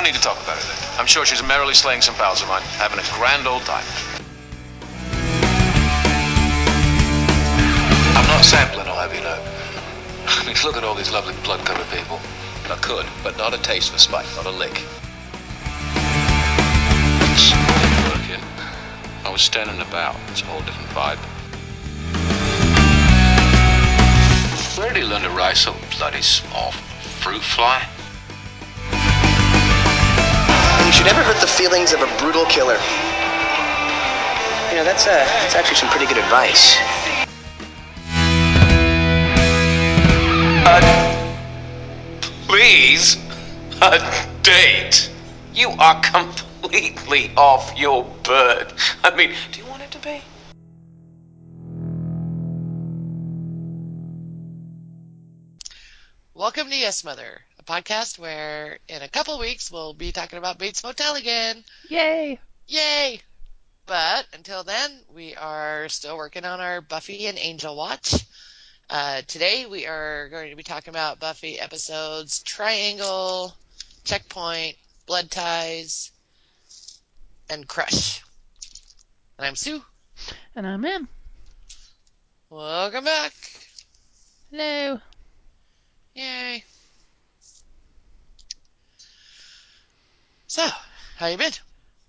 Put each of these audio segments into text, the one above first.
need to talk about it then. I'm sure she's merrily slaying some pals of mine, having a grand old time. I'm not sampling, I'll have you know. I mean, look at all these lovely blood-colored people. I could, but not a taste for spite, not a lick. It's working. I was standing about. It's a whole different vibe. Where did he learn to rise so bloody small? Fruit fly? You should never hurt the feelings of a brutal killer. You know, that's actually some pretty good advice. Please? A date? You are completely off your bird. I mean, do you want it to be? Welcome to Yes Mother, a podcast where in a couple of weeks we'll be talking about Bates Motel again. Yay! Yay! But until then, we are still working on our Buffy and Angel watch. Today we are going to be talking about Buffy episodes Triangle, Checkpoint, Blood Ties, and Crush. And I'm Sue. And I'm Em. Welcome back. Hello. Yay. So, how you been?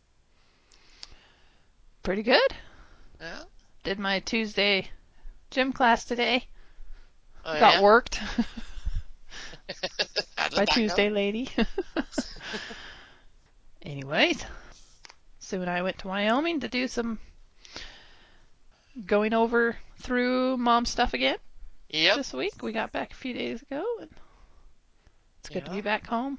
Pretty good. Yeah? Did my Tuesday gym class today. Oh, Got yeah? worked How did by that Tuesday go? lady. Anyways, Sue and I went to Wyoming to do some going over through mom stuff again Yep. this week. We got back a few days ago, and it's good to be Yeah. back home.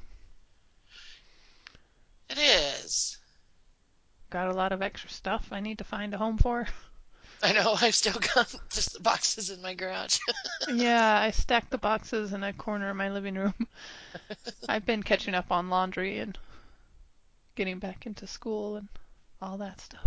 It is. Got a lot of extra stuff I need to find a home for. I know, I've still got just the boxes in my garage. Yeah, I stacked the boxes in a corner of my living room. I've been catching up on laundry and getting back into school and all that stuff.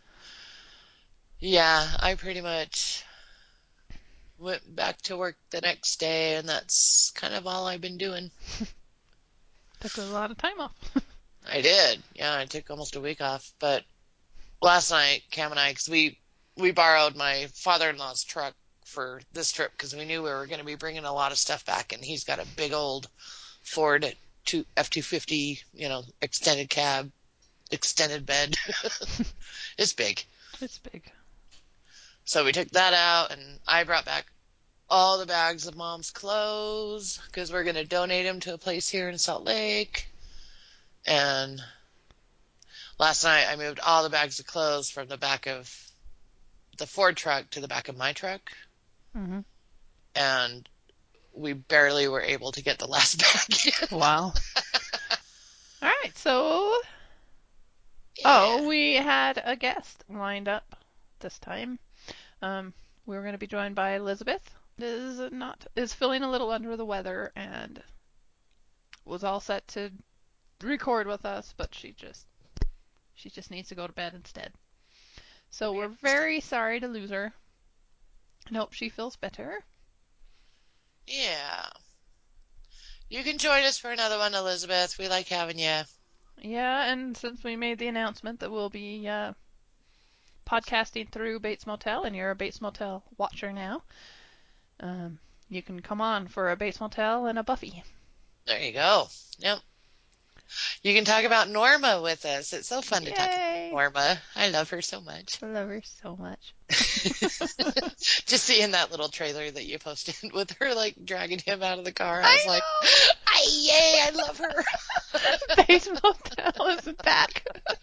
Yeah, I pretty much went back to work the next day, and that's kind of all I've been doing. Took a lot of time off. I did. Yeah, I took almost a week off. But last night, Cam and I, because we borrowed my father-in-law's truck for this trip because we knew we were going to be bringing a lot of stuff back, and he's got a big old Ford F-250, extended cab, extended bed. It's big. It's big. So we took that out, and I brought back all the bags of mom's clothes because we're going to donate them to a place here in Salt Lake. And last night I moved all the bags of clothes from the back of the Ford truck to the back of my truck. Hmm. And we barely were able to get the last bag in. Wow. All right, so Yeah. we had a guest lined up this time. We were going to be joined by Elizabeth. Is feeling a little under the weather and was all set to record with us, but she just needs to go to bed instead. So we're very sorry to lose her. And hope she feels better. Yeah. You can join us for another one, Elizabeth. We like having you. Yeah, and since we made the announcement that we'll be podcasting through Bates Motel, and you're a Bates Motel watcher now, you can come on for a Bates Motel and a Buffy. There you go. Yep. You can talk about Norma with us. It's so fun to talk about Yay! Norma. I love her so much. I love her so much. Just seeing that little trailer that you posted with her like dragging him out of the car, I I was like, yay, I love her. know! Bates Motel is back.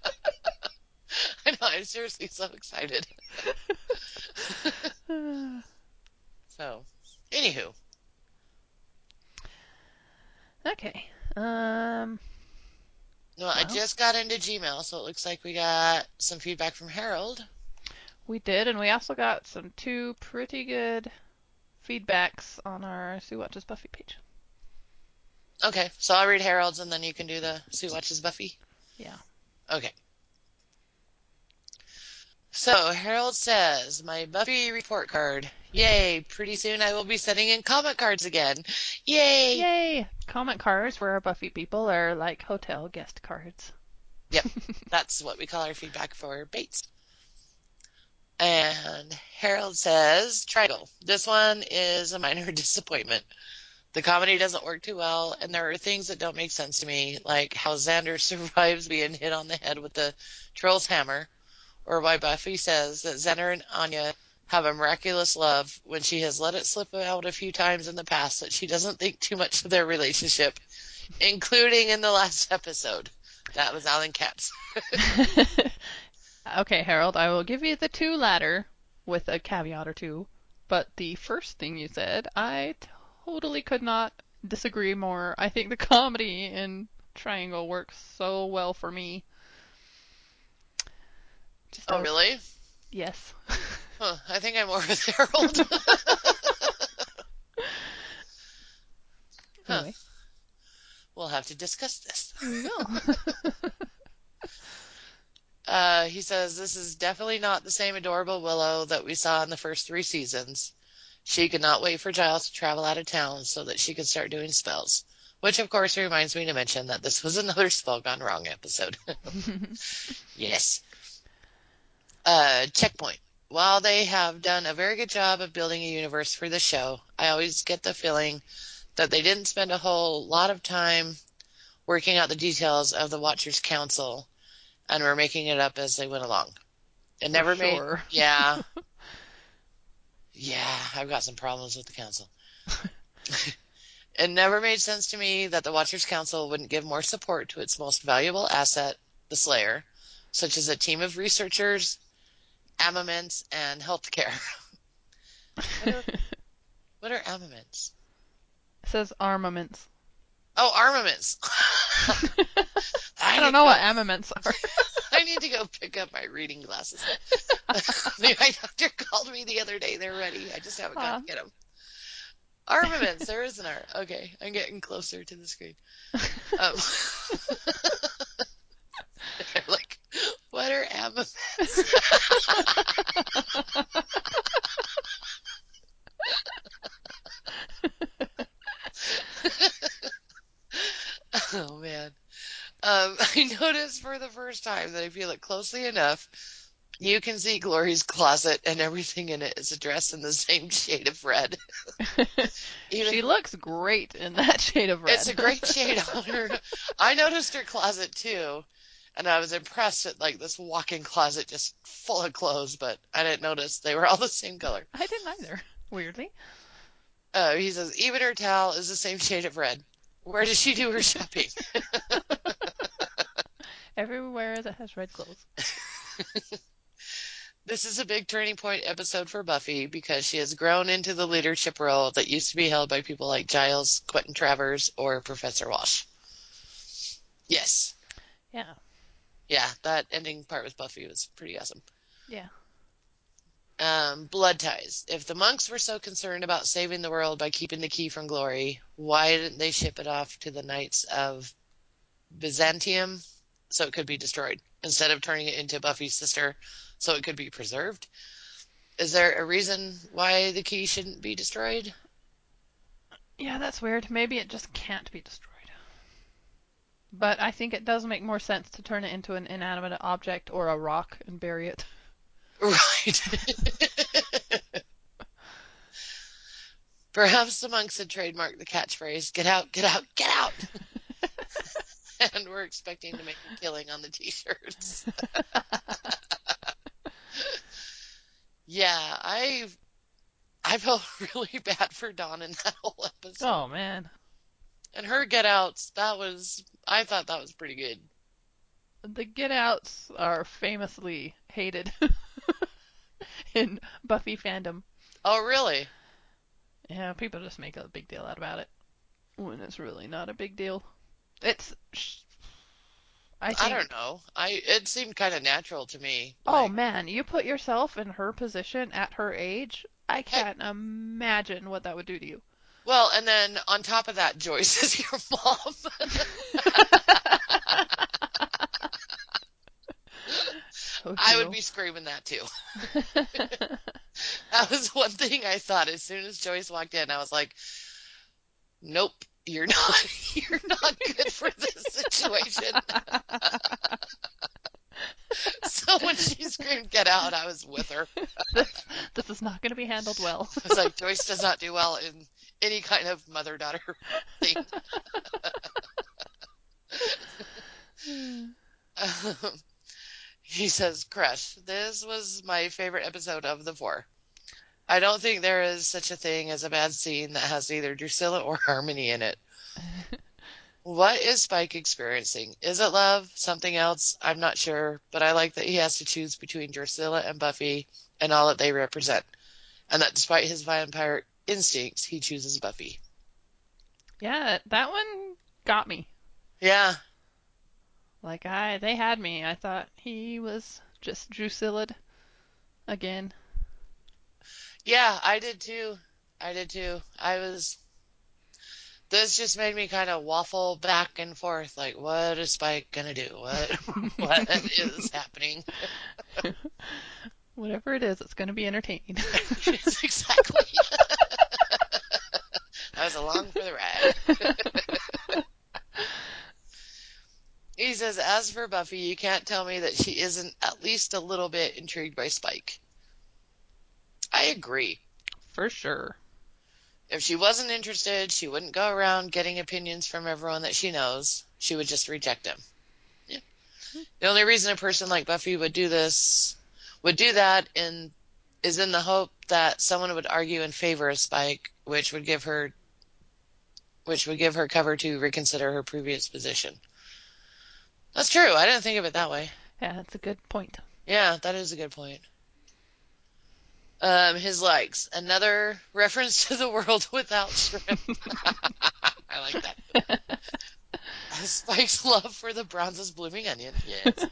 I know, I'm seriously so excited. So, anywho. Okay. Well, I just got into Gmail, so it looks like we got some feedback from Harold. We did, and we also got two pretty good feedbacks on our Sue Watches Buffy page. Okay, so I'll read Harold's and then you can do the Sue Watches Buffy. Yeah. Okay. So Harold says, my Buffy report card. Yay, pretty soon I will be sending in comment cards again. Yay! Yay! Comment cards for our Buffy people are like hotel guest cards. Yep, that's what we call our feedback for Bates. And Harold says, Triangle. This one is a minor disappointment. The comedy doesn't work too well, and there are things that don't make sense to me, like how Xander survives being hit on the head with the troll's hammer, or why Buffy says that Xander and Anya have a miraculous love when she has let it slip out a few times in the past that she doesn't think too much of their relationship, including in the last episode. That was Alan Katz. Okay, Harold, I will give you the two latter with a caveat or two. But the first thing you said, I totally could not disagree more. I think the comedy in Triangle works so well for me. Just Oh, really? Yes. Huh, I think I'm more with Harold. Huh. Anyway, We'll have to discuss this. we will. He says this is definitely not the same adorable Willow that we saw in the first 3 seasons. She could not wait for Giles to travel out of town so that she could start doing spells. Which, of course, reminds me to mention that this was another Spell Gone Wrong episode. Yes. Checkpoint. While they have done a very good job of building a universe for the show, I always get the feeling that they didn't spend a whole lot of time working out the details of the Watchers Council and were making it up as they went along. It never made, sure. yeah, I've got some problems with the council. It never made sense to me that the Watchers Council wouldn't give more support to its most valuable asset, the Slayer, such as a team of researchers, armaments, and healthcare. What are armaments? It says armaments. Oh, armaments. I don't know what armaments are. I need to go pick up my reading glasses. My doctor called me the other day. They're ready. I just haven't got to get them. Armaments. There is an R. Okay, I'm getting closer to the screen. They're like, what are armaments? Oh, man. I noticed for the first time that if you look closely enough, you can see Glory's closet and everything in it is dressed in the same shade of red. She looks great in that shade of red. It's a great shade on her. I noticed her closet too, and I was impressed at like this walk-in closet just full of clothes, but I didn't notice they were all the same color. I didn't either, weirdly. He says, even her towel is the same shade of red. Where does she do her shopping? Everywhere that has red clothes. This is a big turning point episode for Buffy because she has grown into the leadership role that used to be held by people like Giles, Quentin Travers, or Professor Walsh. Yes. Yeah. Yeah, that ending part with Buffy was pretty awesome. Yeah. Blood ties. If the monks were so concerned about saving the world by keeping the key from Glory, why didn't they ship it off to the Knights of Byzantium so it could be destroyed instead of turning it into Buffy's sister so it could be preserved? Is there a reason why the key shouldn't be destroyed? Yeah, that's weird. Maybe it just can't be destroyed. But I think it does make more sense to turn it into an inanimate object or a rock and bury it. Right. Perhaps the monks had trademarked the catchphrase, get out, get out, get out! And we're expecting to make a killing on the t-shirts. Yeah, I felt really bad for Dawn in that whole episode. Oh, man. And her get outs, I thought that was pretty good. The get outs are famously hated in Buffy fandom. Oh, really? Yeah, people just make a big deal out about it when it's really not a big deal. It's. I don't know. It seemed kind of natural to me. Oh man, you put yourself in her position at her age. I can't imagine what that would do to you. Well, and then on top of that, Joyce is your mom. So I would be screaming that too. That was one thing I thought as soon as Joyce walked in. I was like, nope, you're not. You're not good for this situation. So when she screamed, "Get out!" I was with her. This is not going to be handled well. I was like, Joyce does not do well in any kind of mother-daughter thing. He says, Crush, this was my favorite episode of the 4. I don't think there is such a thing as a bad scene that has either Drusilla or Harmony in it. What is Spike experiencing? Is it love? Something else? I'm not sure, but I like that he has to choose between Drusilla and Buffy and all that they represent, and that despite his vampire instincts, he chooses Buffy. Yeah, that one got me. Yeah. Like, they had me. I thought he was just Drusilla again. Yeah, I did too. This just made me kind of waffle back and forth, like, what is Spike gonna do? What is happening? Whatever it is, it's going to be entertaining. Yes, exactly. I was along for the ride. He says, as for Buffy, you can't tell me that she isn't at least a little bit intrigued by Spike. I agree. For sure. If she wasn't interested, she wouldn't go around getting opinions from everyone that she knows. She would just reject him. Yeah. The only reason a person like Buffy would do that is in the hope that someone would argue in favor of Spike, which would give her cover to reconsider her previous position. That's true. I didn't think of it that way. Yeah, that's a good point. Yeah, that is a good point. His likes. Another reference to the world without shrimp. I like that. Spike's love for the bronze's blooming onion. Yes.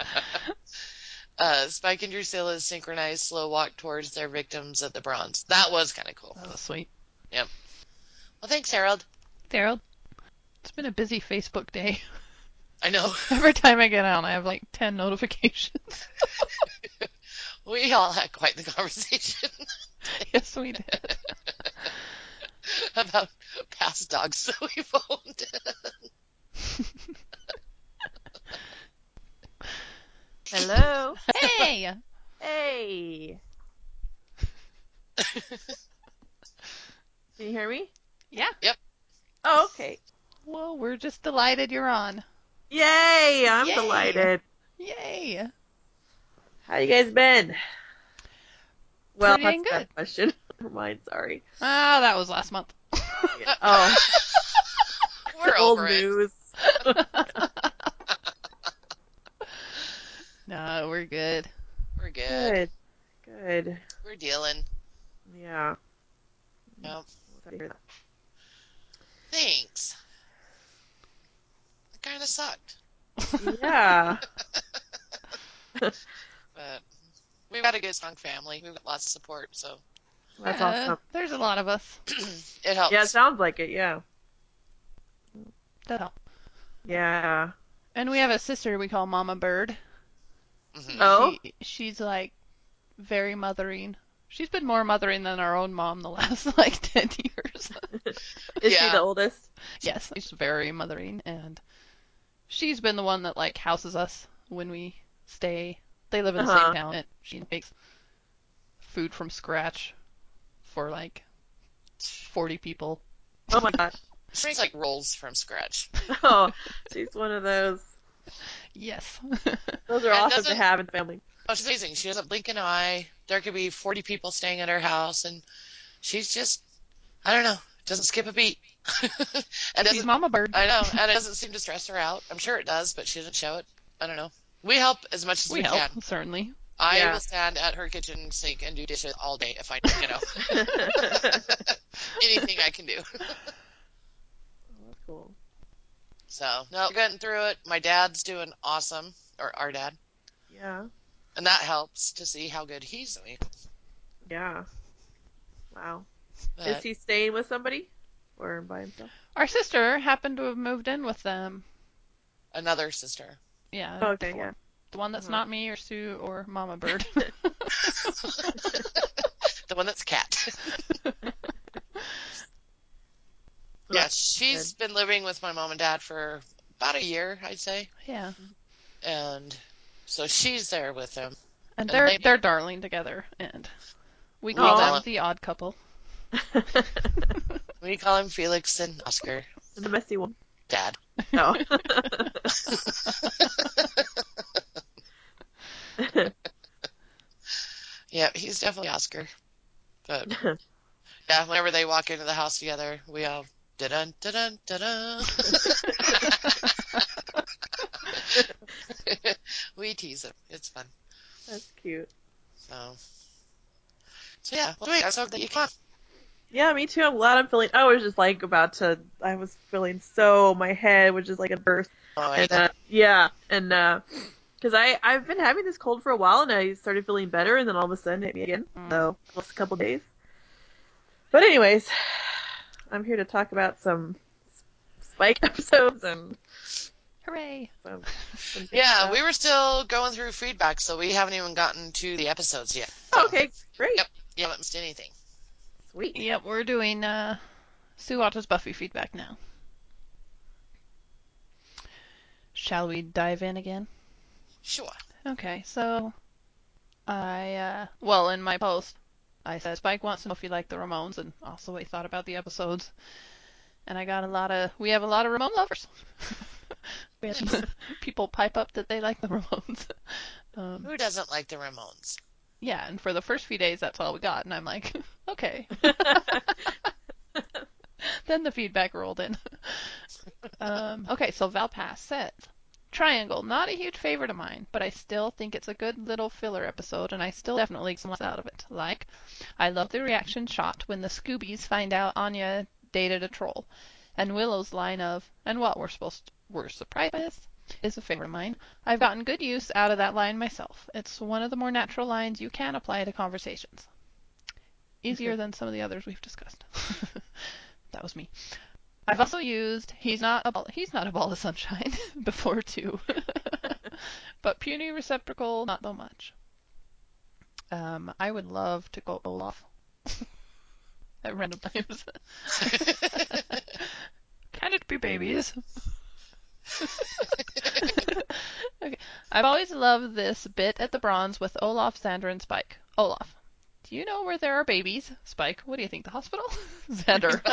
Spike and Drusilla's synchronized slow walk towards their victims at the bronze. That was kind of cool. That was sweet. Yep. Well, thanks, Harold. Daryl, it's been a busy Facebook day. I know. Every time I get on, I have like 10 notifications. We all had quite the conversation. Yes, we did. About past dogs that we've owned. Hello. Hey! Hey. Can you hear me? Yeah. Yep. Oh, okay. Well, we're just delighted you're on. Yay! I'm Yay. delighted. Yay! How you guys been? Well, Pretty that's good. that question. Never mind. Sorry. Ah, that was last month. Oh, We're old over it. news. No, we're good. We're good. Good. We're dealing. Yeah. Yep. Sorry to hear Thanks. It kind of sucked. that. Yeah. But we've got a good, strong family. We've got lots of support, so That's Yeah, awesome. there's a lot of us. it helps. Yeah, it sounds like it. Yeah. That help. Yeah. And we have a sister we call Mama Bird. Mhm. Oh. She's like very mothering. She's been more mothering than our own mom the last like 10 years. Is she Yeah. the oldest? Yes, she's very mothering, and she's been the one that like houses us when we stay. They live in the same town, and she makes food from scratch for like 40 people. Oh my god. She makes like rolls from scratch. Oh, she's one of those. Yes. Those are And awesome to doesn't- have in the family. Oh, she's amazing. She doesn't blink an eye. There could be 40 people staying at her house, and she's just, I don't know, doesn't skip a beat. And She's doesn't, Mama Bird. I know, and it doesn't seem to stress her out. I'm sure it does, but she doesn't show it. I don't know. We help as much as we We help, can. certainly. I Yeah. will stand at her kitchen sink and do dishes all day if I, anything I can do. That's cool. So, no, we're getting through it. My dad's doing awesome, or our dad, Yeah. and that helps to see how good he's doing. Yeah. Wow. But Is he staying with somebody or by himself? Our sister happened to have moved in with them. another sister. Yeah. Okay, before. yeah. The one that's Uh-huh. not me or Sue or Mama Bird. The one that's cat. Yeah, she's been living with my mom and dad for about a year, I'd say. Yeah. And so she's there with them. And And they're darling together, and we We call call them it- the odd couple. We call him Felix and Oscar. The messy one. Dad. No. Yeah, he's definitely Oscar. But yeah, whenever they walk into the house together, we all da-dun, da-dun, da-dun. We tease him. It's fun. That's cute. So yeah, well, wait, I'm so glad that you came on. Yeah, me too. I'm glad I'm feeling. I was just like I was feeling my head was just like a burst. Oh, And because I've been having this cold for a while, and I started feeling better, and then all of a sudden it hit me again. So just a couple days. But anyways, I'm here to talk about some Spike episodes and Hooray! some good yeah, stuff. we were still going through feedback, so we haven't even gotten to the episodes yet. So, Okay, great, Yep, you haven't missed anything. sweet. Yep, we're doing Sue Watches Buffy feedback now. Shall we dive in again? Sure. Okay, so in my post, I said Spike wants to know if you like the Ramones, and also we thought about the episodes. And I got we have a lot of Ramone lovers. We had some people pipe up that they like the Ramones. Who doesn't like the Ramones? Yeah, and for the first few days, that's all we got, and I'm like, okay. Then the feedback rolled in. Okay, so Valpass says, Triangle, not a huge favorite of mine, but I still think it's a good little filler episode, and I still definitely get some laughs out of it. Like, I love the reaction shot when the Scoobies find out Anya dated a troll, and Willow's line of, and what, we're surprised by this, is a favorite of mine. I've gotten good use out of that line myself. It's one of the more natural lines you can apply to conversations. Easier than some of the others we've discussed. That was me. I've also used he's not a ball of sunshine before too. But puny receptacle, not so much. I would love to go Olaf at random times. Can it be babies? Okay. I've always loved this bit at the Bronze with Olaf, Xander, and Spike. Olaf, do you know where there are babies? Spike, what do you think, the hospital? Xander.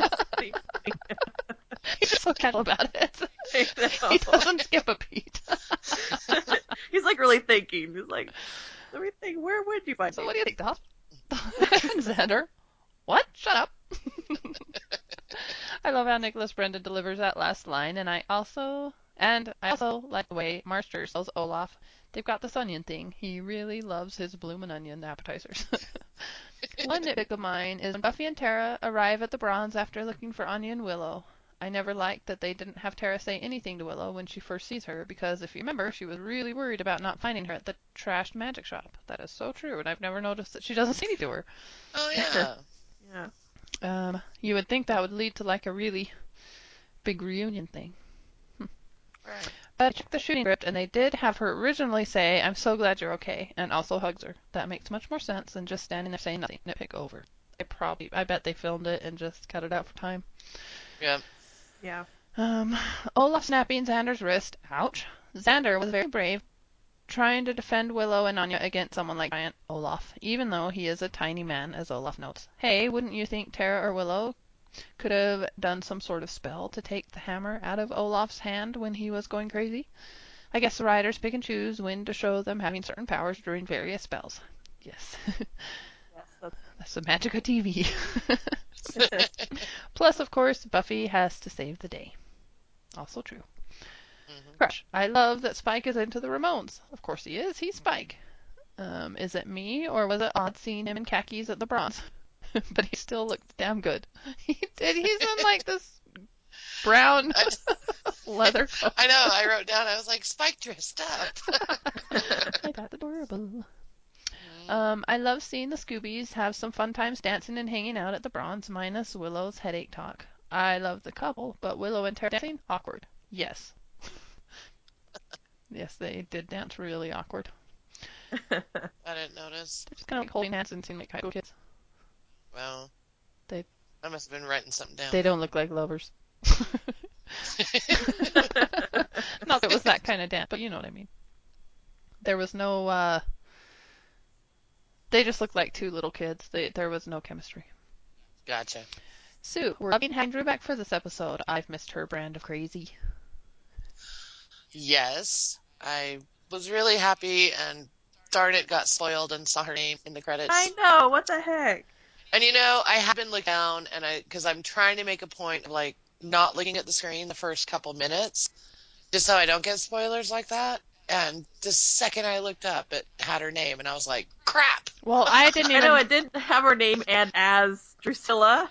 He's just so casual about it. He doesn't skip a beat. He's like really thinking. He's like, let me think. Where would you find So it? what do you think, the hospital? Xander, what? Shut up. I love how Nicholas Brendan delivers that last line, and I also like the way Marster sells Olaf. They've got this onion thing. He really loves his bloomin' onion appetizers. One nitpick of mine is when Buffy and Tara arrive at the Bronze after looking for Anya and Willow. I never liked that they didn't have Tara say anything to Willow when she first sees her, because if you remember, she was really worried about not finding her at the trashed magic shop. That is so true, and I've never noticed that she doesn't say anything to her. Oh, yeah. Yeah. You would think that would lead to like a really big reunion thing. Right. But I checked the shooting script, and they did have her originally say, "I'm so glad you're okay," and also hugs her. That makes much more sense than just standing there saying nothing. Nitpick over. I bet they filmed it and just cut it out for time. Yeah. Yeah. Olaf snapping Xander's wrist. Ouch. Xander was very brave, trying to defend Willow and Anya against someone like giant Olaf, even though he is a tiny man, as Olaf notes. Hey, wouldn't you think Tara or Willow could have done some sort of spell to take the hammer out of Olaf's hand when he was going crazy? I guess the writers pick and choose when to show them having certain powers during various spells. Yes. Yes, That's the magic of TV. Plus, of course, Buffy has to save the day. Also true. Mm-hmm. Crush. I love that Spike is into the Ramones. Of course he is. He's Spike. Is it me, or was it odd seeing him in khakis at the Bronze? But he still looked damn good. He did. He's in like this brown leather coat. I know. I wrote down, I was like, Spike dressed up. I got adorable. I love seeing the Scoobies have some fun times dancing and hanging out at the Bronze, minus Willow's headache talk. I love the couple, but Willow and Tara dancing? Awkward. Yes. Yes, they did dance really awkward. I didn't notice. They're just kind of like holding hands and seem like high school kids. Well, They- I must have been writing something down. They don't look like lovers. Not that it was that kind of dance, but you know what I mean. There was no, they just looked like two little kids. There was no chemistry. Gotcha. Sue, we're loving having Drew back for this episode. I've missed her brand of crazy. Yes, I was really happy, and darn it, got spoiled and saw her name in the credits. I know, what the heck? And I have been looking down, and because I'm trying to make a point of like not looking at the screen the first couple minutes, just so I don't get spoilers like that. And the second I looked up, it had her name, and I was like, crap! Well, I didn't I even. know it didn't have her name and as Drusilla.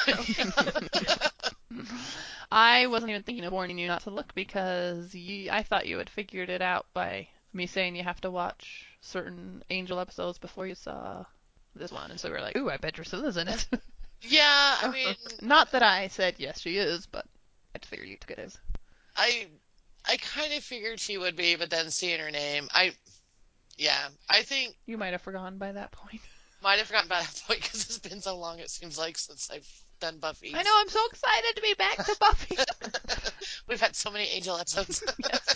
I wasn't even thinking of warning you not to look because I thought you had figured it out by me saying you have to watch certain Angel episodes before you saw this one. And so we were like, ooh, I bet Drusilla's in it. Yeah, I mean, Not that I said yes, she is, but I just figured you took it as. I kind of figured she would be, but then seeing her name, I think You might have forgotten by that point. might have forgotten about that point because it's been so long, it seems like, since I've done Buffy. I know, I'm so excited to be back to Buffy. We've had so many Angel episodes. Yes.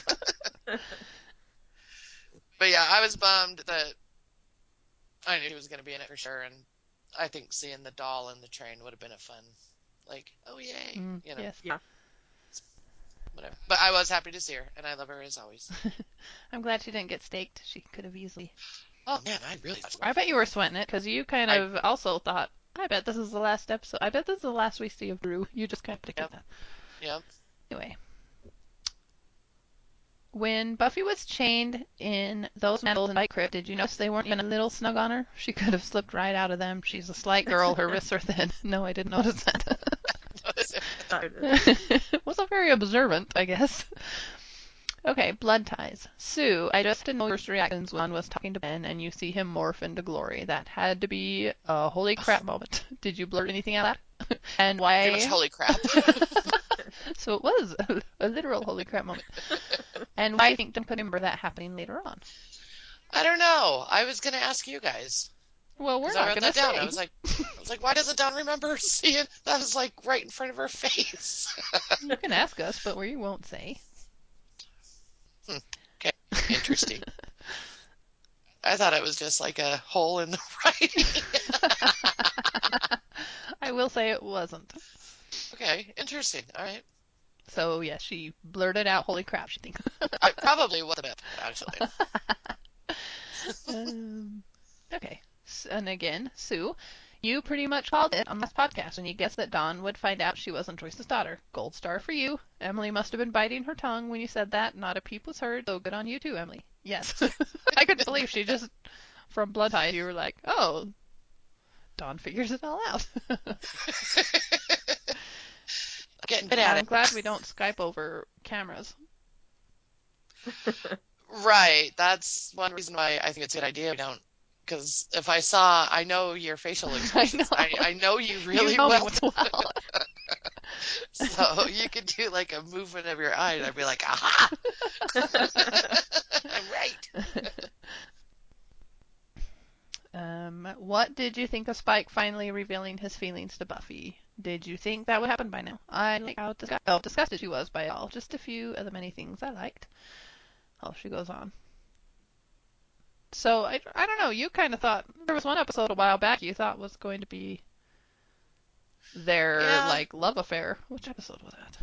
But yeah, I was bummed that I knew he was going to be in it for sure, and I think seeing the doll in the train would have been a fun, like, oh yay, Yes. Yeah. whatever. But I was happy to see her, and I love her as always. I'm glad she didn't get staked. She could have easily. Oh man, I really thought I bet you were sweating it because you kind of also thought, I bet this is the last episode. I bet this is the last we see of Drew. You just kind of predicted that. Yep. Anyway. When Buffy was chained in those mantles in Night Crypt, did you notice they weren't even a little snug on her? She could have slipped right out of them. She's a slight girl. Her wrists are thin. No, I didn't notice that. Wasn't very observant, I guess. Okay, blood ties. Sue, I just didn't know your first reactions when was talking to Ben and you see him morph into Glory. That had to be a holy crap moment. Did you blurt anything out of that? And why? Pretty much holy crap. So it was a literal holy crap moment. And why do you think Dem could remember that happening later on? I don't know. I was gonna ask you guys. Well, we're 'Cause not I wrote going to that down. say. I was like, why doesn't Dawn remember seeing that was like right in front of her face? You can ask us, but we won't say. Okay, interesting. I thought it was just like a hole in the writing. I will say it wasn't. Okay, interesting. All right. So, yes, she blurted out, holy crap, she thinks. I probably was a bit, actually. Okay. And again, Sue, you pretty much called it on last podcast when you guessed that Dawn would find out she wasn't Joyce's daughter. Gold star for you. Emily must have been biting her tongue when you said that. Not a peep was heard, so good on you too, Emily. Yes. I couldn't believe she just, from Blood Tide, you were like, oh, Dawn figures it all out. Getting good at I'm it. glad we don't Skype over cameras. Right. That's one reason why I think it's a good idea we don't. Because if I know your facial expressions. I know you really you know well. me well. So you could do like a movement of your eye, and I'd be like, aha! I'm right. What did you think of Spike finally revealing his feelings to Buffy? Did you think that would happen by now? I like how disgusted she was by it all. Just a few of the many things I liked. Oh, she goes on. So, I don't know, you kind of thought, there was one episode a while back you thought was going to be their, like, love affair. Which episode was that?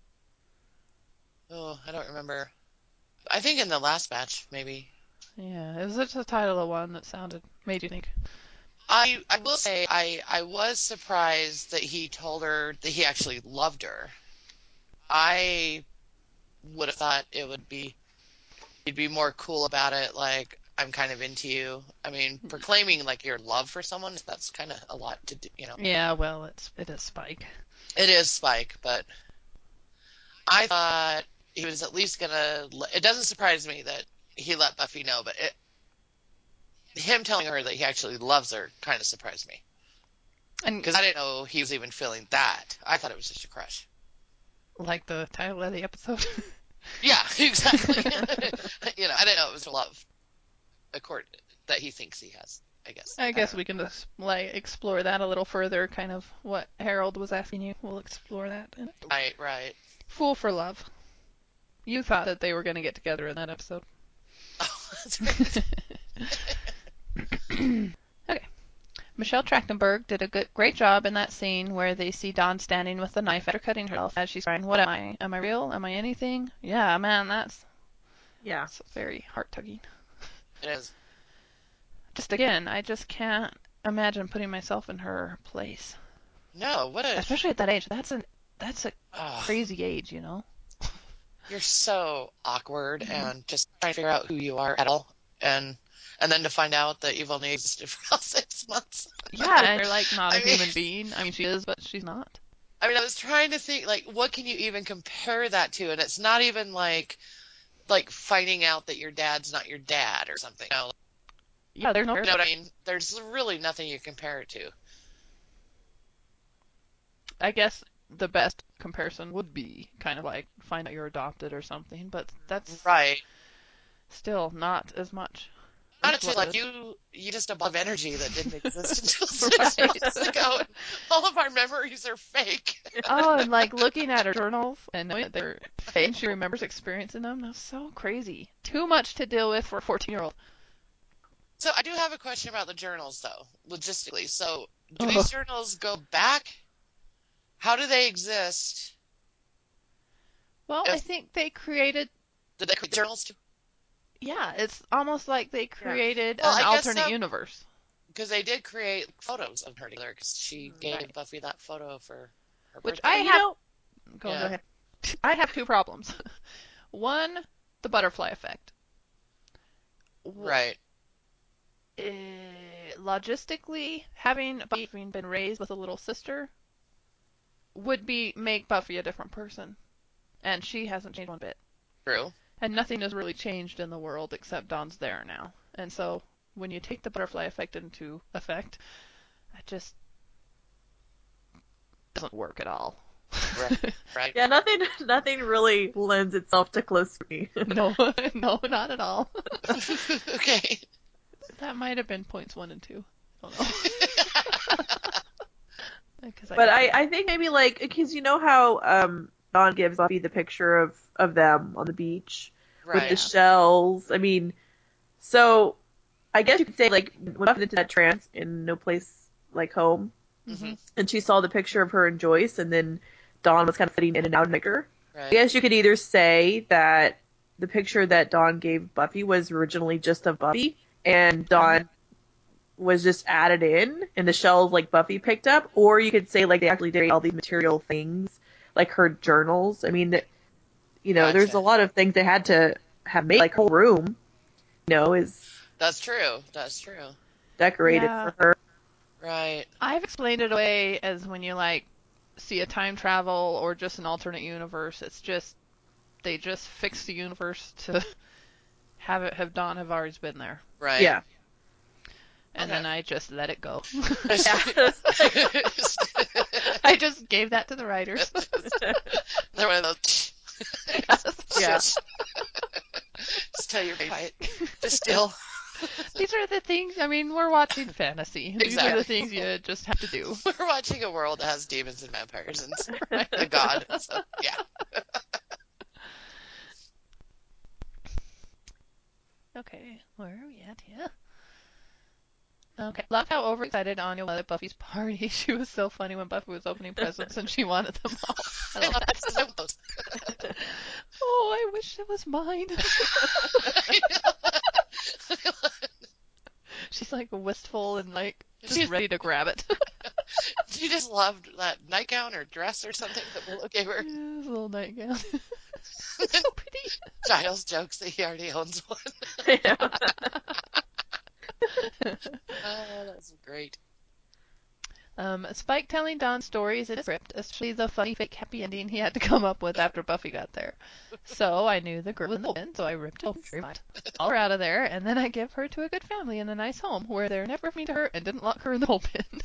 Oh, I don't remember. I think in the last batch, maybe. Yeah, it was just the title of one that made you think. I will say I was surprised that he told her that he actually loved her. I would have thought he'd be more cool about it, like, I'm kind of into you. I mean, proclaiming like your love for someone, that's kind of a lot to do, Yeah, well, it is Spike. It is Spike, but I thought he was at least gonna. It doesn't surprise me that he let Buffy know, but him telling her that he actually loves her kind of surprised me. Because I didn't know he was even feeling that. I thought it was just a crush. Like the title of the episode? Yeah, exactly. I didn't know it was love that he thinks he has. I guess. I guess don't we can just explore that a little further, kind of what Harold was asking you. We'll explore that. know. Right. Fool for Love. You thought that they were going to get together in that episode. Oh, that's right. Okay. Michelle Trachtenberg did a great job in that scene where they see Dawn standing with the knife after cutting herself as she's crying, "What am I? Am I real? Am I anything?" Yeah, man, that's Yeah. very heart-tugging. It is. Just again, I just can't imagine putting myself in her place. No, what a... Especially at that age. That's a Oh, crazy age, you know? you're so awkward and just trying to figure out who you are at all. And then to find out that you've only existed for about 6 months. Yeah, and you're like not a I mean- human being. I mean, she is, but she's not. I mean, I was trying to think, like, what can you even compare that to? And it's not even like finding out that your dad's not your dad or something. Yeah, there's no. You know what I mean? There's really nothing you compare it to. I guess the best comparison would be kind of like find out you're adopted or something, but that's Right. still not as much. Honestly, as like you just above energy that didn't exist until 6 months ago. And all of our memories are fake. Oh, and like looking at her journals and knowing that they're fake, she remembers experiencing them. That's so crazy. Too much to deal with for a 14-year-old. So I do have a question about the journals, though, logistically. So do these journals go back? How do they exist? Well, I think they created. Did they create journals too? Yeah, it's almost like they created Well, an I guess alternate so. universe. Because they did create photos of her together, because she gave Buffy that photo for her Which birthday. I have. Go Yeah. ahead. I have two problems. One, the butterfly effect. Right. Logistically, having Buffy been raised with a little sister would make Buffy a different person, and she hasn't changed one bit. True. And nothing has really changed in the world except Dawn's there now. And so when you take the butterfly effect into effect, it just doesn't work at all. Right. Yeah, nothing really lends itself to close scrutiny. No, not at all. Okay. That might have been points 1 and 2. I don't know. But I think maybe like, because you know how Dawn gives Buffy the picture of them on the beach with the shells. I mean, so I guess you could say like when Buffy went into that trance in No Place Like Home, and she saw the picture of her and Joyce, and then Dawn was kind of fitting in and out of the picture. Right. I guess you could either say that the picture that Dawn gave Buffy was originally just of Buffy, and Dawn was just added in, and the shells like Buffy picked up, or you could say like they actually did all these material things, like her journals. I mean, there's a lot of things they had to have made, like her whole room, is That's true. That's true. decorated for her. Right. I've explained it away as when you like see a time travel or just an alternate universe. It's just they just fix the universe to have Dawn have always been there. Right. Yeah. And then I just let it go. Yeah. I just gave that to the writers. They're one of those. Yeah. Just tell your quiet. Just still. These are the things, I mean, we're watching fantasy. These Exactly. are the things you just have to do. We're watching a world that has demons and vampires and a god. So, yeah. Okay, where are we at here? Okay, love how overexcited Anya was at Buffy's party. She was so funny when Buffy was opening presents and she wanted them all. I love that. Oh, I wish it was mine. She's like wistful and like just ready to grab it. She just loved that nightgown or dress or something that Willow gave her. Yeah, this little nightgown. It's so pretty. Giles jokes that he already owns one. Oh, that's great. Spike telling Dawn stories in his script, especially the funny fake happy ending he had to come up with after Buffy got there. So I knew the girl was in the open, so I ripped it open, all her out of there, and then I give her to a good family in a nice home where they're never mean to her and didn't lock her in the bullpen.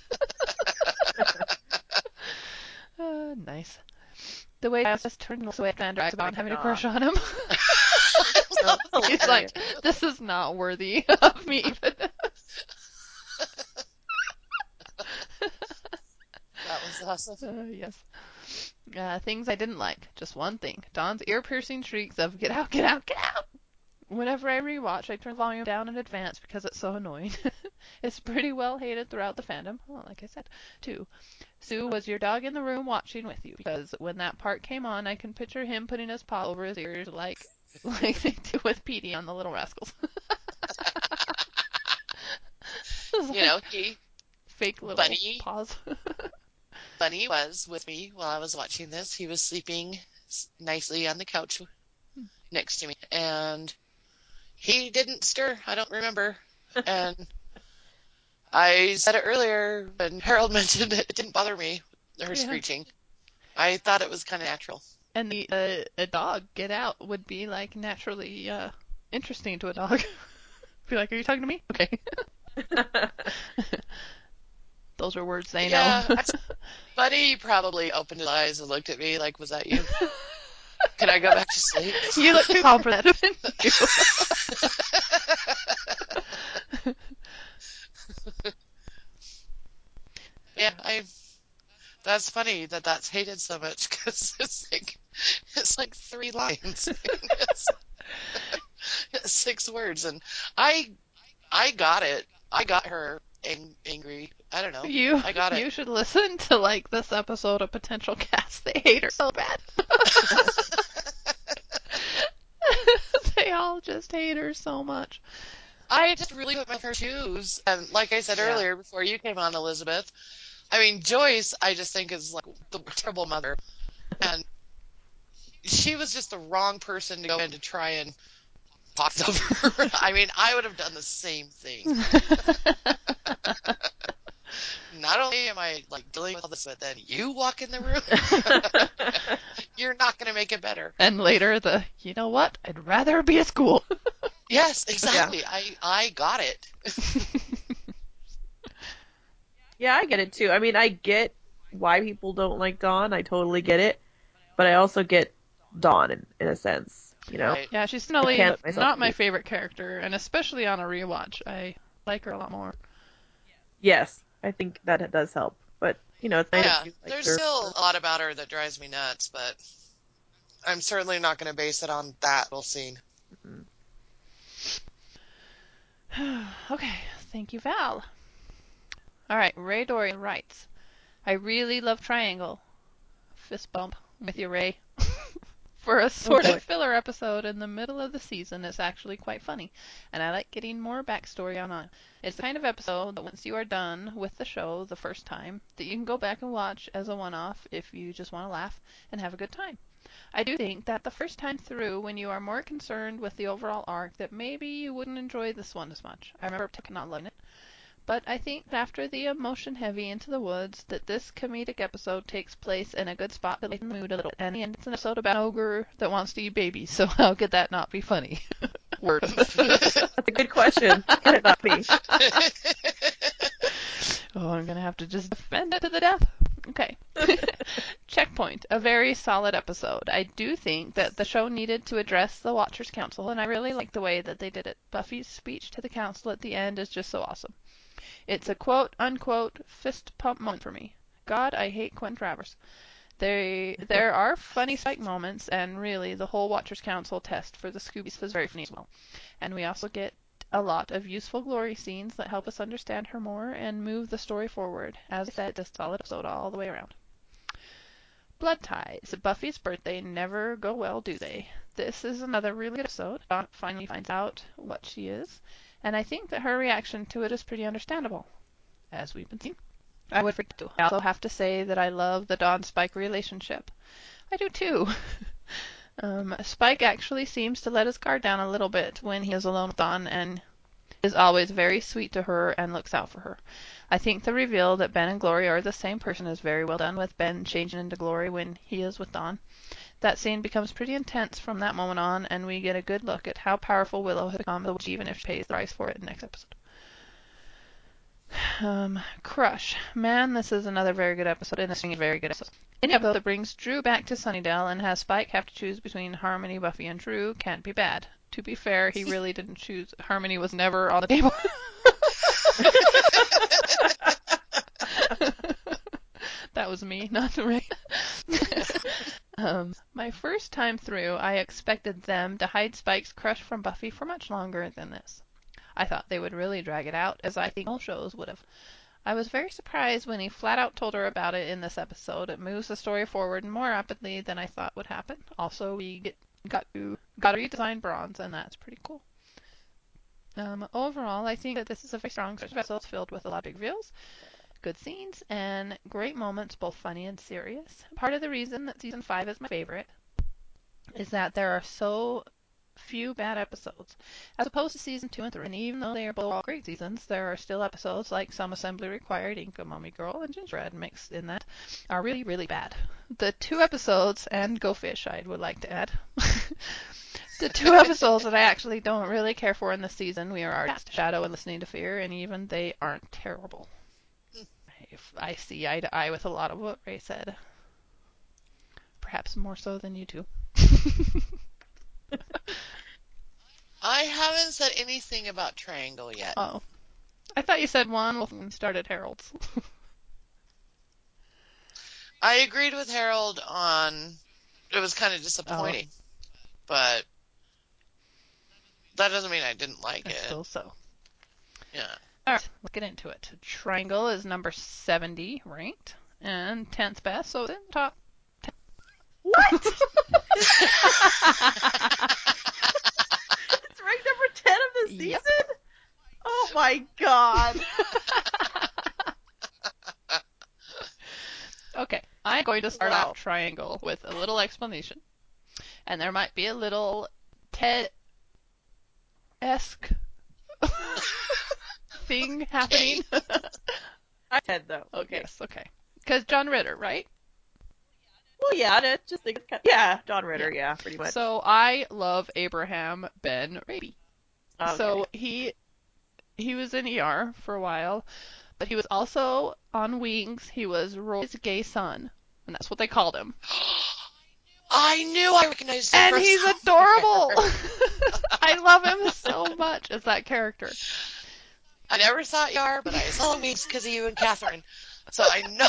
Nice. The way I just turned away after Andrew on having a crush on him. He's like, this is not worthy of me even. awesome. Yes. Things I didn't like. Just one thing. Dawn's ear-piercing shrieks of "Get out! Get out! Get out!" Whenever I rewatch, I turn the volume down in advance because it's so annoying. It's pretty well hated throughout the fandom. Well, like I said, too. Sue, was your dog in the room watching with you? Because when that part came on, I can picture him putting his paw over his ears like they do with Petey on The Little Rascals. You know, he Fake little Bunny paws. Bunny was with me while I was watching this. He was sleeping nicely on the couch next to me, and he didn't stir. I don't remember. And I said it earlier when Harold mentioned it didn't bother me, her screeching. I thought it was kind of natural. And a dog, "Get out," would be like naturally interesting to a dog. Be like, "Are you talking to me?" Okay. Those are words they know. Buddy probably opened his eyes and looked at me like, "Was that you? Can I go back to sleep?" You look too calm for that, didn't you? Yeah, that's funny that that's hated so much because it's like 3 lines. It's 6 words, and I got it. I got her angry. I don't know. I got it. You should listen to like this episode of Potential Cast. They hate her so bad. They all just hate her so much. I just really put my her shoes, and like I said earlier, before you came on, Elizabeth, I mean, Joyce, I just think is like the terrible mother, and she was just the wrong person to go in to try and talk to her. I mean, I would have done the same thing. Not only am I like dealing with all this, but then you walk in the room, you're not going to make it better. And later, you know what? I'd rather be at school. Yes, exactly. Yeah. I got it. Yeah, I get it too. I mean, I get why people don't like Dawn. I totally get it. But I also get Dawn in a sense, you know? Right. Yeah, she's definitely not my favorite character, and especially on a rewatch, I like her a lot more. Yes, I think that does help. But, you know, it's nice. Yeah, there's still a lot about her that drives me nuts, but I'm certainly not going to base it on that little scene. Okay, thank you, Val. All right, Ray Dorian writes, I really love Triangle. Fist bump with you, Ray. For a sort of filler episode in the middle of the season, it's actually quite funny, and I like getting more backstory on it. It's the kind of episode that once you are done with the show the first time, that you can go back and watch as a one-off if you just want to laugh and have a good time. I do think that the first time through, when you are more concerned with the overall arc, that maybe you wouldn't enjoy this one as much. I remember not loving it. But I think after the emotion-heavy Into the Woods, that this comedic episode takes place in a good spot to lighten the mood a little. And it's an episode about an ogre that wants to eat babies, so how could that not be funny? Word. That's a good question. How could it not be? Oh, I'm going to have to just defend it to the death. Okay. Checkpoint. A very solid episode. I do think that the show needed to address the Watchers Council, and I really like the way that they did it. Buffy's speech to the council at the end is just so awesome. It's a quote-unquote fist pump moment for me. God, I hate Quentin Travers. There are funny Spike moments, and really, the whole Watchers Council test for the Scoobies was very funny as well. And we also get a lot of useful Glory scenes that help us understand her more and move the story forward. As I said, a solid episode all the way around. Blood ties. Buffy's birthday never go well, do they? This is another really good episode. Dawn finally finds out what she is, and I think that her reaction to it is pretty understandable, as we've been seeing. I would forget to. I also have to say that I love the Dawn-Spike relationship. I do too. Spike actually seems to let his guard down a little bit when he is alone with Dawn, and is always very sweet to her and looks out for her. I think the reveal that Ben and Glory are the same person is very well done, with Ben changing into Glory when he is with Dawn. That scene becomes pretty intense from that moment on, and we get a good look at how powerful Willow has become, even if she pays the price for it in the next episode. Crush. Man, this is another very good episode, and this is a very good episode. Any episode that brings Drew back to Sunnydale and has Spike have to choose between Harmony, Buffy, and Drew can't be bad. To be fair, he really didn't choose. Harmony was never on the table. That was was me, not Ray. My first time through, I expected them to hide Spike's crush from Buffy for much longer than this. I thought they would really drag it out, as I think all shows would have. I was very surprised when he flat out told her about it in this episode. It moves the story forward more rapidly than I thought would happen. Also, we got to redesign Bronze, and that's pretty cool. Overall, I think that this is a very strong series of episodes filled with a lot of big reveals, good scenes, and great moments, both funny and serious. Part of the reason that season 5 is my favorite is that there are so few bad episodes, as opposed to season 2 and 3. And even though they are both all great seasons, there are still episodes like Some Assembly Required, Inca Mummy Girl, and Gingerbread mixed in that are really, really bad. The 2 episodes, and Go Fish, I would like to add, the 2 episodes that I actually don't really care for in this season, we are already past Shadow and Listening to Fear, and even they aren't terrible. I see eye to eye with a lot of what Ray said. Perhaps more so than you two. I haven't said anything about Triangle yet. Oh. I thought you said one when we started Harold's. I agreed with Harold on it was kind of disappointing, but that doesn't mean I didn't like it. Still so. Yeah. Alright, let's get into it. Triangle is number 70 ranked, and 10th best, so it's in the top 10. What? It's ranked number 10 of the season? Yep. Oh my god. Okay, I'm going to start out Triangle with a little explanation. And there might be a little Ted-esque thing happening. I'm Ted, though. Okay. Yes, okay. Because John Ritter, right? Well, yeah, I just think it's kind of, yeah, John Ritter, yeah, pretty much. So I love Abraham Ben Raby. Okay. So he was in ER for a while, but he was also on Wings. He was Roy's gay son, and that's what they called him. I knew I recognized him. And he's adorable. I love him so much as that character. I never saw ER, but I saw Weeks because of you and Catherine. So I know.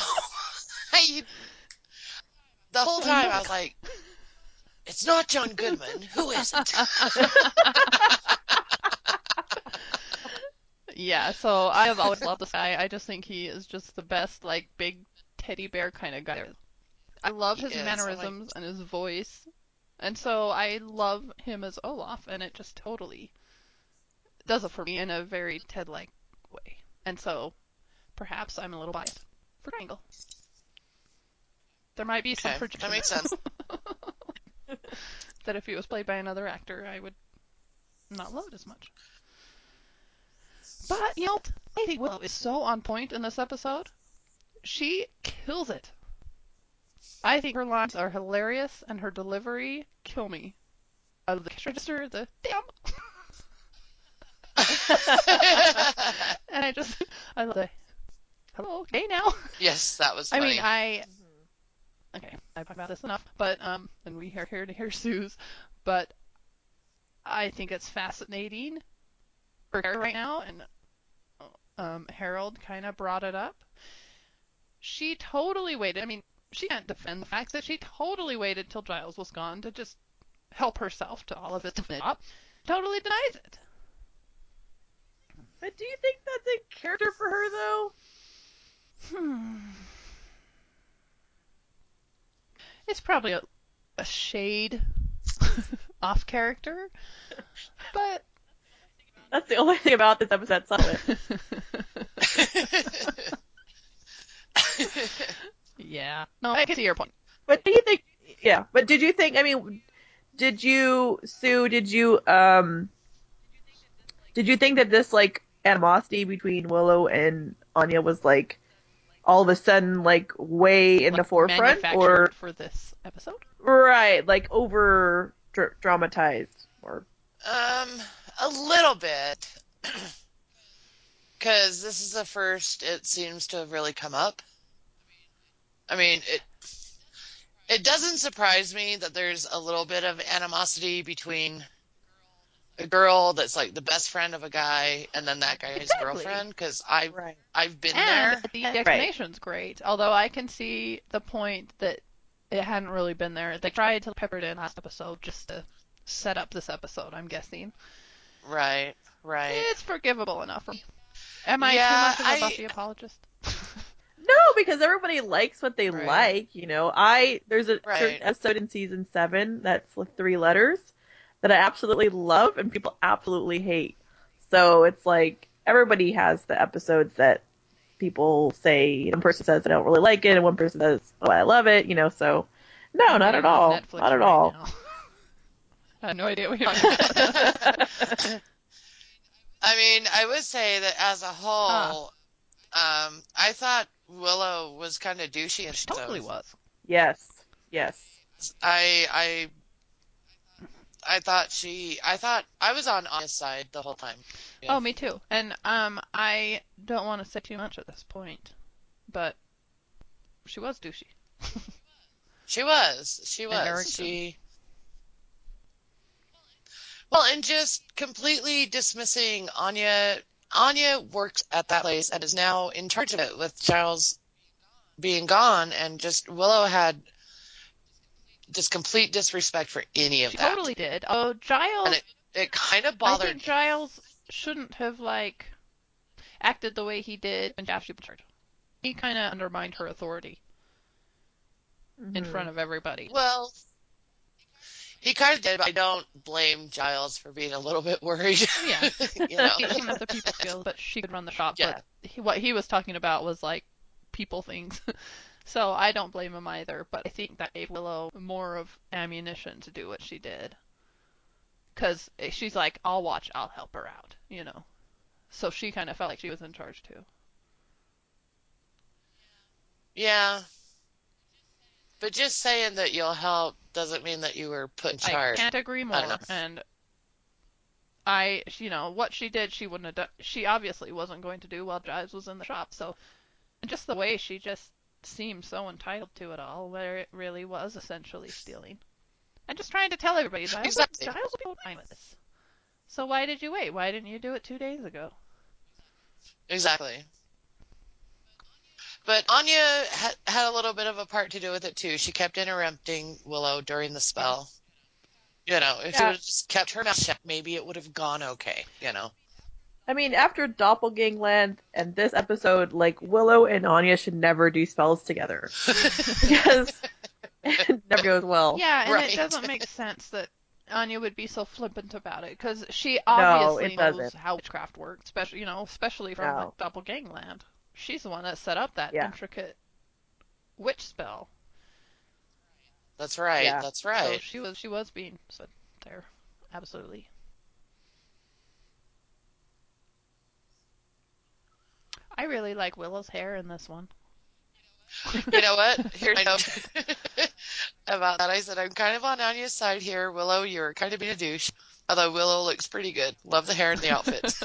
The whole time I was like, it's not John Goodman. Who is it? Yeah, so I have always loved this guy. I just think he is just the best, like, big teddy bear kind of guy. I love his mannerisms and his voice. And so I love him as Olaf, and it just totally does it for me in a very Ted-like way. And so perhaps I'm a little biased for Triangle. There might be some projection. That makes sense. That if he was played by another actor, I would not love it as much. But, you know, I think Willow is so on point in this episode. She kills it. I think her lines are hilarious, and her delivery kill me. Out of the cash register, the damn. And I love the hello, hey now. Yes, that was funny. Okay, I've talked about this enough, but, and we are here to hear Sue's, but I think it's fascinating for her right now, and Harold kind of brought it up. She totally waited. I mean, she can't defend the fact that she totally waited till Giles was gone to just help herself to all of it. Totally denies it. But do you think that's a character for her, though? It's probably a shade off character, but that's the only thing about this episode. Yeah. No, I can see your point. But do you think? Yeah. But did you think? I mean, did you, Sue? Did you think that this like animosity between Willow and Anya was like all of a sudden like way in the forefront, or for this episode? Right, like over dramatized, or a little bit, because this is the first it seems to have really come up. I mean, it doesn't surprise me that there's a little bit of animosity between a girl that's like the best friend of a guy, and then that guy's Exactly. girlfriend, because I've Right. I've been And there. the explanation's great, although I can see the point that it hadn't really been there. They tried to pepper it in last episode just to set up this episode, I'm guessing. Right, right. It's forgivable enough for me. Am I too Yeah, much of a Buffy apologist? No, because everybody likes what they Right. like, you know. There's a Right. certain episode in season 7 that's with 3 letters that I absolutely love and people absolutely hate. So it's like everybody has the episodes that people say, one person says I don't really like it and one person says, oh, I love it, you know, so no, I'm not reading at all. on Netflix Not at right all. now. I have no idea what you're talking about. I mean, I would say that as a whole, I thought Willow was kind of douchey and She totally stuff. was. Yes. Yes. I I thought I was on Anya's side the whole time. Yeah. Oh, me too. And I don't want to say too much at this point, but she was douchey. She was. She And was. arrogant. Well, and just completely dismissing Anya. Anya works at that place and is now in charge of it with Giles being gone, and just Willow had just complete disrespect for any of She that. totally did. Oh, Giles. And it kind of I bothered think Giles shouldn't have acted the way he did when Daphne was charged. He kind of undermined her authority in front of everybody. Well, he kind of did, but I don't blame Giles for being a little bit worried. Yeah, You know? she didn't have the people skills, but she could run the shop. Yeah. But what he was talking about was like people things. So I don't blame him either. But I think that gave Willow more of ammunition to do what she did. Because she's like, I'll watch, I'll help her out, you know. So she kind of felt like she was in charge too. Yeah. But just saying that you'll help doesn't mean that you were put in I charge. can't agree I don't more. know. And what she did, she wouldn't have done. She obviously wasn't going to do while Giles was in the shop. So, and just the way she just seemed so entitled to it all, where it really was essentially stealing. And just trying to tell everybody, Exactly. Giles will be fine with this. So why did you wait? Why didn't you do it 2 days ago? Exactly. But Anya had a little bit of a part to do with it too. She kept interrupting Willow during the spell. You know, if she would have just kept her mouth shut, maybe it would have gone okay, you know. I mean, after Doppelgangland and this episode, like, Willow and Anya should never do spells together. Because it never goes well. Yeah, and Right. it doesn't make sense that Anya would be so flippant about it, because she No, obviously it knows doesn't. how witchcraft works, especially from No. Doppelgangland. She's the one that set up that Yeah. intricate witch spell. That's right. Yeah. That's So right. she was being said there, absolutely. I really like Willow's hair in this one. You know what? Here's my note about that. I said, I'm kind of on Anya's side here. Willow, you're kind of being a douche. Although Willow looks pretty good. Love the hair and the outfit.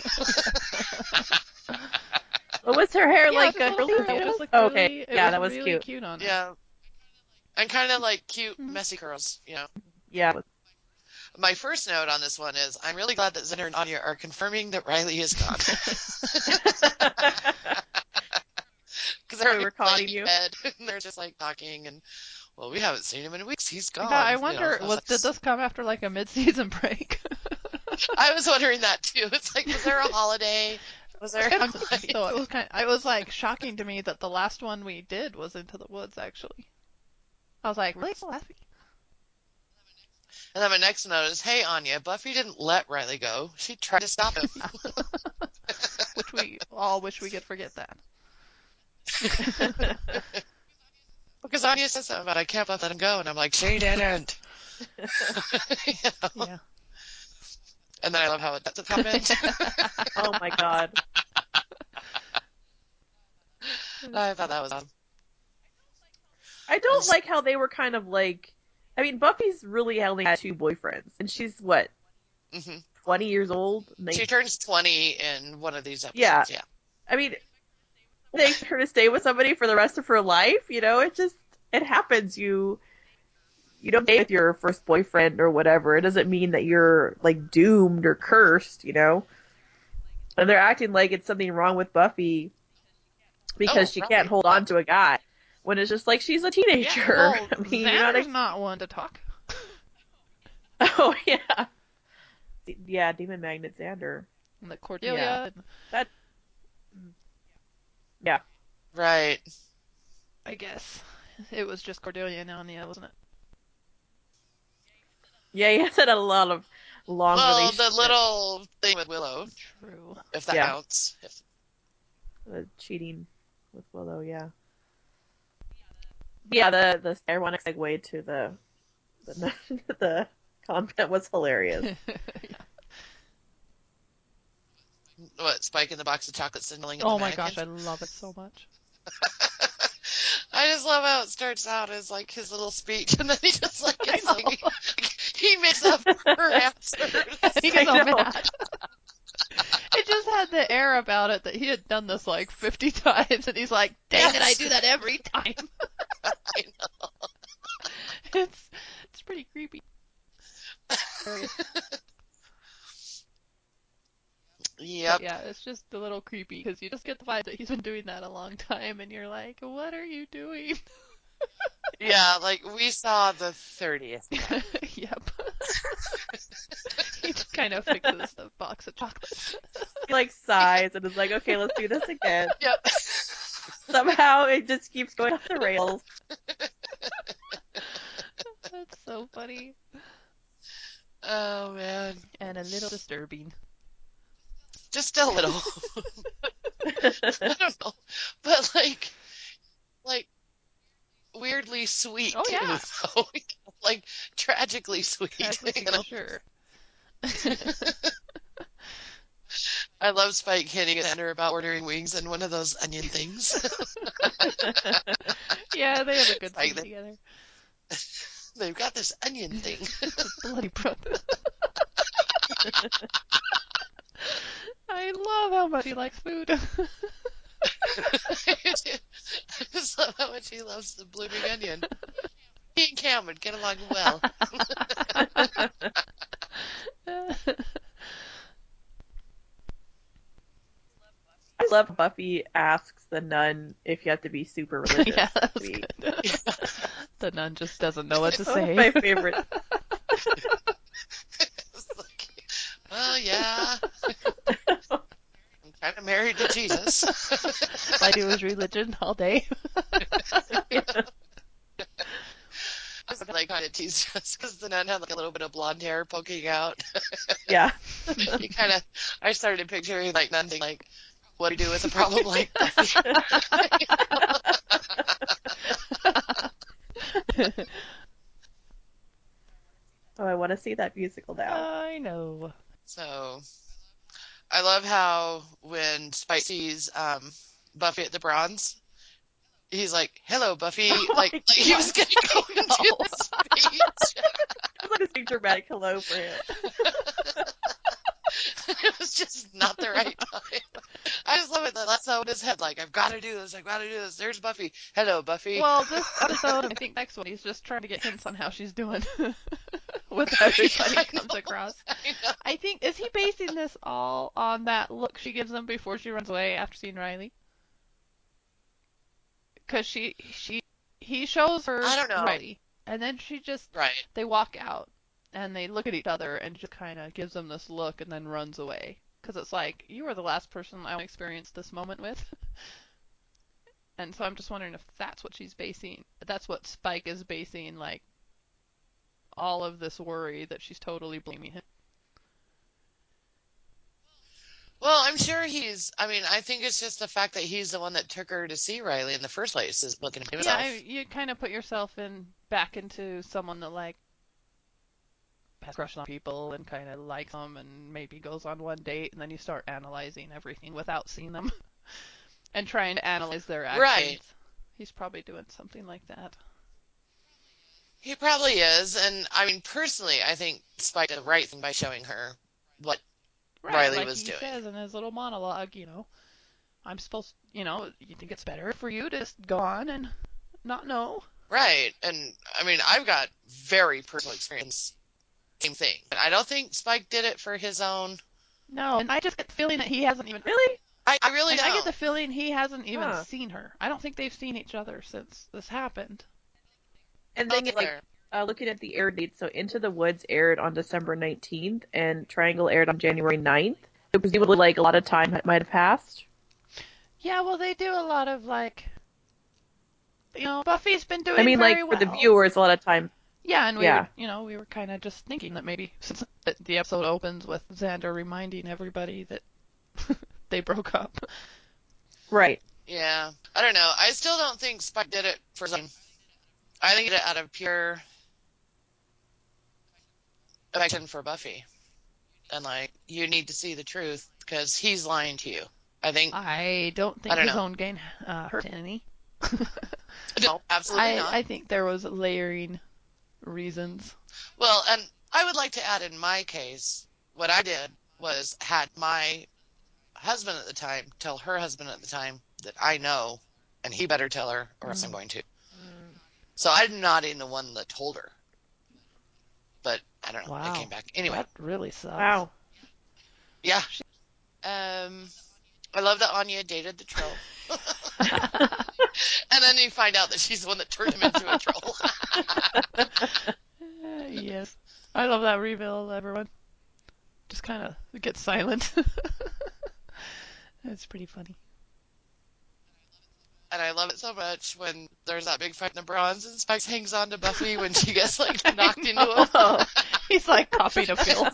What was her hair Yeah, like? just a little Curly? curly. It was like Okay. really, it Yeah, was that was really cute. cute on her. Yeah. And kind of like cute, Mhm. messy curls, you know. Yeah. My first note on this one is I'm really glad that Xander and Anya are confirming that Riley is gone. Because they're We were conning you. bed and they're just like talking and, well, we haven't seen him in weeks. He's gone. Yeah, I You know, wonder, I was like, did this come after like a mid-season break? I was wondering that too. It's like, was there a holiday? Was there? So it was like shocking to me that the last one we did was Into the Woods. Actually, I was like, really? Last week? And then my next note is, hey, Anya, Buffy didn't let Riley go. She tried to stop him. Which we all wish we could forget that. Because Anya says something about, I can't let him go. And I'm like, she didn't. You know? Yeah. And then I love how that's a comment. Oh my god. I thought that was awesome. I don't like how they were kind of like. I mean, Buffy's really only had 2 boyfriends, and she's what, Hmm 20 years old? She turns 20 in one of these episodes. Yeah. Yeah. I mean, they expect her to stay with somebody for the rest of her life. You know, it happens. you don't date with your first boyfriend or whatever. It doesn't mean that you're like doomed or cursed, you know? And they're acting like it's something wrong with Buffy because Oh, she can't right. hold on to a guy. When it's just like she's a teenager. Well, I mean, you're not. Xander's not one to talk. Oh yeah, yeah. Demon Magnet Xander. And the Cordelia. Yeah. And That. Yeah. Right. I guess it was just Cordelia and Anya, wasn't it? Yeah, he has had a lot of long Well, the relationships. little thing with Willow, True. if that Yeah. counts. Cheating with Willow, yeah. Yeah, the ironic segue to the the convent was hilarious. Yeah. What, Spike in the box of chocolates signaling at Oh the my mannequin? gosh, I love it so much. I just love how it starts out as like his little speech, and then he just like gets I like he makes up her answers. He gets I all know. mad. It just had the air about it that he had done this like 50 times, and he's like, "Dang it, I do that every time." I know. It's pretty creepy. Yep. But yeah, it's just a little creepy because you just get the vibe that he's been doing that a long time, and you're like, "What are you doing?" Yeah, like we saw the 30th time. Yep. He just kind of fixes the box of chocolates. He like sighs and is like, okay, let's do this again. Yep. Somehow it just keeps going off the rails. That's so funny Oh man. and a little disturbing. Just a little. I don't know. But like weirdly sweet Oh, too, yeah. though. Like tragically sweet. Tragically, you know? for sure. I love Spike hitting at her about ordering wings and one of those onion things. Yeah, they have a good Like scene together. They've got this onion thing. Bloody brother. I love how much he likes food. I just love how much he loves the blooming onion. He and Cam would get along well. I love Buffy asks the nun if you have to be super religious. Yeah, that to was be- good. The nun just doesn't know what to One of say. my favorite. It's like, well, yeah. I'm kind of married to Jesus. I do his religion all day. It's like kind of teased us because the nun had like a little bit of blonde hair poking out. Yeah. You kind of, I started picturing like nun thing, like, what do you do with a problem like Buffy? Oh, I want to see that musical now. I know. So, I love how when Spike sees Buffy at the Bronze, he's like, "Hello, Buffy!" Oh like my he was God. gonna go into know. his speech. It's like a big dramatic hello for him. It was just not the right time. I just love it that that's out in his head. Like, I've got to do this. I've got to do this. There's Buffy. Hello, Buffy. Well, this episode, and I think next one, he's just trying to get hints on how she's doing with everybody Yeah, he comes across. I know. I think, is he basing this all on that look she gives him before she runs away after seeing Riley? Because he shows her I don't know. Riley, and then Right. they walk out, and they look at each other, and just kind of gives them this look, and then runs away. Because it's like, you were the last person I experienced this moment with. And so I'm just wondering if that's what Spike is basing, like, all of this worry that she's totally blaming him. Well, I'm sure I think it's just the fact that he's the one that took her to see Riley in the first place is looking at himself. Yeah, you kind of put yourself back into someone that, like, has crush on people and kind of likes them and maybe goes on one date, and then you start analyzing everything without seeing them and trying to analyze their actions. Right. He's probably doing something like that. He probably is. And I mean, personally, I think Spike did the right thing by showing her what Right, Riley like was he doing. says in his little monologue, I'm supposed, you think it's better for you to just go on and not know. Right. And I mean, I've got very personal experience. Same thing. I don't think Spike did it for his own. No, and I just get the feeling that he hasn't even Really? I really and I get the don't. feeling he hasn't even Huh. seen her. I don't think they've seen each other since this happened. And I'll then, get like, there. looking at the air dates, so Into the Woods aired on December 19th, and Triangle aired on January 9th. So presumably, like, a lot of time might have passed. Yeah, well, they do a lot of like, Buffy's been I doing mean, very like, for the well. viewers, a lot of time. Yeah, and Yeah. we were kind of just thinking that maybe since the episode opens with Xander reminding everybody that they broke up. Right. Yeah. I don't know. I still don't think Spike did it for his own. I think he did it out of pure affection for Buffy. And like, you need to see the truth because he's lying to you. I think, I don't I think don't his know. own gain hurt any. No, absolutely not. I think there was layering reasons. Well, and I would like to add in my case, what I did was had my husband at the time tell her husband at the time that I know, and he better tell her or else I'm going to. So I'm not even the one that told her. But I don't know. It Wow, came back. Anyway, that really sucks. Wow. yeah. I love that Anya dated the troll. And then you find out that she's the one that turned him into a troll. Yes, I love that reveal. Everyone just kind of gets silent. It's pretty funny. And I love it so much when there's that big fight in the bronze and Spikes hangs on to Buffy when she gets like knocked into him. Oh. He's like copying a film.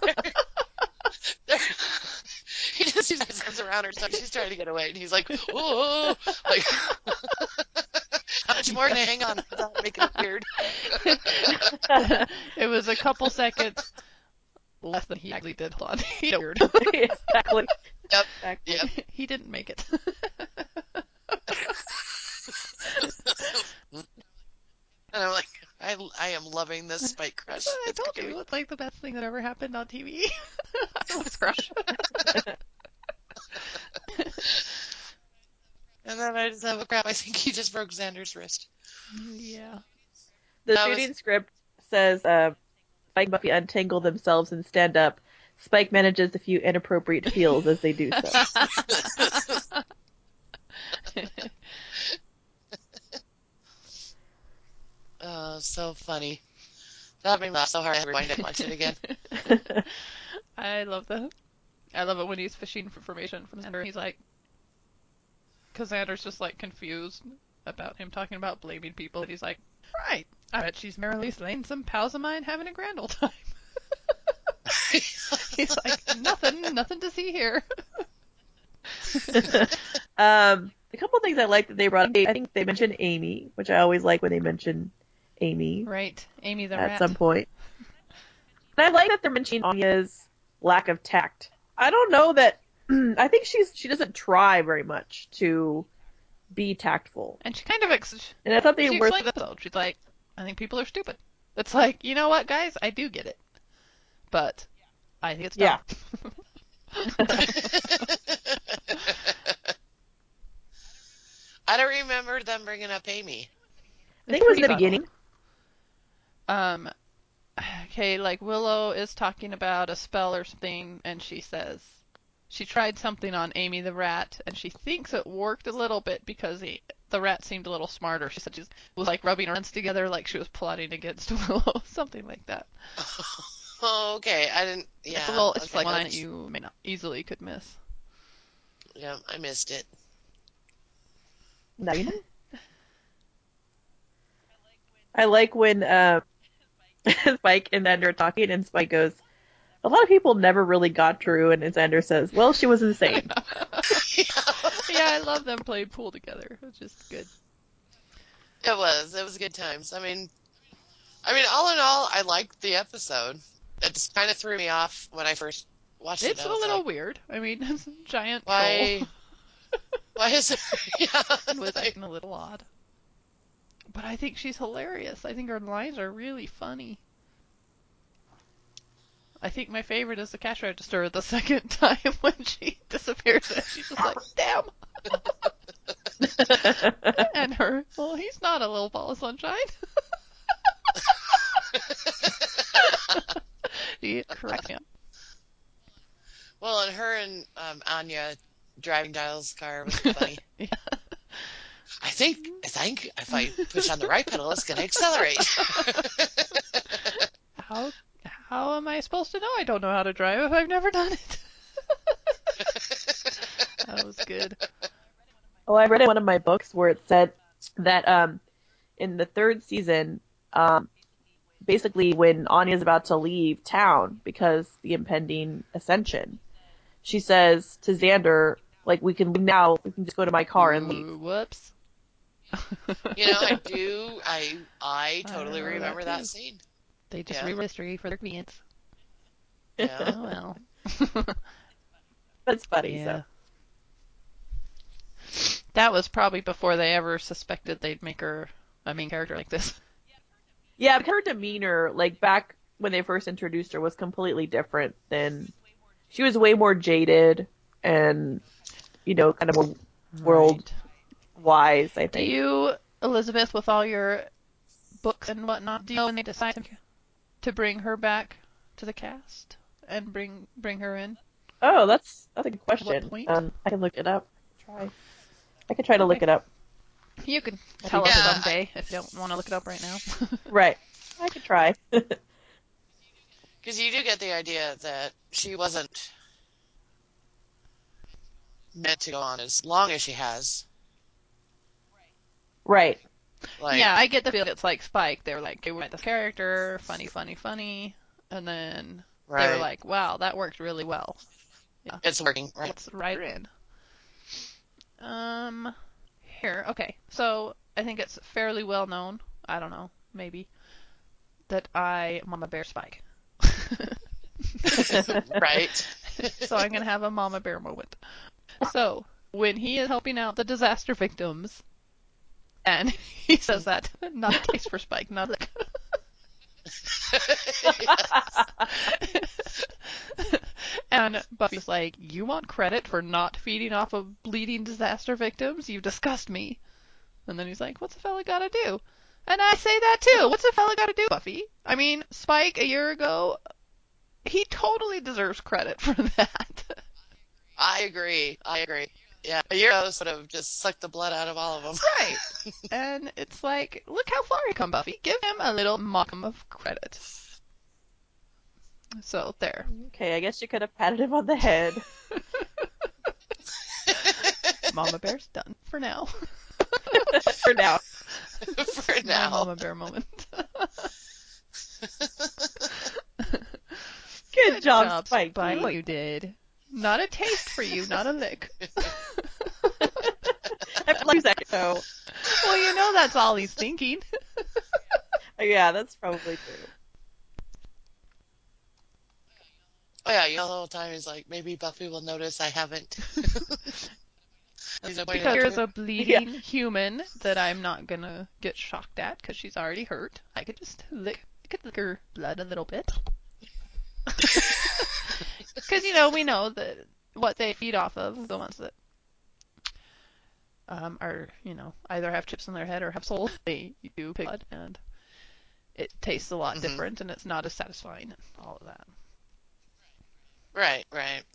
He just sees his arms around her, so she's trying to get away, and he's like, "Oh, like, how much more can I hang on without making it weird?" It was a couple seconds less than he actually did. Hold on. He weird. Exactly. Yep, Exactly. yep. He didn't make it. And I'm like, I am loving this Spike crush. I It's told great. you, it's like the best thing that ever happened on TV. I love his crush. And then I just have a crap. I think he just broke Xander's wrist. Yeah. The That was- shooting script says Spike and Buffy untangle themselves and stand up. Spike manages a few inappropriate feels as they do so. Oh, so funny. That made me laugh so hard I had to rewind it and watch it again. I love it when he's fishing for information from Xander. He's like, because Xander's just like confused about him talking about blaming people. And he's like, right, I bet she's merrily slaying some pals of mine having a grand old time. He's like, nothing to see here. A couple things I like that they brought up. I think they mentioned Amy, which I always like when they mention Amy Right, Amy the at rat. some point. And I like that they're mentioning Anya's lack of tact. I don't know that. I think she doesn't try very much to be tactful, And she kind of and that's something she worth. explained the episode. She's like, I think people are stupid. It's like, you know what, guys, I do get it, but I think it's dumb. I don't remember them bringing up Amy. I think it was in the beginning. Okay, like Willow is talking about a spell or something, and she says she tried something on Amy the rat, and she thinks it worked a little bit because the rat seemed a little smarter. She said she was like rubbing her hands together like she was plotting against Willow, something like that. Oh, okay. I didn't. Yeah. It's okay, like one that you may not easily could miss. Yeah, I missed it. Now you know. I like when Spike and Xander are talking, and Spike goes, "A lot of people never really got Drew," and Xander says, "Well, she was insane." Yeah, I love them playing pool together. It's just good. It was good times. I mean, all in all, I liked the episode. It just kind of threw me off when I first watched it. It's a little weird. I mean, it's a giant Why? troll. Why is it? Yeah. It was acting a little odd. But I think she's hilarious. I think her lines are really funny. I think my favorite is the cash register the second time when she disappears and she's just like, damn. And her, well, he's not a little ball of sunshine. She cracked me up. Well, and her and Anya driving Giles' car was funny. Yeah. I think if I push on the right pedal, it's going to accelerate. How am I supposed to know I don't know how to drive if I've never done it? That was good. Oh, I read in one of my books where it said that in the third season, basically when Anya's about to leave town because the impending ascension, she says to Xander, like, we can just go to my car and leave. Ooh, whoops. I totally remember remember that that too. scene. They just Yeah. rewrote history for their convenience. Yeah. Oh well. But it's funny, Yeah. so. That was probably before they ever suspected they'd make her a main character like this. Yeah, but her demeanor, like, back when they first introduced her, was completely different than... She was way more jaded and, kind of more world-wise, I Do think. you, Elizabeth, with all your books and whatnot, do you know when they decide to bring her back to the cast and bring her in? Oh, that's a good At question. what point? I can look it up. I could try to look it up. You can tell us Yeah, someday if you don't want to look it up right now. Right. I could try. because you do get the idea that she wasn't meant to go on as long as she has. Right. Like, Yeah, I get the feeling it's like Spike. They were like, okay, we write this character, funny, and then they were right. like, wow, that worked really well. Yeah, It's working, right? let's write her in. Here, okay. So I think it's fairly well known. I don't know, maybe that I Mama Bear Spike. Right. So I'm gonna have a Mama Bear moment. So when he is helping out the disaster victims, and he says that, not a taste for Spike, not a And Buffy's like, you want credit for not feeding off of bleeding disaster victims? You disgust me. And then he's like, what's a fella gotta do? And I say that too. What's a fella gotta do, Buffy? I mean, Spike a year ago, he totally deserves credit for that. I agree. Yeah, a year ago sort of just sucked the blood out of all of them. Right. And it's like, look how far he come, Buffy. Give him a little modicum of credit. So, there. Okay, I guess you could have patted him on the head. Mama Bear's done for now. For now. For My now. Mama Bear moment. Good job, Spike. Spike. What you did. Not a taste for you, not a lick. I love that show. Well, you know that's all he's thinking. Yeah, that's probably true. Oh yeah, the whole time he's like, maybe Buffy will notice I haven't. Because there's a bleeding human that I'm not gonna get shocked at because she's already hurt. I could just lick her blood a little bit. Because, we know that what they feed off of, the ones that are, either have chips in their head or have souls, they do pig blood, and it tastes a lot different, and it's not as satisfying, and all of that. Right.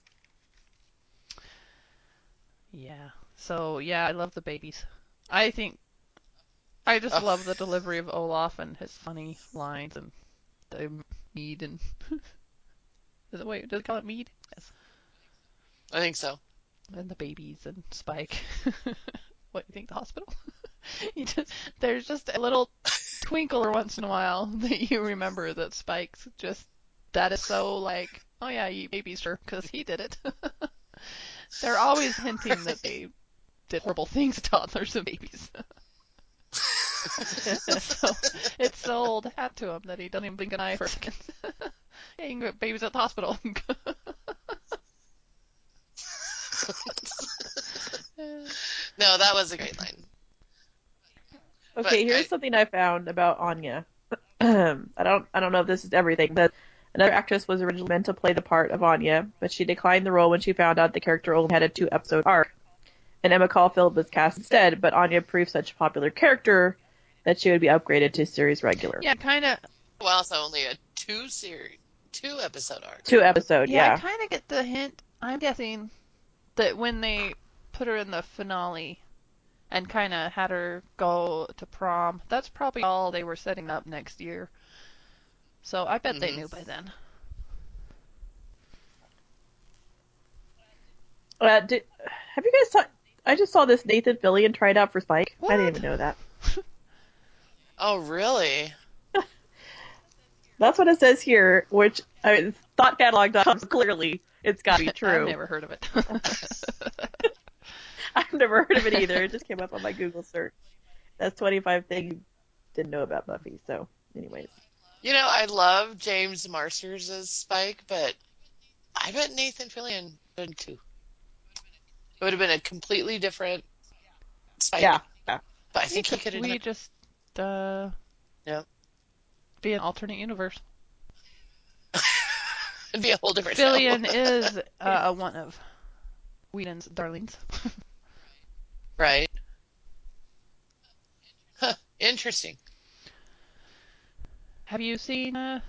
Yeah. So, yeah, I love the babies. I just love the delivery of Olaf and his funny lines and the mead and... does it call it mead? Yes. I think so. And the babies and Spike. What, you think the hospital? There's just a little twinkle once in a while that you remember that Spike's just, that is so like, oh yeah, you eat babies, sure, because he did it. They're always hinting that they did horrible things to toddlers and babies. So it's so old hat to him that he doesn't even blink an eye for a second. Yeah, you can get babies at the hospital. No, that was a great line. Okay, here's something I found about Anya. I don't know if this is everything, but another actress was originally meant to play the part of Anya, but she declined the role when she found out the character only had a 2-episode arc. and Emma Caulfield was cast instead, but Anya proved such a popular character that she would be upgraded to series regular. Yeah, kind of. Well, it's only a 2 episode arc. 2 episode, Yeah, I yeah. kind of get the hint. I'm guessing that when they put her in the finale and kind of had her go to prom, that's probably all they were setting up next year. So I bet they knew by then. Have you guys saw? I just saw this Nathan Fillion tried out for Spike. What? I didn't even know that. Oh, really? That's what it says here, which I mean, thoughtcatalog.com, clearly it's got to be true. I've never heard of it. I've never heard of it either. It just came up on my Google search. That's 25 things you didn't know about Buffy. So, anyways. You know, I love James Marsters as Spike, but I bet Nathan Fillion would too. It would have been a completely different Spike. Yeah. But I think he could have done We it. just Yeah. be an alternate universe. It'd be a whole different show. Fillion is one of Whedon's darlings. Right. Huh. Interesting. Have you seen the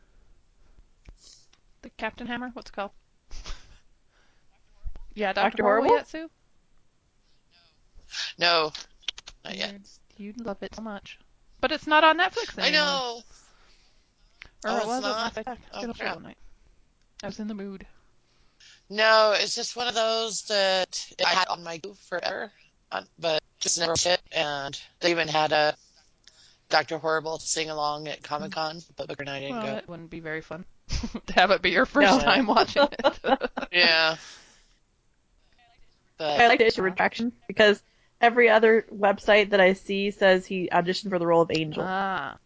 Captain Hammer? What's it called? Yeah, Dr. Horrible yet, Sue? No, not yet. You'd love it so much. But it's not on Netflix anymore. I know. Or Oh, it it's was not? on Netflix. I Oh, stayed up crap. all night. I was in the mood. No, it's just one of those that I had on my queue forever, but just never hit. And they even had a Dr. Horrible to sing along at Comic Con, but Booker and I didn't Well, go. that wouldn't be very fun to have it be your first No. time watching it. Yeah. I But like to issue retraction because every other website that I see says he auditioned for the role of Angel. Ah.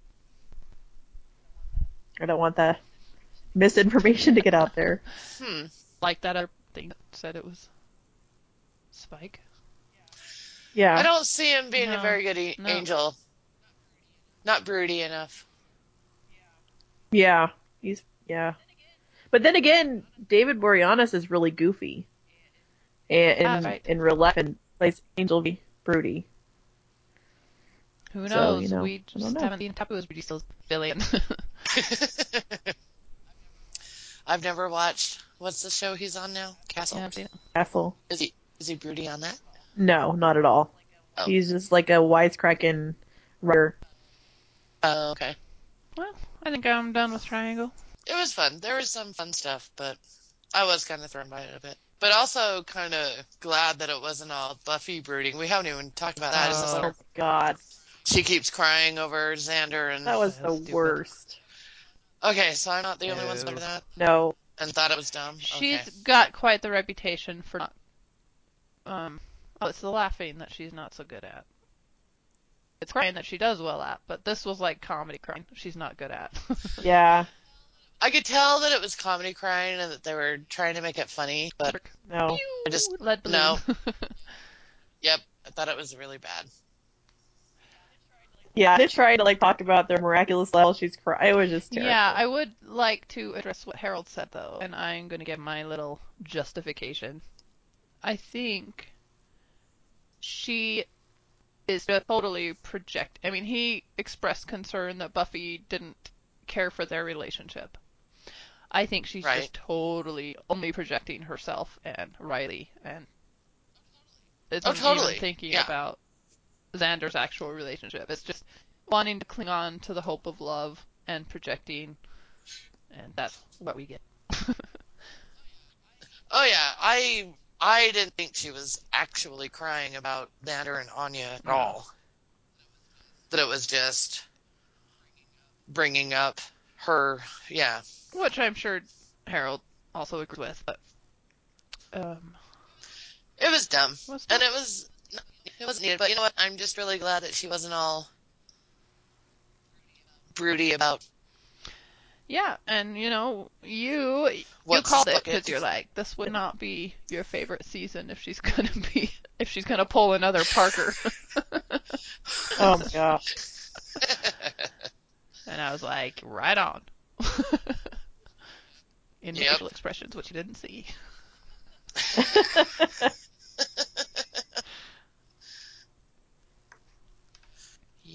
I don't want that misinformation to get out there. Like that other thing that said it was Spike. Yeah. I don't see him being a No, very good no. angel. Not broody enough. Yeah. Yeah. But then again, David Boreanaz is really goofy. And Right. in real life and plays Angel v. Broody. Who So, knows? you know, We I don't just know. haven't seen Tapu as Beauty Still's Fillion. I've never watched. What's the show he's on now? Castle. Yeah, I've seen it. Castle. Is he broody on that? No, not at all. Oh. He's just like a wisecracking writer. Oh, okay. Well, I think I'm done with Triangle. It was fun. There was some fun stuff, but I was kind of thrown by it a bit. But also kind of glad that it wasn't all Buffy brooding. We haven't even talked about that. Is this Oh, where God. she keeps crying over Xander and... That was So the stupid. worst. Okay, so I'm not the only one No. for that No. and thought it was dumb. She's Okay. got quite the reputation for not. It's the laughing that she's not so good at. It's crying that she does well at, but this was like comedy crying she's not good at. Yeah. I could tell that it was comedy crying and that they were trying to make it funny, but No. I just... Lead balloon. No. Yep, I thought it was really bad. Yeah, they're trying to like talk about their miraculous level. She's crying. It was just terrible. Yeah, I would like to address what Harold said though, and I'm going to give my little justification. I think she is just totally project. I mean, he expressed concern that Buffy didn't care for their relationship. I think she's Right. just totally only projecting herself and Riley and isn't totally. even thinking Yeah. about Xander's actual relationship. It's just wanting to cling on to the hope of love and projecting, and that's what we get. Oh yeah, I didn't think she was actually crying about Xander and Anya at No. all. That it was just bringing up her, yeah. Which I'm sure Harold also agrees with, but It was dumb. Was And dumb. it wasn't needed, but you know what? I'm just really glad that she wasn't all broody about yeah, and you know, you what's called it bucket. because you're like, this would not be your favorite season if she's gonna pull another Parker. Oh my gosh. And I was like, right on. In Yep. facial expressions, which you didn't see.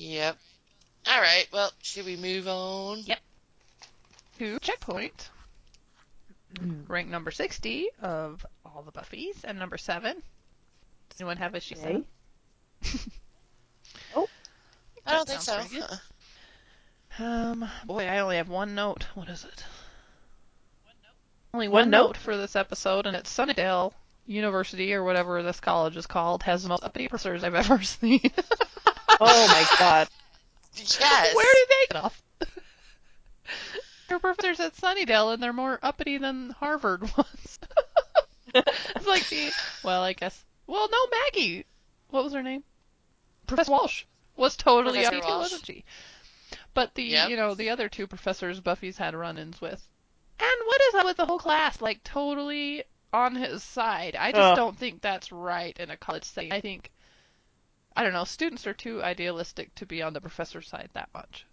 Yep. All right. Well, should we move on? Yep. To Checkpoint, ranked number 60 of all the Buffys, and number 7. Does anyone have a she Okay. said? Oh, I don't think so. Sounds pretty good. Boy, I only have one note. What is it? Only one note for this episode, and it's Sunnydale University, or whatever this college is called, has the most uppity professors I've ever seen. oh my god. Yes. Where did they get off? They're professors at Sunnydale, and they're more uppity than Harvard was. It's like, well, I guess. Well, no, Maggie. What was her name? Professor Walsh was totally Professor uppity too, Walsh. wasn't she? But the other two professors Buffy's had run-ins with. And what is up with the whole class? Like, totally on his side. I just don't think that's right in a college setting. I don't know, students are too idealistic to be on the professor's side that much.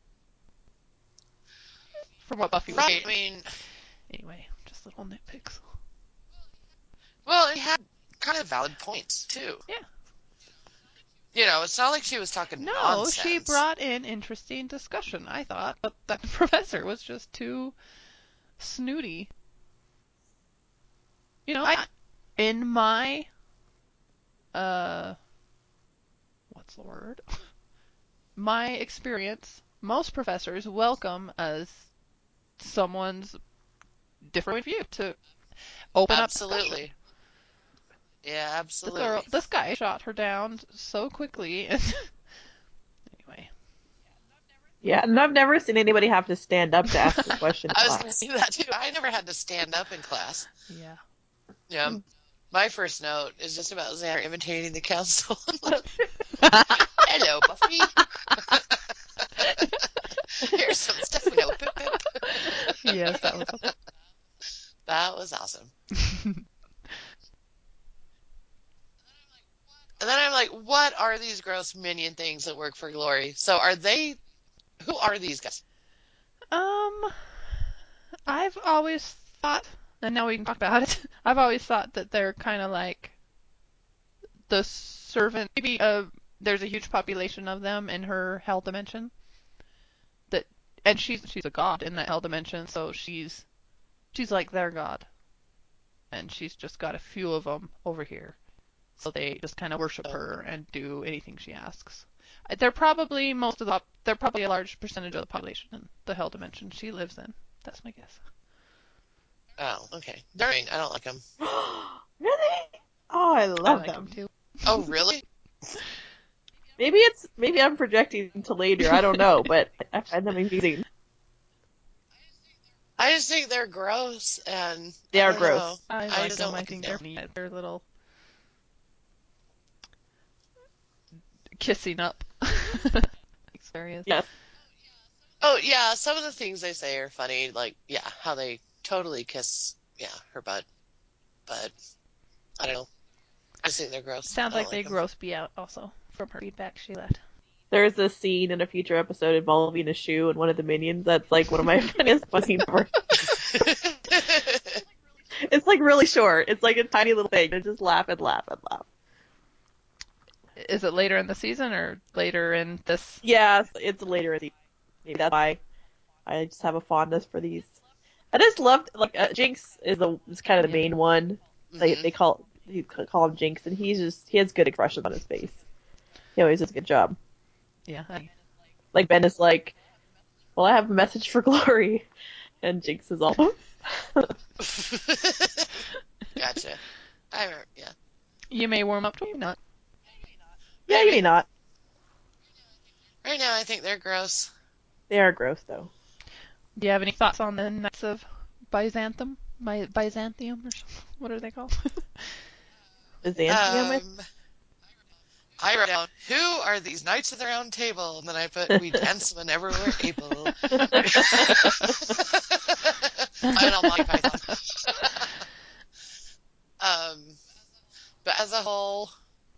From what Buffy was Right. doing. I mean, Anyway, just little nitpicks. well, he had kind of valid points, too. Yeah. You know, it's not like she was talking No, nonsense. she brought in interesting discussion, I thought, but that professor was just too snooty. You know, in my, what's the word? My experience, most professors welcome as someone's different view to open up discussion. Absolutely. Yeah, absolutely. This guy shot her down so quickly. And anyway. Yeah, and I've never seen anybody have to stand up to ask a question. I was going to say that, too. I never had to stand up in class. Yeah. Yeah. My first note is just about Xander imitating the council. Hello, Buffy. Here's some stuff we know. Pip, pip. Yes, that was awesome. That was awesome. And then I'm like, what are these gross minion things that work for Glory? So who are these guys? I've always thought, and now we can talk about it, I've always thought that they're kind of like the servant, maybe there's a huge population of them in her hell dimension. And she's a god in that hell dimension, so she's like their god. And she's just got a few of them over here. So they just kind of worship her and do anything she asks. They're probably a large percentage of the population in the hell dimension she lives in. That's my guess. Oh, okay. Darn, I don't like them. Really? Oh, I love like them. too. Oh, really? Maybe I'm projecting to later. I don't know, but I find them amusing. I just think they're gross, and They I are don't gross. know. I I like just them. don't I like think them. they're neat. They're little kissing up experience. Yes. Oh, yeah, some of the things they say are funny, like, yeah, how they totally kiss, her butt. But, I don't know. I just think they're gross. Sounds I like don't they them. gross me out also from her feedback she left. There's a scene in a future episode involving a shoe and one of the minions that's like one of my funniest scenes ever. It's like really short. It's like a tiny little thing. And just laugh and laugh and laugh. Is it later in the season or later in this? Yeah, it's later in the maybe that's why I just have a fondness for these. I just loved like Jinx is kind of the main one. They call him Jinx, and he has good expressions on his face. He always does a good job. Yeah. Like Ben is like, well, I have a message for Glory, and Jinx is all. Gotcha. I remember, yeah. You may warm up to it, not. Yeah, maybe not. Right now, I think they're gross. They are gross though. Do you have any thoughts on the Knights of Byzantium? Byzantium or something? What are they called? Byzantium. I wrote down, who are these Knights of the Round Table? And then I put, we dance whenever we're able. I know Monty Python. But as a whole,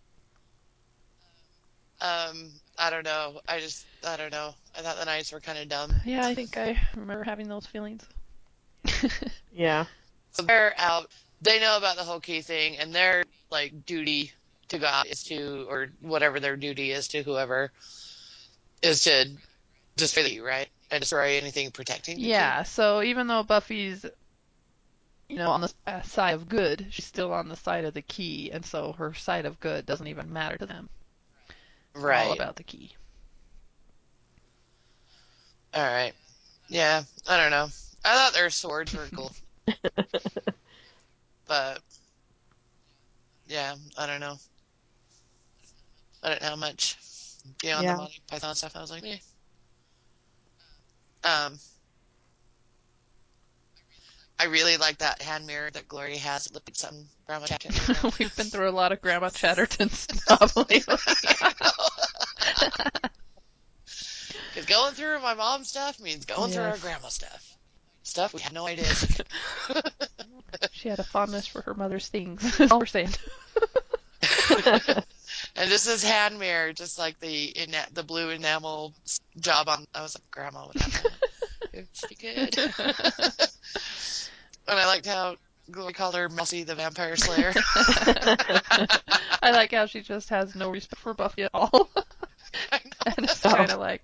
I don't know. I don't know. I thought the Knights were kind of dumb. Yeah, I think I remember having those feelings. Yeah. So they're out. They know about the whole key thing, and their duty to God is to, or whatever their duty is to whoever, is to destroy the key, right? And destroy anything protecting the key. Yeah, so even though Buffy's, on the side of good, she's still on the side of the key, and so her side of good doesn't even matter to them. It's all Right. about the key. All right. Yeah, I don't know. I thought their swords were cool. But, yeah, I don't know. I didn't know much beyond the Yeah. Monty Python stuff. I was like, eh. Um, I really like that hand mirror that Glory has. It looked like something Grandma Chatterton would We've been through a lot of Grandma Chatterton stuff lately. Because going through my mom's stuff means going through our Yes. grandma stuff. Stuff we had no idea. She had a fondness for her mother's things. That's all we're saying. And this is hand mirror, just like the blue enamel job on. I was like, Grandma would have that if she could. And I liked how Glory called her Mousy the Vampire Slayer. I like how she just has no respect for Buffy at all. I know. And it's kind of like,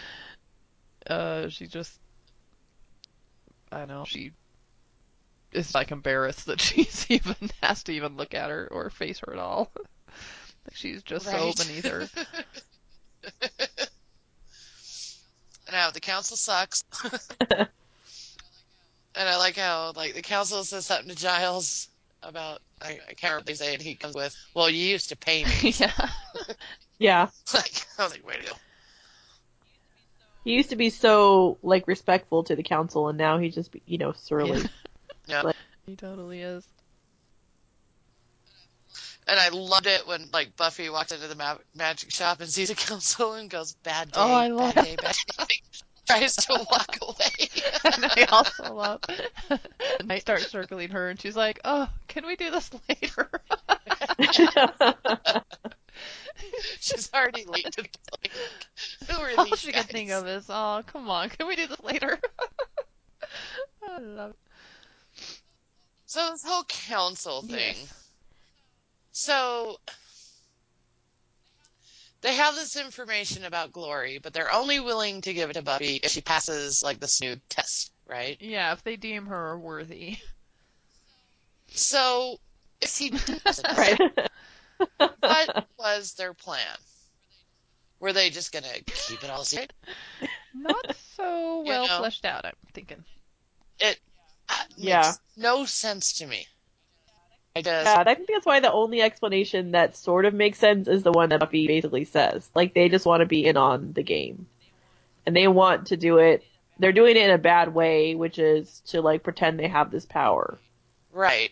she just, I don't know, she is like embarrassed that she's even has to even look at her or face her at all. Like she's just so Right. beneath her. Now the council sucks. And I like how like the council says something to Giles about I can't really say it. He comes with, "Well, you used to pay me." Yeah. Yeah. Like I was like, "Way to go!" He used to be so like respectful to the council, and now he's just surly. Yeah. Like, He totally is. And I loved it when like Buffy walks into the magic shop and sees a council and goes, "Bad day, Oh, I love bad day, bad day." Tries to walk away. And I also love. And I start circling her, and she's like, "Oh, can we do this later?" She's already late to the plane. Who are All these she guys? can think of is, "Oh, come on, can we do this later?" I love it. So this whole council thing. Yes. So they have this information about Glory, but they're only willing to give it to Buffy if she passes like the Snood test, right? Yeah, if they deem her worthy. So if he didn't pass the test, right. what was their plan? Were they just gonna keep it all secret? Not so You well know, fleshed out, I'm thinking. it Yeah. makes no sense to me. I just Yeah, I think that's why the only explanation that sort of makes sense is the one that Buffy basically says. Like, they just want to be in on the game. And they want to do it. They're doing it in a bad way, which is to, like, pretend they have this power. right,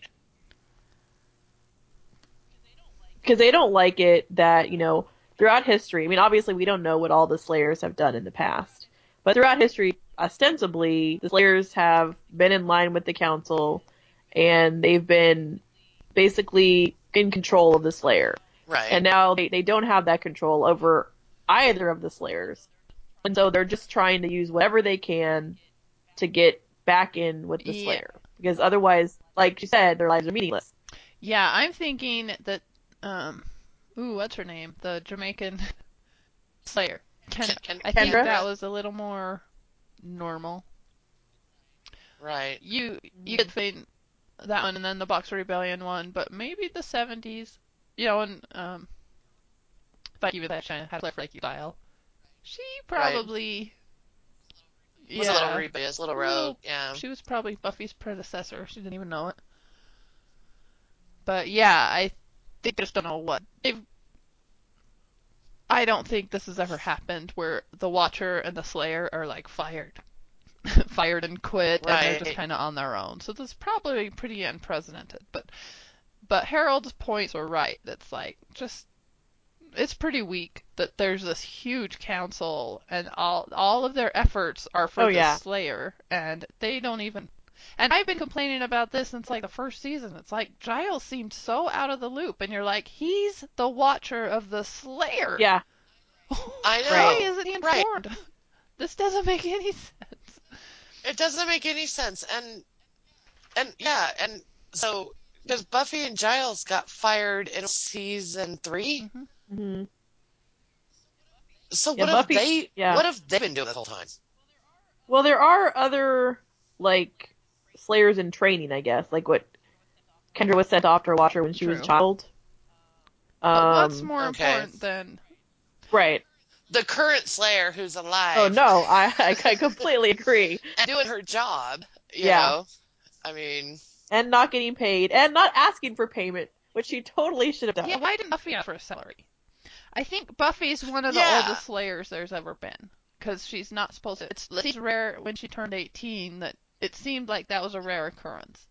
Because they don't like it that, throughout history, I mean, obviously we don't know what all the Slayers have done in the past. But throughout history, ostensibly, the Slayers have been in line with the Council, and they've been basically in control of the Slayer. right, And now they don't have that control over either of the Slayers. And so they're just trying to use whatever they can to get back in with the Yeah. Slayer. Because otherwise, like you said, their lives are meaningless. Yeah, I'm thinking that, what's her name? The Jamaican Slayer. I think Kendra? that was a little more normal. right. You could think that one and then the Boxer Rebellion one, but maybe the 70s. And like even that China had a like style. She probably Was a little yeah, rebellious, a little rogue. Yeah, she was probably Buffy's predecessor. She didn't even know it. But yeah, I think they just don't know what they've. I don't think this has ever happened where the Watcher and the Slayer are like fired, fired and quit, and they're just right. kind of on their own. So this is probably pretty unprecedented. But Harold's points were right. It's like just it's pretty weak that there's this huge council and all of their efforts are for Oh, the yeah. Slayer, and they don't even. And I've been complaining about this since like the first season. It's like Giles seemed so out of the loop, and you're like, he's the Watcher of the Slayer. Yeah. I know. Why isn't he Right. informed? This doesn't make any sense. It doesn't make any sense. And yeah, and so because Buffy and Giles got fired in season 3. Mm-hmm. Mm-hmm. So Yeah, what have Buffy. Yeah. what have they been doing this whole time? Well, there are other like Slayers in training, I guess, like what Kendra was sent off to watch her when she was a True. child. But what's more Okay. important than Right. The current Slayer who's Oh alive no, I completely agree. and doing her job, you Yeah. know? I mean, And not getting paid and not asking for payment, which she totally should have done. yeah? Why didn't Buffy ask for a salary? I think Buffy's one of the yeah. oldest Slayers there's ever been because she's not supposed to. It's rare when she turned 18 that it seemed like that was a rare occurrence.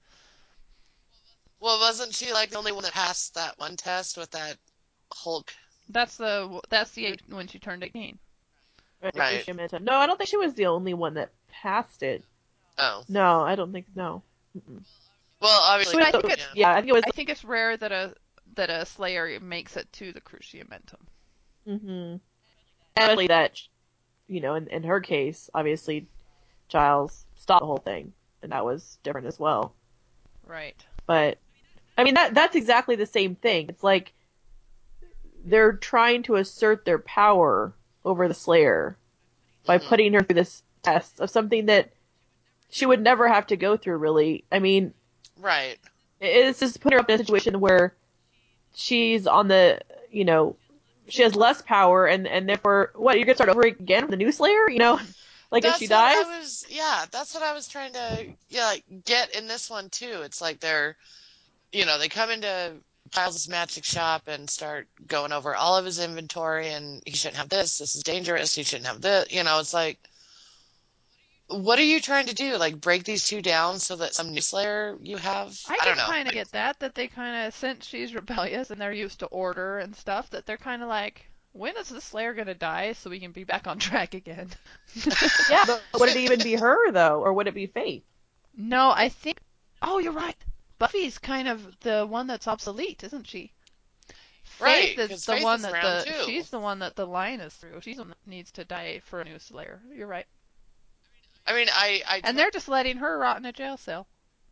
Well, wasn't she like the only one that passed that one test with that Hulk? That's the age when she turned 18. Right. No, I don't think she was the only one that passed it. Oh. No, I don't think no. Mm-mm. Well, obviously. But I think it's Yeah, I think it was. I think it's rare that a Slayer makes it to the Cruciamentum. Mm-hmm. Especially that, in her case, obviously, Giles stopped the whole thing, and that was different as well. Right. But I mean that's exactly the same thing. It's like they're trying to assert their power over the Slayer by putting her through this test of something that she would never have to go through, really. I mean, Right. it's just putting her up in a situation where she's on the, she has less power, and therefore, what, you're gonna start over again with the new Slayer? Like if she dies? That's what I was trying to get in this one too. It's like they come into Giles' magic shop and start going over all of his inventory, and he shouldn't have this is dangerous, he shouldn't have this, it's like, what are you trying to do? Like break these two down so that some new Slayer you have? I I don't can know. kind of get that they kind of, since she's rebellious and they're used to order and stuff, that they're kind of like, when is this Slayer gonna die so we can be back on track again? Yeah, but would it even be her though, or would it be Faith? No, I think. Oh, you're right. Buffy's kind of the one that's obsolete, isn't she? Right, Faith is because the Faith one is that around too. she's the one that the line is through. She's the one that needs to die for a new Slayer. You're right. I mean, And they're just letting her rot in a jail cell.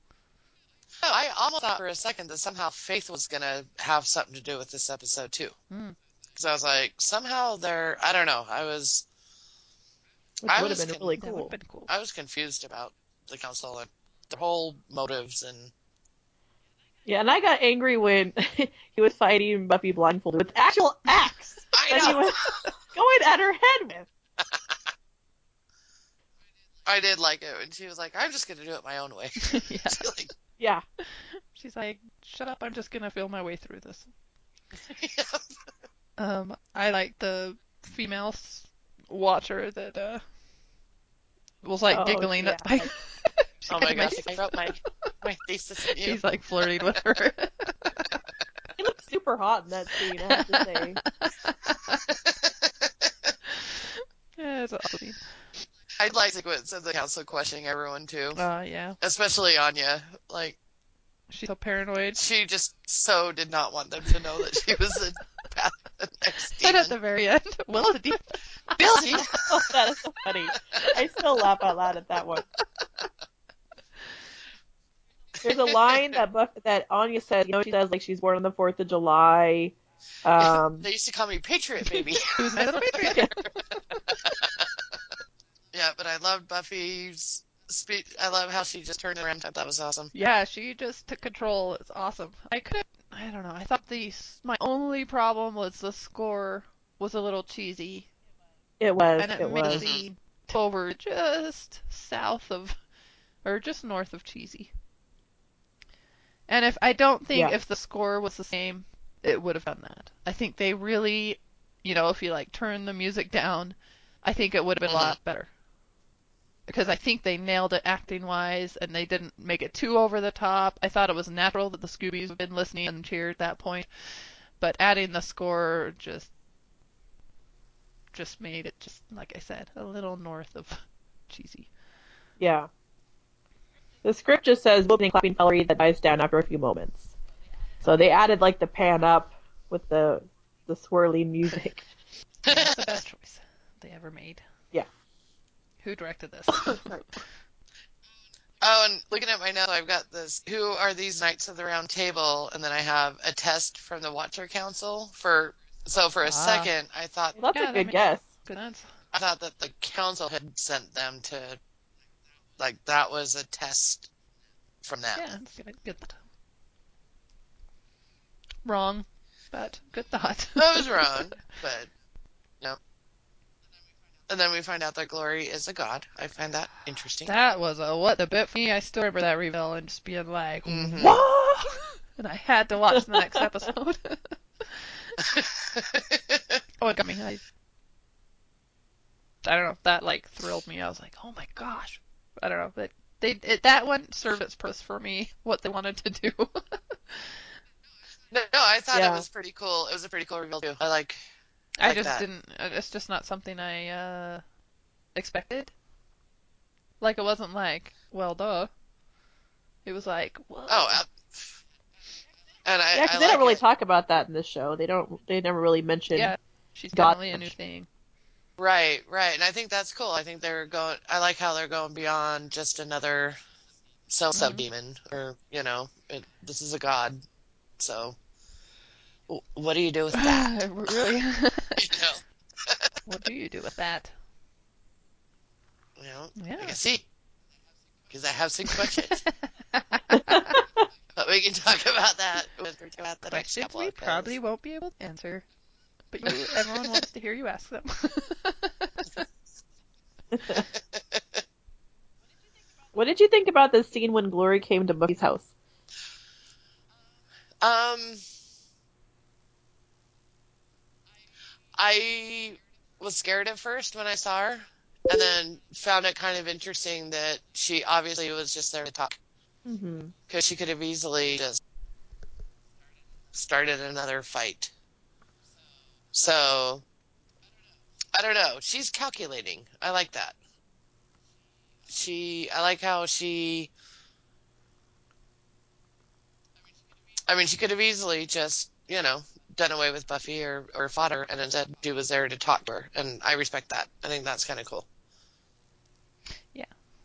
I almost thought for a second that somehow Faith was gonna have something to do with this episode too. Hmm. Because I was like, somehow I don't know. Which would have been really That would cool. have been cool. I was confused about the council and their whole motives and. Yeah, and I got angry when he was fighting Buffy blindfolded with actual axe that he was going at her head with. I did like it when she was like, "I'm just gonna do it my own way." Yeah. Yeah. She's like, shut up, I'm just gonna feel my way through this. Yeah. I like the female watcher that was like giggling yeah. at Spike. Oh my gosh, I wrote my thesis on you. He's like flirting with her. He looked super hot in that scene, I have to say. Yeah, it's awesome. I'd like sequence of the council questioning everyone too. Yeah. Especially Anya. Like, she's so paranoid. she just so did not want them to know that she was the next demon. And at the very end, Will's a demon. Billy! Oh, that is so funny. I still laugh out loud at that one. There's a line that Anya says, she says, like, she's born on the 4th of July. They used to call me Patriot Baby. Who's my little patriot? Yeah, but I loved Buffy's speech. I love how she just turned around. I thought that was awesome. Yeah, she just took control. It's awesome. I don't know. I thought my only problem was the score was a little cheesy. It was. And it It made was. it seem over just south of, or just north of cheesy. And I don't think if the score was the same, it would have done that. I think they really, if you like turn the music down, I think it would have been a lot better. Because I think they nailed it acting wise, and they didn't make it too over the top. I thought it was natural that the Scoobies had been listening and cheered at that point, but adding the score just made it, just like I said, a little north of cheesy. Yeah. The script just says whooping and clapping celery that dies down after a few moments. So they added like the pan up with the swirling music. That's the best choice they ever made. Yeah. Who directed this? Oh, and looking at my note, I've got this. Who are these Knights of the Round Table? And then I have a test from the Watcher Council for a second, I thought Well, that's a good guess. That's, I thought that the council had sent them to, like, that was a test from them. yeah, it's good thought. Wrong, but good thought. I was wrong, but no. And then we find out that Glory is a god. I find that interesting. That was a what the bit for me. I still remember that reveal and just being like, Mhm. "What?" And I had to watch the next episode. Oh, it got me. I don't know. That like thrilled me. I was like, "Oh my gosh!" I don't know, but that one served its purpose for me. What they wanted to do. No, I thought it Yeah. was pretty cool. It was a pretty cool reveal too. I like I just that. didn't. It's just not something I expected. Like it wasn't like, well, duh. It was like, whoa. Oh, and Yeah, I because they like don't really it. talk about that in this show. They don't. They never really mention Yeah, she's God definitely a new much. thing. Right, right. And I think that's cool. I think they're going, I like how they're going beyond just another sub-demon or, this is a god. So, what do you do with that? Really? You know, What do you do with that? I Yeah. can see, because I have some questions. But we can talk about that when we talk about the next Questions couple we of probably won't be able to answer, but everyone wants to hear you ask them. What did you think about the scene when Glory came to Buffy's house? Um, I was scared at first when I saw her, and then found it kind of interesting that she obviously was just there to talk, Mm-hmm. because she could have easily just started another fight. So, I don't know. She's calculating. I like that. I like how I mean, she could have easily just, done away with Buffy or fought her, and instead she was there to talk to her. And I respect that. I think that's kind of cool. Yeah.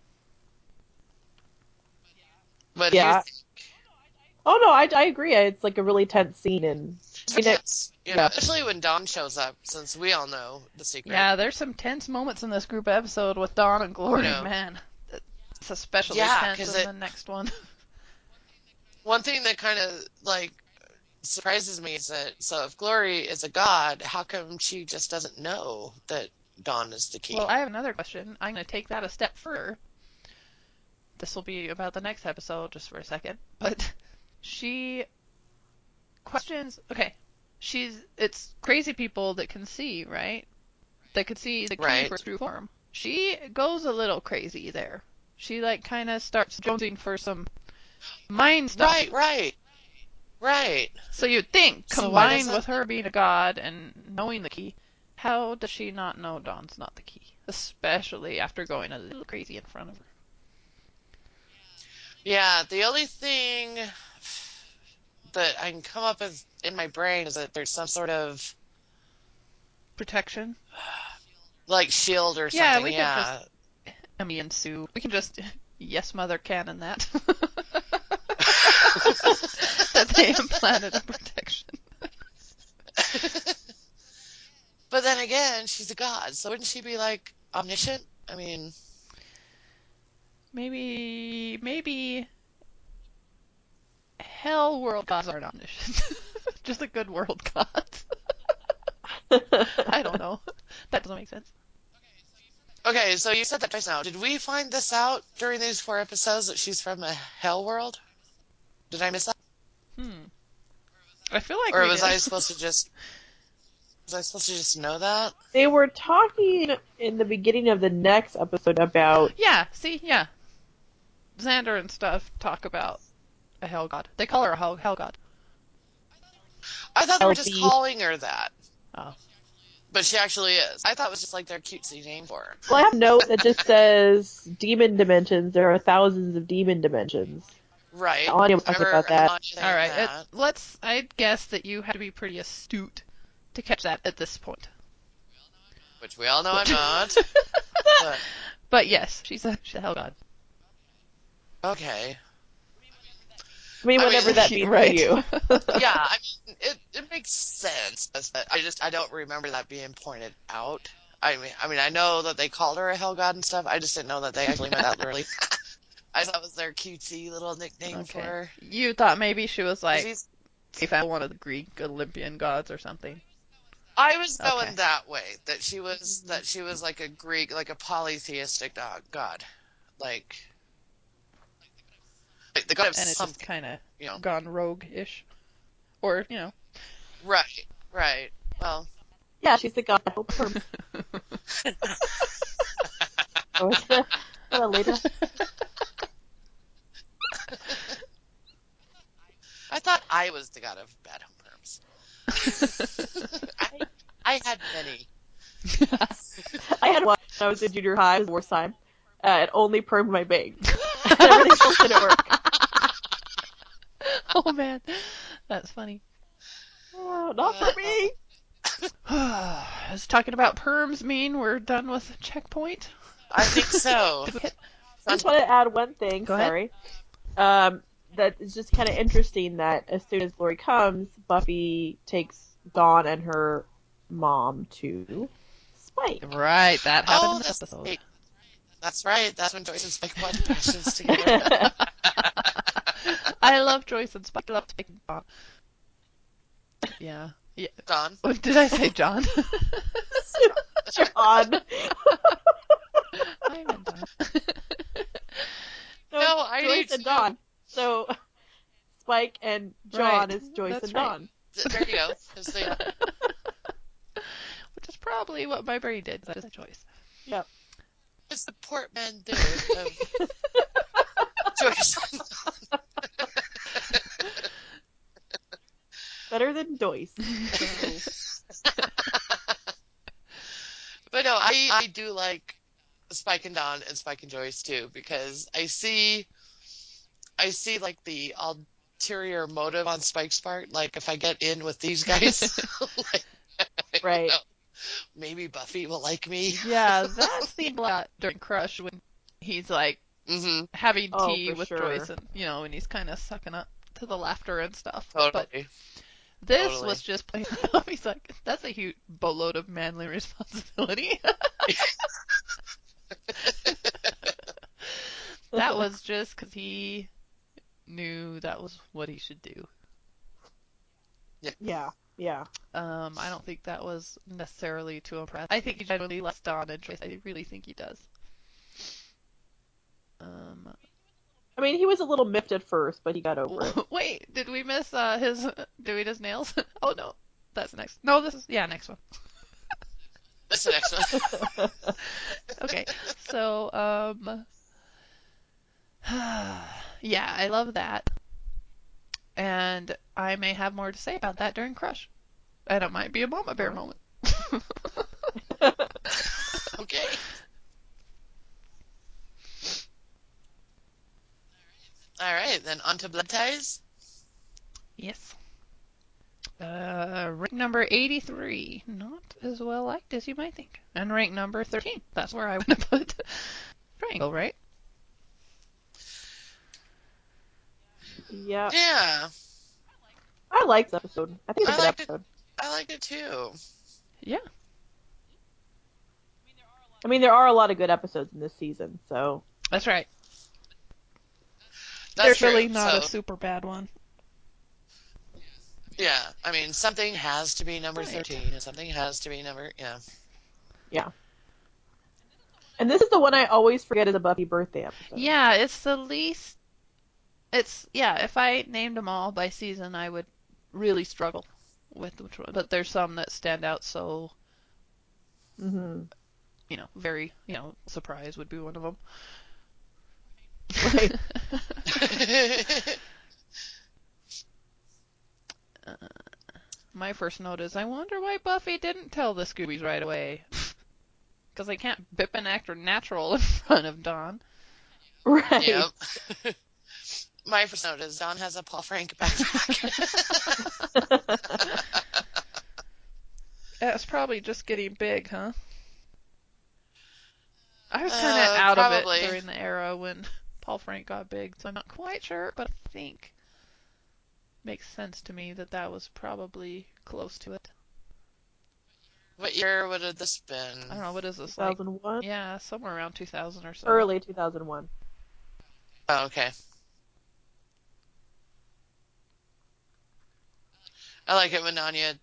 But Yeah. Oh no, I agree. It's like a really tense scene, and it's I mean, intense, yeah, especially when Dawn shows up, since we all know the secret. Yeah, there's some tense moments in this group episode with Dawn and Glory, You know, man. It's especially yeah, tense because in the next one. one thing that kind of like surprises me is that, so if Glory is a god, how come she just doesn't know that Dawn is the key? Well, I have another question. I'm going to take that a step further. This will be about the next episode, just for a second. But she questions. Okay, it's crazy people that can see, right? That could see the key for Right, its true form. She goes a little crazy there. She like kind of starts jonesing for some mind stuff. right, right, right. So you'd think, So why combined doesn't with her being a god and knowing the key, how does she not know Dawn's not the key? Especially after going a little crazy in front of her. Yeah, the only thing that I can come up with in my brain is that there's some sort of Protection? like shield or Yeah, something. we could just, Yeah. Emmy and Sue, we can just, yes, Mother Canon that. That they implanted a protection. But then again, she's a god, so wouldn't she be like omniscient? I mean, Maybe hell world gods aren't omniscient. Just a good world god. I don't know. That doesn't make sense. okay, so you said that twice now. Did we find this out during these 4 episodes that she's from a hell world? Did I miss that? Hmm. I feel like Or we was did. I supposed to just know that? they were talking in the beginning of the next episode about Yeah, see, yeah. Xander and stuff talk about a hell god. They call her a hell god. I thought they were just LB. calling her that, Oh. but she actually is. I thought it was just like their cutesy name for her. Well, I have a note that just says demon dimensions. There are thousands of demon dimensions. Right. Anya was talking about that. Anya saying All right. that. I'd guess that you had to be pretty astute to catch that at this point. Which we all know I'm not. But But yes, she's a hell god. okay. I mean, I whatever mean, that means Right. to you. Yeah, I mean, it makes sense. But I don't remember that being pointed out. I know that they called her a hell god and stuff. I just didn't know that they actually meant that literally. I thought it was their cutesy little nickname for Okay. her. You thought maybe she was like She's, if I one of the Greek Olympian gods or something. I was Okay. going that way, that she was like a Greek, like a polytheistic god, like the god of And it's just something, kind of you know. gone rogue-ish. Or, you know. Right, right. Well, Yeah, she's the god of perms. Oh, is that later? I thought I was the god of bad home perms. I had many. I had one when I was in junior high. It was the worst time. It only permed my bangs. Everything else didn't work. Oh man, that's funny. Oh, not for me. Is talking about perms mean we're done with checkpoint? I think so. I just want to add one thing. Go ahead. Sorry. That is just kind of interesting that as soon as Glory comes, Buffy takes Dawn and her mom to Spike. Right, that happened in this that's episode. right. That's right. That's when Joyce and Spike brought the passions together. I love Joyce and Spike. I love Spike and Dawn. Yeah. Dawn. Oh, did I say John? John. I meant Dawn. No, I Joyce do and too. Dawn. So Spike and John Right, is Joyce that's and right. Dawn. There you go. Which is probably what my brain did. That is a choice. Yep. It's the portmanteau of Joyce. Better than Joyce. But no, I do like Spike and Dawn and Spike and Joyce too, because I see like the ulterior motive on Spike's part. Like if I get in with these guys, like, Right. maybe Buffy will like me. Yeah, that scene a lot during Crush when he's like Mm-hmm. having Oh, tea for with sure. Joyce and and he's kind of sucking up to the laughter and stuff. Totally. But this Totally. was just plain up. He's like, that's a huge boatload of manly responsibility. That was just because he knew that was what he should do. Yeah. Yeah. I don't think that was necessarily to impress. I think he genuinely likes Dawn and Joyce. I really think he does. I mean, he was a little miffed at first, but he got over it. Wait, did we miss doing his nails? Oh no, that's next. No, this is next one. That's the next one. Okay, so yeah, I love that, and I may have more to say about that during Crush, and it might be a Mama Bear moment. Okay. All right, then on to Blood Ties. Yes. Rank number 83, not as well liked as you might think. And rank number 13, that's where I want to put Triangle, right? Yeah. Yeah, I liked this episode. I think it's a good episode. I liked it too. Yeah. I mean, there are a lot of good episodes in this season, so. That's right. That's There's really true. not So, a super bad one. yeah, I mean, something has to be number Right. 13, and something has to be number, yeah. Yeah. And this is the one I always forget is a Buffy birthday episode. Yeah, it's the least. If I named them all by season, I would really struggle with which one. But there's some that stand out, so, Mm-hmm. very, surprise would be one of them. Right. My first note is, I wonder why Buffy didn't tell the Scoobies right away. Because they can't bip and act natural in front of Dawn. Right. Yep. My first note is Dawn has a Paul Frank backpack. It's probably just getting big, huh? I was kind of out probably. of it during the era when Paul Frank got big, so I'm not quite sure, but I think makes sense to me that was probably close to it. What year would have this I don't been? know, what is this, like, 2001? yeah, somewhere around 2000 or so. Early 2001. Oh, okay. I like it when Anya,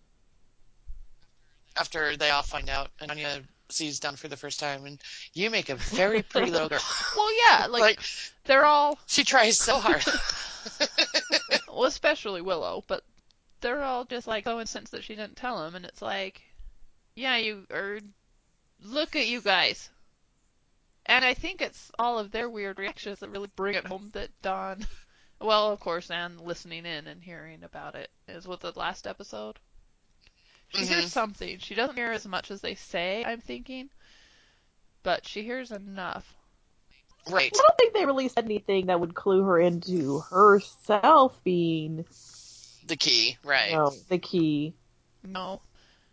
after they all find out, and Anya sees Dawn for the first time, and you make a very pretty little girl. Well, yeah, like, Like, they're all, she tries so hard. well, especially Willow, but they're all just like so incensed that she didn't tell him, and it's like, yeah, look at you guys. And I think it's all of their weird reactions that really bring it home that Dawn, well, of course, and listening in and hearing about it is with the last episode. She hears Hmm. something. She doesn't hear as much as they say, I'm thinking, but she hears enough. Right. I don't think they really said anything that would clue her into herself being, The key. you Right. know, the key. No,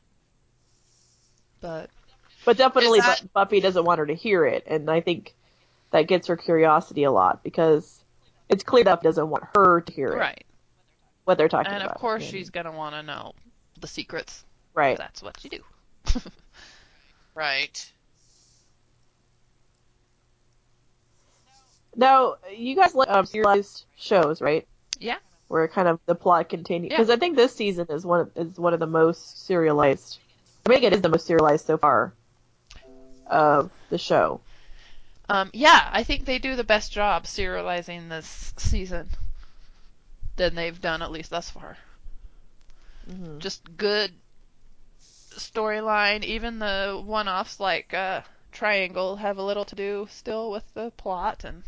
but But Is definitely that Buffy doesn't want her to hear it, and I think that gets her curiosity a lot because it's clear that Buffy doesn't want her to hear it, right. what they're talking And of about. course, And, she's gonna want to know the secrets. right. That's what you do. right? Now, you guys like serialized shows, right? Yeah, Where kind of the plot continues. yeah. Because I think this season is one of the most serialized. I think it is the most serialized so far of the show. Yeah, I think they do the best job serializing this season than they've done at least thus far. Hmm. Just good storyline. Even the one-offs like Triangle have a little to do still with the plot, and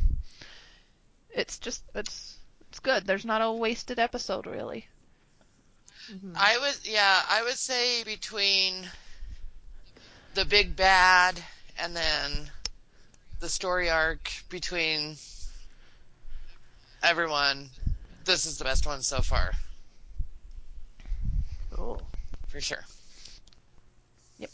it's good. There's not a wasted episode really. Hmm. I would say between the big bad and then the story arc between everyone, this is the best one so far, Cool. for sure. Yep.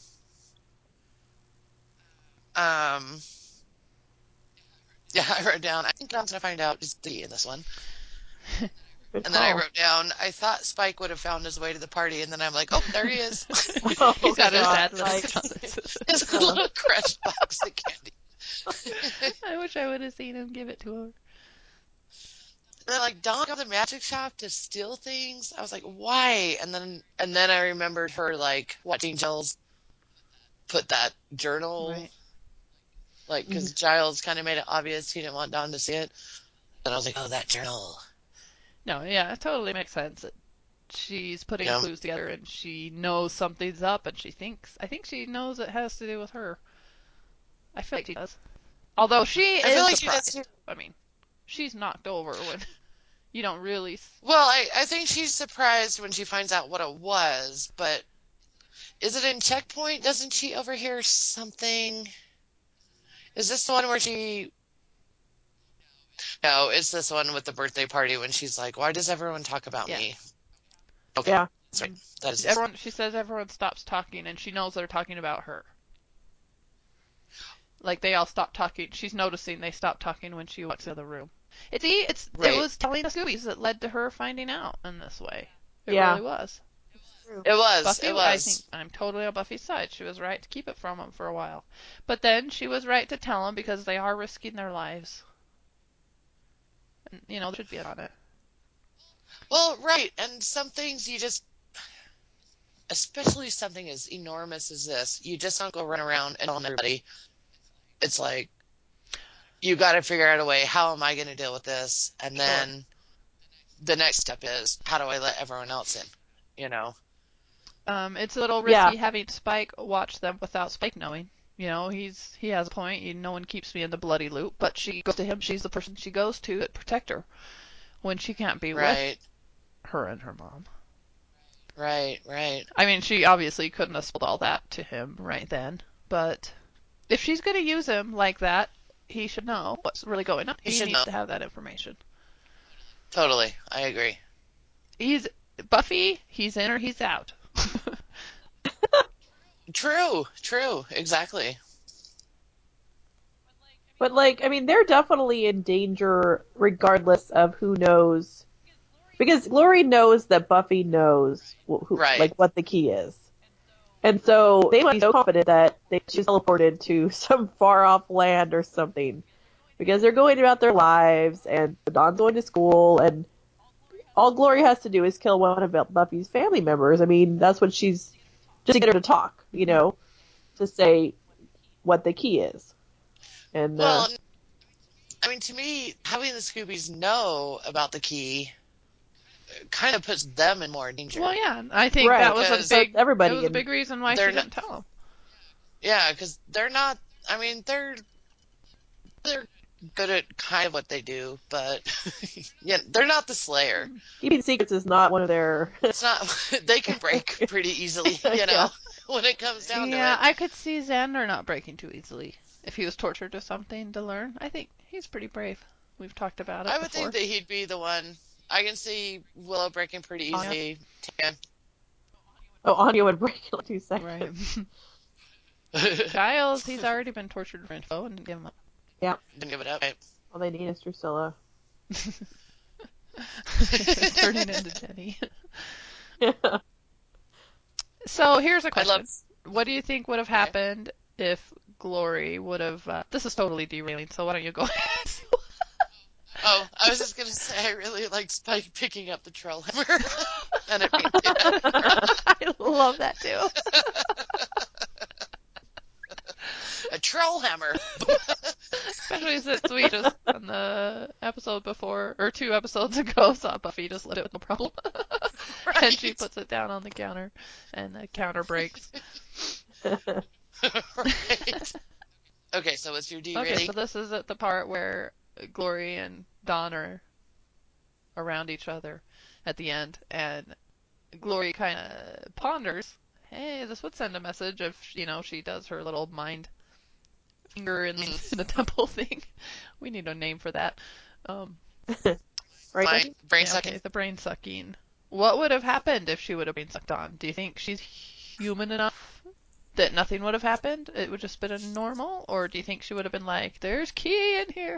Um, yeah, I wrote down, I think I'm going to find out is the key in this one. Good And then I call. wrote down, I thought Spike would have found his way to the party, and then I'm like, oh, there he is. Oh, He's got his God, sad little like, chocolates. His little crushed box of candy. I wish I would have seen him give it to her. And then like Dawn got the magic shop to steal things. I was like, why? And then I remembered her like watching Giles put that journal, Right. like mhm. because Giles kind of made it obvious he didn't want Dawn to see it. And I was like, oh, that journal. No, yeah, it totally makes sense. She's putting Yeah. clues together and she knows something's up and I think she knows it has to do with her. I feel like she does. Although she I feel is like she does too. surprised. I mean, she's knocked over when you don't really. Well, I think she's surprised when she finds out what it was, but is it in Checkpoint? Doesn't she overhear something? Is this the one where she? No, it's this one with the birthday party when she's like, "Why does everyone talk about Yeah. me?" Okay, Yeah. that's right. That is this. Everyone, she says everyone stops talking and she knows they're talking about her. Like they all stop talking. She's noticing they stop talking when she walks out of the room. It Right. was telling the Scoobies that led to her finding out in this way. It Yeah. really was. True. It was. Buffy, It I think was. I'm totally on Buffy's side. She was right to keep it from him for a while. But then she was right to tell him because they are risking their lives. And, they should be on it. Well, right. And some things you just, especially something as enormous as this, you just don't go run around and tell everybody. It's like you got to figure out a way. How am I going to deal with this? And Sure. then the next step is how do I let everyone else in? You know. It's a little Yeah. risky having Spike watch them without Spike knowing. He has a point. No one keeps me in the bloody loop, but she goes to him. She's the person she goes to to protect her when she can't be with Right. her and her mom. Right. Right. I mean, she obviously couldn't have spilled all that to him right then, but if she's going to use him like that, he should know what's really going on. You He should needs know. to have that information. Totally. I agree. He's Buffy, he's in or he's out. True. True. Exactly. But like, I mean, they're definitely in danger regardless of who knows, because Glory knows that Buffy knows who, Right. like, what the key is, And so they must be so confident that she's teleported to some far off land or something. Because they're going about their lives, and Dawn's going to school, and all Glory has to do is kill one of Buffy's family members. I mean, that's what she's... just to get her to talk, to say what the key is. And Well, I mean, to me, having the Scoobies know about the key kind of puts them in more danger. Well, yeah, I think Right, that was because everybody it was a big reason why she they're didn't tell him. Yeah, because they're not. I mean, they're good at kind of what they do, but yeah, they're not the Slayer. keeping secrets is not one of their... It's not. They can break pretty easily, Yeah. when it comes down to Yeah, it. I could see Xander not breaking too easily if he was tortured to something to learn. I think he's pretty brave. We've talked about it I would before. think that he'd be the one. I can see Willow breaking pretty easily. Tan. Oh, Anya would break in like 2 seconds. Right. Giles, he's already been tortured for info and didn't give him up. Yeah. Didn't give it up. Right. All they need is Drusilla. Turning into Jenny. Yeah. So here's a I question. love. What do you think would have happened if Glory would have... this is totally derailing, so why don't you go ahead? Oh, I was just gonna say I really like Spike picking up the troll hammer, and it being I love that too. a troll hammer. Especially since we just, on the episode before, or 2 episodes ago, saw Buffy just let it with no problem. Right. And she puts it down on the counter, and the counter breaks. Right. Okay, so what's your derailing? Okay, so this is at the part where Glory and Dawn are around each other at the end, and Glory kind of ponders, hey, this would send a message if, she does her little mind finger in the temple thing. We need a name for that. Right? Brain Yeah, sucking. okay, the brain sucking. What would have happened if she would have been sucked on? Do you think she's human enough that nothing would have happened? It would just been normal? Or do you think she would have been like, there's key in here?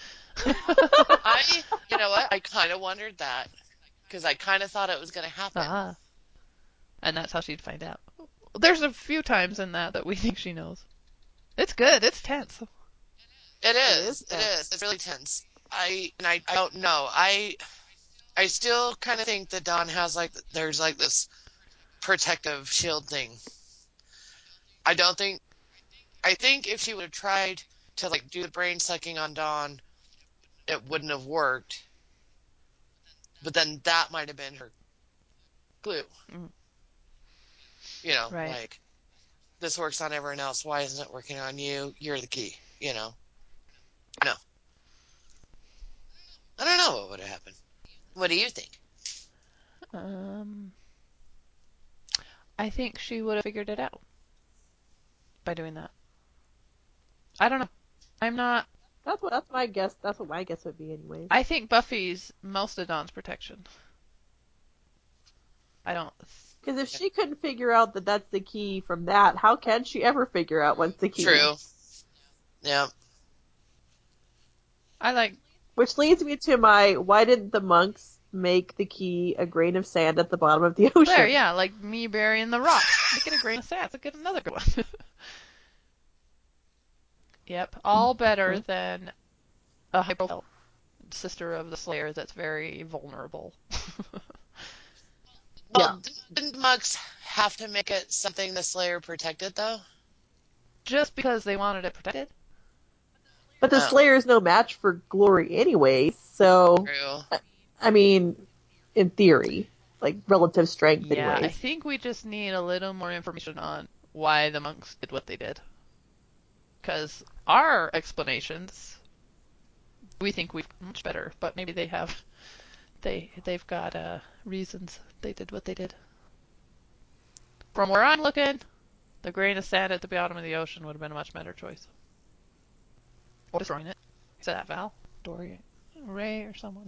You know what? I kind of wondered that because I kind of thought it was going to happen. Ah. And that's how she'd find out. There's a few times in that we think she knows. It's good. It's tense. It is. It is. It's really tense. I don't know. I still kind of think that Dawn has there's this protective shield thing. I think if she would have tried to do the brain sucking on Dawn, it wouldn't have worked. But then that might have been her clue. Mm. Right. This works on everyone else. Why isn't it working on you? You're the key. No. I don't know what would have happened. What do you think? I think she would have figured it out by doing that. I don't know. I'm not. That's my guess. That's what my guess would be, anyways. I think Buffy's most of Dawn's protection. I don't. Because if she couldn't figure out that that's the key from that, how can she ever figure out what's the key? True. Yeah. Which leads me to why didn't the monks make the key a grain of sand at the bottom of the ocean? There, yeah, like me burying the rock. Make it a grain of sand. Let's get another good one. Yep, all better than a hypo sister of the Slayer that's very vulnerable. Well, didn't monks have to make it something the Slayer protected, though? Just because they wanted it protected? But the Slayer is no match for Glory anyway, so... True. I mean, in theory. Relative strength Yeah, anyways. I think we just need a little more information on why the monks did what they did. Because our explanations, we think we've much better, but maybe they have... They've got reasons they did what they did. From where I'm looking, the grain of sand at the bottom of the ocean would have been a much better choice. Or destroying it. Is that Val? Dory? Ray or someone?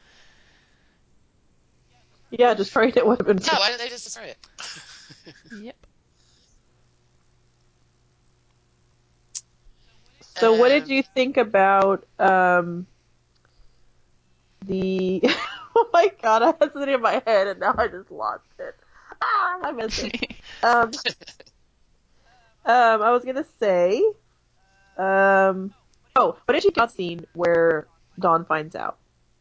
Yeah, destroying it would have been... Yeah, why didn't they just destroy it? Yep. So what did you think about the... Oh my god, I had something in my head and now I just lost it. I missed it. Um, I was gonna say, what did you get scene where Dawn finds out?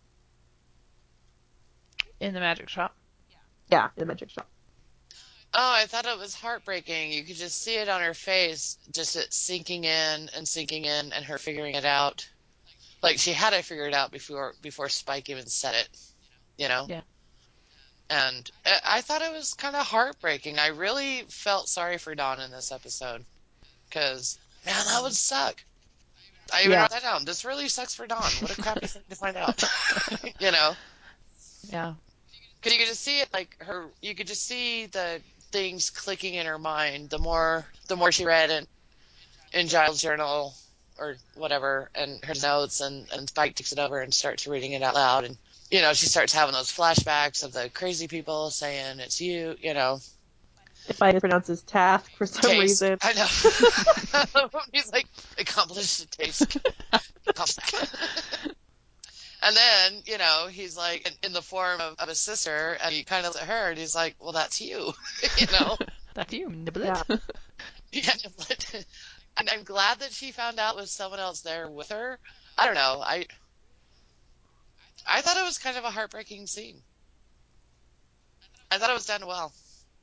In the magic shop. Yeah, in the magic shop. Oh, I thought it was heartbreaking. You could just see it on her face, just it sinking in, and her figuring it out. Like she had it figured out before Spike even said it, you know? Yeah. And I thought it was kind of heartbreaking. I really felt sorry for Dawn in this episode because, man, that would suck. I even Yeah. wrote that down. This really sucks for Dawn. What a crappy thing to find out. You know? Yeah. Because you could just see it, like you could just see the things clicking in her mind. The more she read in Giles' journal or whatever, and her notes, and Spike takes it over and starts reading it out loud, and she starts having those flashbacks of the crazy people saying it's you, Spike pronounces task for some taste. reason. I know. He's like accomplished taste. And then, he's like in the form of a sister, and he kind of looks at her, and he's like, well, that's you, you know? That's you, Niblet. Yeah. Yeah, but and I'm glad that she found out with someone else there with her. I don't know. I thought it was kind of a heartbreaking scene. I thought it was done well.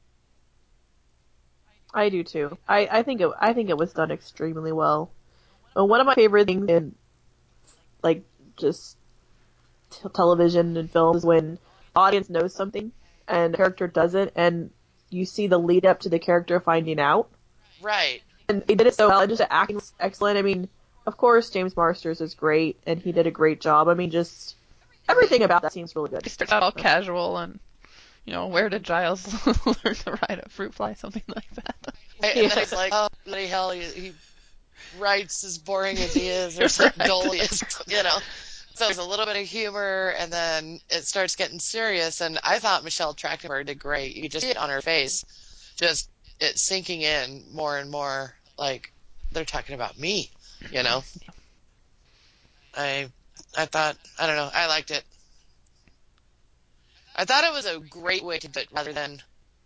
I do too. I think it was done extremely well. One of my favorite things in like just television and film is when the audience knows something and the character doesn't, and you see the lead up to the character finding out. Right. And they did it so well. And just the acting was excellent. I mean, of course, James Marsters is great, and he did a great job. I mean, just everything about that seems really good. He starts out all casual and, where did Giles learn to ride a fruit fly? Something like that. And then he's like, oh, bloody hell, he writes as boring as he is or so dull he is, So there's a little bit of humor, and then it starts getting serious. And I thought Michelle Trachtenberg did great. You could just see it on her face, just it sinking in more and more. Like they're talking about me, you know. I I thought I don't know. I liked it. I thought it was a great way to do it rather than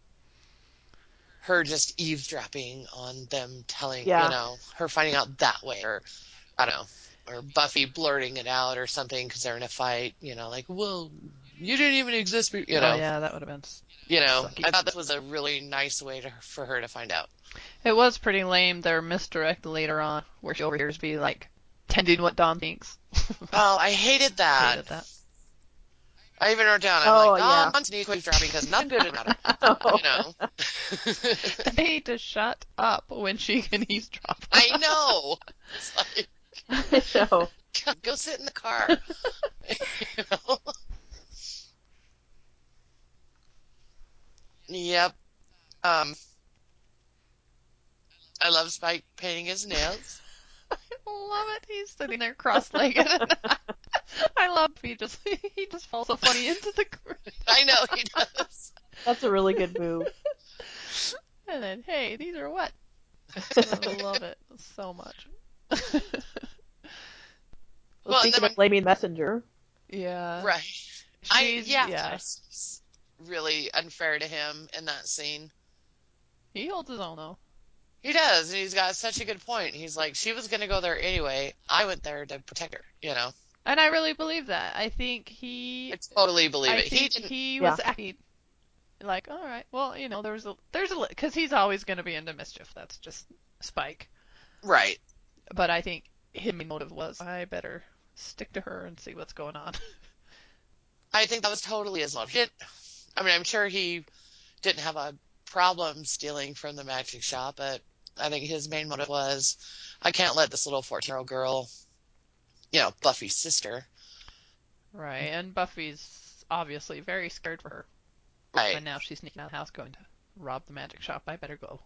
her just eavesdropping on them telling, Yeah. her finding out that way, or I don't know, or Buffy blurting it out or something because they're in a fight, like, well, you didn't even exist, Oh yeah, that would have been sucky. I thought that was a really nice way for her to find out. It was pretty lame, their misdirect later on, where she overhears be like, tending what Dawn thinks. Oh, I hated that. Hated that. I even wrote down, I'm Oh, like, yeah. Dawn's eavesdropping because nothing good about her, Oh. They need to shut up when she can eavesdrop. I know. It's like, I know. go sit in the car. you know? Yep. Um, I love Spike painting his nails. I love it. He's sitting there cross-legged. I love he just falls so funny into the groove. I know he does. That's a really good move. And then, hey, these are what? I love it so much. Well, speaking of blaming Messenger. Yeah. Right. Yeah. It's really unfair to him in that scene. He holds his own though. He does, and he's got such a good point. He's like, she was going to go there anyway. I went there to protect her, And I really believe that. I think I totally believe it. He was acting like, all right, well, there's a because he's always going to be into mischief. That's just Spike. Right. But I think his main motive was, I better stick to her and see what's going on. I think that was totally his motive. I'm sure he didn't have a problem stealing from the magic shop, but I think his main motive was, I can't let this little 14-year-old girl, Buffy's sister. Right, and Buffy's obviously very scared for her. Right. And now she's sneaking out of the house going to rob the magic shop. I better go.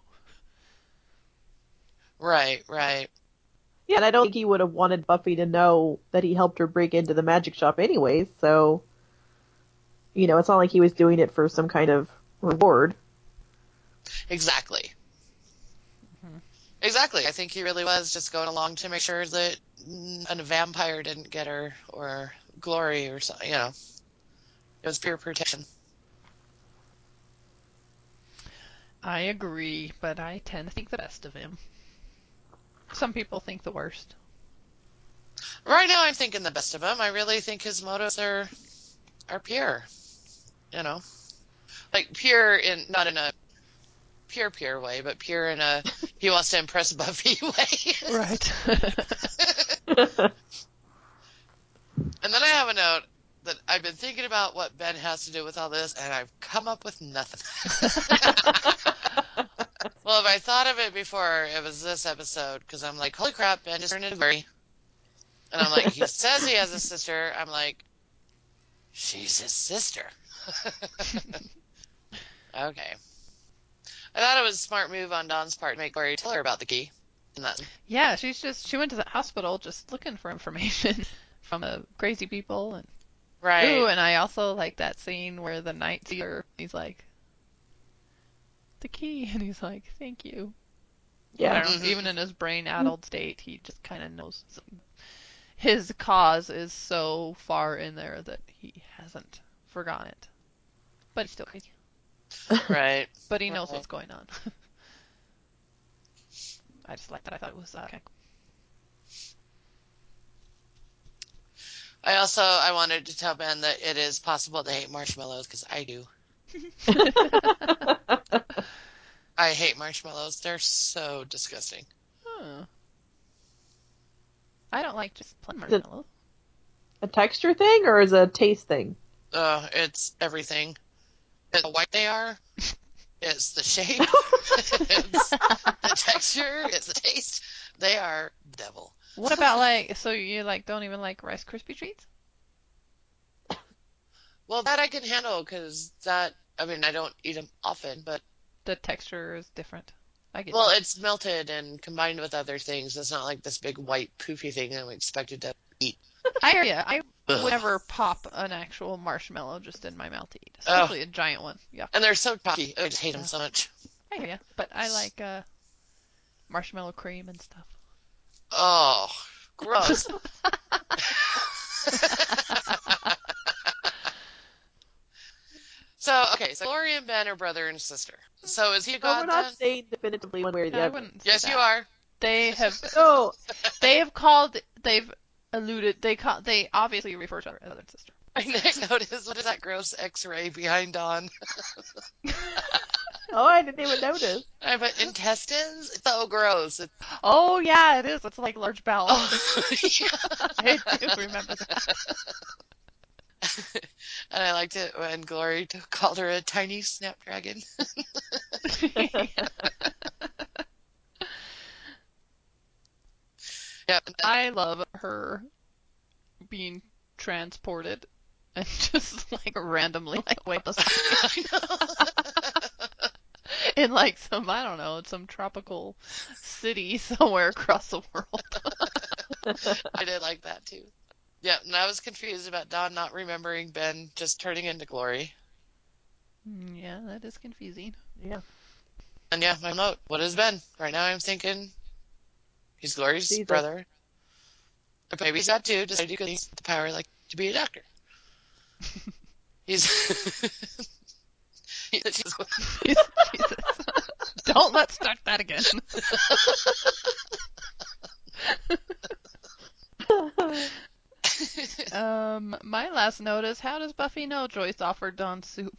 Right. Yeah, and I don't think he would have wanted Buffy to know that he helped her break into the magic shop anyways, so it's not like he was doing it for some kind of reward. Exactly. Mm-hmm. Exactly. I think he really was just going along to make sure that a vampire didn't get her, or Glory, or something, It was pure protection. I agree, but I tend to think the best of him. Some people think the worst. Right now, I'm thinking the best of him. I really think his motives are pure. You know, like pure in not in a pure way, but pure in a he wants to impress Buffy way. Right. And then I have a note that I've been thinking about what Ben has to do with all this, and I've come up with nothing. Well, if I thought of it before, it was this episode, because I'm like, holy crap, Ben just turned into Glory. And I'm like, he says he has a sister. I'm like, she's his sister. Okay. I thought it was a smart move on Dawn's part to make Glory tell her about the key. And that, Yeah, she went to the hospital just looking for information from crazy people. And right. ooh, and I also like that scene where the night seer, he's like, the key, and he's like, thank you. I Yeah. don't know, even in his brain-addled state, he just kind of knows his cause is so far in there that he hasn't forgotten it. But he's still crazy. Right. But he knows Right. what's going on. I just like that. I thought it was okay. I wanted to tell Ben that it is possible to hate marshmallows, because I do. I hate marshmallows. They're so disgusting. Huh. I don't like just plain Is it marshmallows. a texture thing or is it a taste thing? It's everything. It's how white they are. It's the shape. It's the texture. It's the taste. They are devil. What about so you don't even like Rice Krispie treats? Well, that I can handle, because I don't eat them often, but The texture is different. I get well, you. it's melted and combined with other things. It's not like this big white poofy thing I'm expected to eat. I hear ya. I would Ugh. never pop an actual marshmallow just in my mouth to eat, Oh, especially a giant one. Yeah, and they're so chalky. I just hate them so much. I hear ya. But I like marshmallow cream and stuff. Oh, gross. So Glory and Ben are brother and sister. So is he a But god we're not then? saying definitively one way or the No, I other. wouldn't say Yes, that. you are. They have No, they've alluded they obviously refer to her as brother and sister. My next note is, what is that gross X-ray behind Dawn? oh, I didn't even notice. I put intestines. It's so gross. Oh yeah, it is. It's like large bowel. Oh, yeah. I do remember that. And I liked it when Glory called her a tiny snapdragon. Yep. I love her being transported and just randomly way up the sky in some I don't know some tropical city somewhere across the world. I did like that too. Yeah, and I was confused about Dawn not remembering Ben just turning into Glory. Yeah, that is confusing. Yeah. And yeah, my note, what is Ben? Right now I'm thinking he's Glory's Jesus. brother. Or maybe he's not too, just because he's the power to be a doctor. He's Jesus. Don't let's start that again. My last note is, how does Buffy know Joyce offered Dawn soup?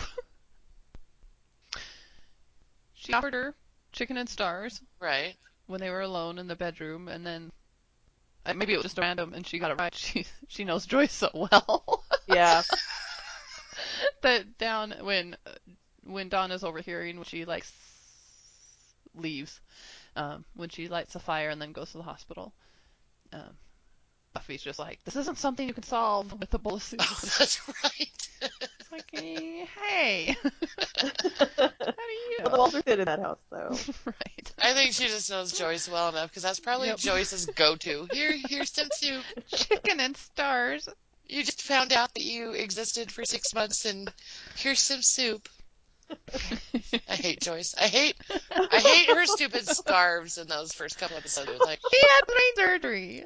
She offered her chicken and stars. Right. When they were alone in the bedroom, and then maybe it was just random, and she got it right. She knows Joyce so well. Yeah. That down when Dawn is overhearing when she leaves, when she lights a fire and then goes to the hospital. Buffy's just like, this isn't something you can solve with a bowl of soup. Oh, that's right. It's like, hey, how do you know? Well, the walls are thin in that house, though. Right. I think she just knows Joyce well enough, because that's probably Yep. Joyce's go-to. Here's some soup. Chicken and stars. You just found out that you existed for 6 months, and here's some soup. I hate Joyce. I hate her stupid scarves in those first couple episodes. She had brain surgery.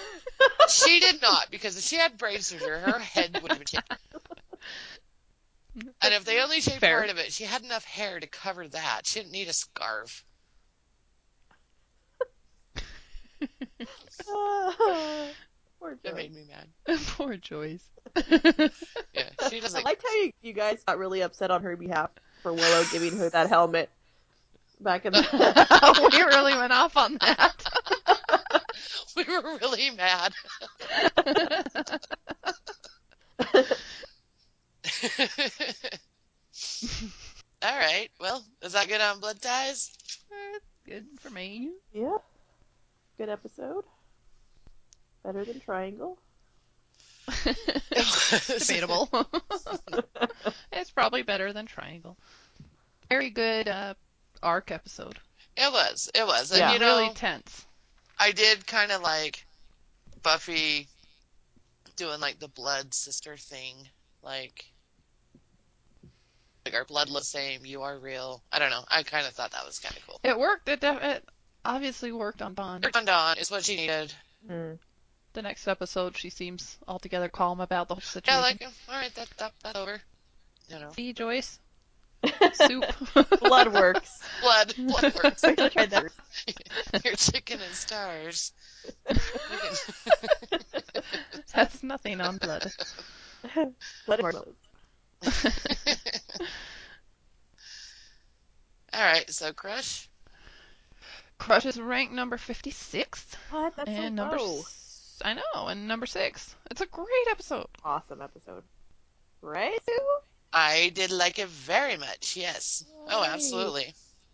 She did not, because if she had brain surgery, her head would have been And if they only shaved Fair. part of it, she had enough hair to cover that. She didn't need a scarf. Poor It Joyce. made me mad. Poor Joyce. Yeah, she I doesn't. liked how you guys got really upset on her behalf for Willow giving her that helmet back in the. We really went off on that. We were really mad. All right. Well, is that good on Blood Ties? Good for me. Yeah. Good episode. Better than Triangle. It's debatable. It's probably better than Triangle. Very good arc episode. It was. It was. And Yeah. you know, Really tense. I did kind of like Buffy doing like the blood sister thing. Like our blood looks the same, you are real. I don't know. I kind of thought that was kind of cool. It worked. It obviously worked on Dawn. Worked on Dawn is what she needed. Mm. The next episode, she seems altogether calm about the whole Yeah, situation. like, all right, that's over. You know. See, Joyce? Soup. Blood works. Blood works. I tried that. Your chicken and stars. That's nothing on blood. Blood marbles. All right, so Crush. Crush is ranked number 56. What? That's And so number low. I know, and number 6. It's a great episode. Awesome episode. Right, Sue? I did like it very much, yes. Oh, Yay. absolutely.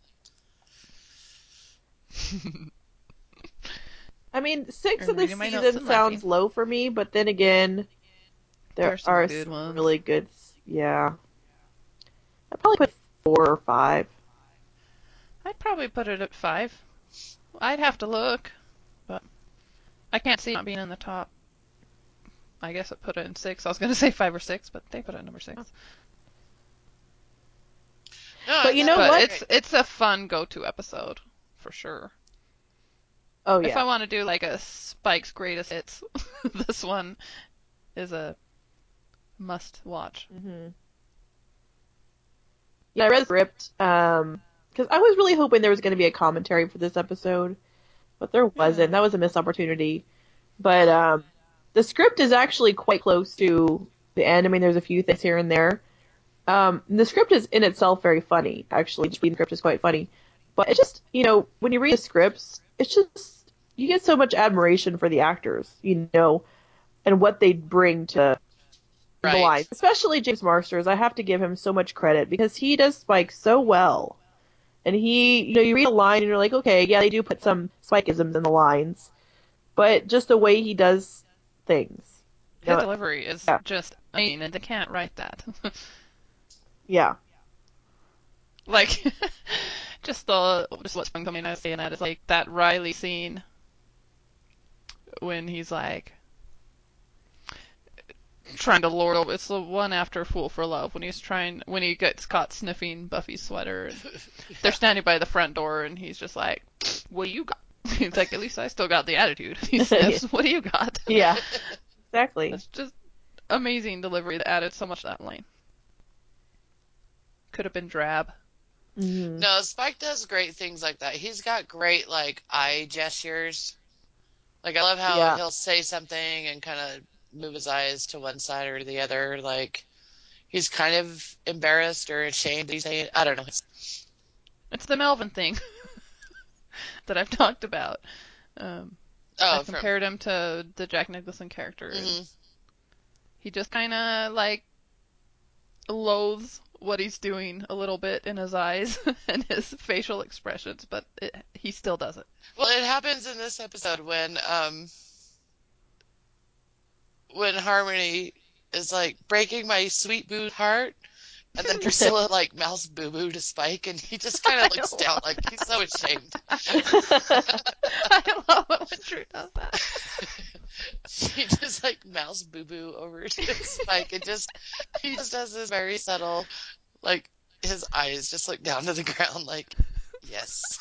I mean, 6 I'm of the reading my notes season and sounds laughing. low for me, but then again, there There's some are good some ones. really good. Yeah. I'd probably put 4 or 5. I'd probably put it at 5. I'd have to look, but I can't see it not being in the top. I guess I put it in 6. I was going to say 5 or 6, but they put it at number 6. No, But I you thought know it was what? great. It's a fun go-to episode, for sure. Oh, If I yeah. want to do like a Spike's greatest hits, this one is a must-watch. Mm-hmm. Yeah, I read the script, because I was really hoping there was going to be a commentary for this episode, but there wasn't. That was a missed opportunity. But the script is actually quite close to the end. I mean, there's a few things here and there. The script is in itself very funny, actually. Just reading the script is quite funny. But it's just, when you read the scripts, it's just, you get so much admiration for the actors, and what they bring to the Right. lines. Especially James Marsters, I have to give him so much credit because he does Spike so well. And you read a line and you're like, okay, yeah, they do put some Spikeisms in the lines, but just the way he does things. His delivery is Yeah. just amazing, and they can't write that. Yeah. Like, just what's been coming out saying that is like that Riley scene when he's like trying to lord over. It's the one after Fool for Love when he gets caught sniffing Buffy's sweater. And they're standing by the front door, and he's just like, "What do you got?" He's like, "At least I still got the attitude." He sniffs. What do you got? Yeah. Exactly. It's just amazing delivery that added so much to that line. Could have been drab. Mm-hmm. No, Spike does great things like that. He's got great, like, eye gestures. Like, I love how Yeah. he'll say something and kind of move his eyes to one side or the other. Like, he's kind of embarrassed or ashamed that he's saying it. I don't know. It's the Melvin thing that I've talked about. I compared him to the Jack Nicholson character. Mhm. He just kind of like loathes what he's doing a little bit in his eyes and his facial expressions, but he still does it. Well, it happens in this episode when Harmony is like breaking my sweet boo heart, and then Priscilla like mouths boo boo to Spike, and he just kind of looks down like he's so ashamed. I love it when Drew does that. She just like mouths boo boo over to Spike, and he just does this very subtle, like his eyes just look down to the ground, like yes.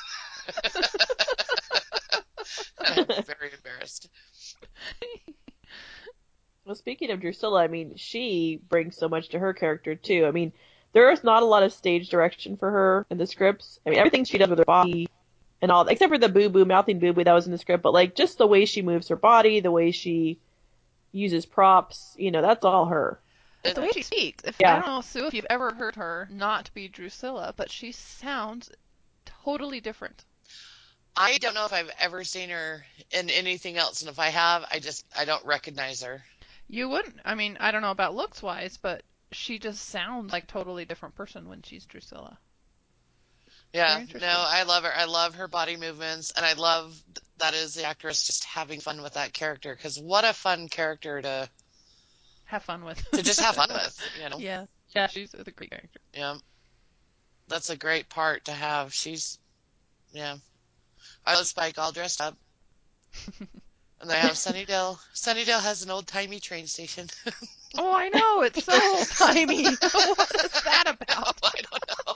I'm very embarrassed. Well, speaking of Drusilla, I mean, she brings so much to her character too. I mean, there is not a lot of stage direction for her in the scripts. I mean, everything she does with her body and all, except for the mouthing boo boo that was in the script, but like just the way she moves her body, the way she uses props, that's all her. It's the way she speaks. I Yeah. don't know, Sue, if you've ever heard her not be Drusilla, but she sounds totally different. I don't know if I've ever seen her in anything else, and if I have, I don't recognize her. You wouldn't. I mean, I don't know about looks wise, but she just sounds like a totally different person when she's Drusilla. Yeah, Very no, interesting. I love her. I love her body movements, and I love that is the actress just having fun with that character. Because what a fun character Have fun with. to just have fun with, you know? Yeah. Yeah, she's a great character. Yeah, that's a great part to have. Yeah. I love Spike all dressed up, and they have Sunnydale. Sunnydale has an old-timey train station. Oh, I know. It's so old-timey. What is that about? I don't know.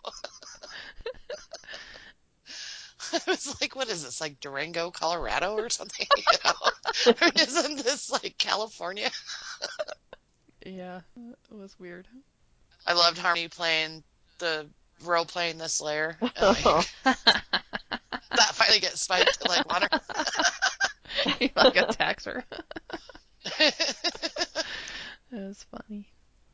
I was like, what is this, like Durango, Colorado or something? I mean, isn't this like California? Yeah, it was weird. I loved Harmony playing the Slayer, and Oh. that finally gets spiked to like water. He like attacks her. It was funny.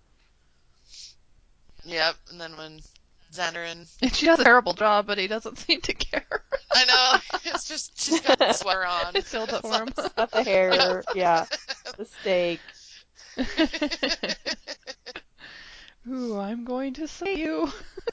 Yep, and then when Xander and And she does a terrible job, but he doesn't seem to care. I know it's just she's got the sweater on. It filled up for him. Got the hair, yeah, the steak. Ooh, I'm going to slay you.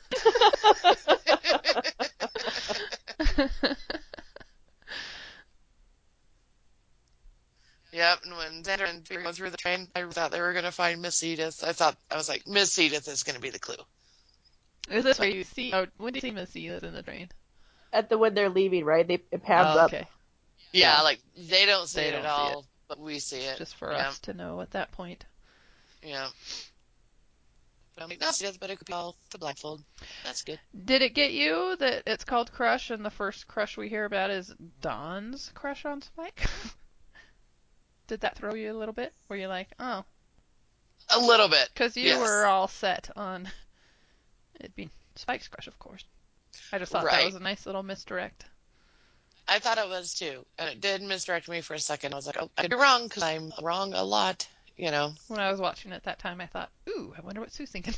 Yep, and when Xander and Fear go through the train, I thought they were going to find Miss Edith. I was like, Miss Edith is going to be the clue. Is this where you see? Oh, when do you see Miss Edith in the train? When they're leaving, right? It pans Oh, up. okay. Yeah, like they don't see They it don't at see all, but we see it. Just for Yeah, us to know at that point. yeah. But I'm like, that's Edith, but it could be all the blindfold. That's good. Did it get you that it's called Crush, and the first crush we hear about is Dawn's crush on Spike? Did that throw you a little bit? Were you like, oh? A little bit. Because you Yes. were all set on it being Spike's crush, of course. I just thought that Right. was a nice little misdirect. I thought it was too, and it did misdirect me for a second. I was like, oh, I could be wrong because I'm wrong a lot, you know. When I was watching it that time, I thought, ooh, I wonder what Sue's thinking.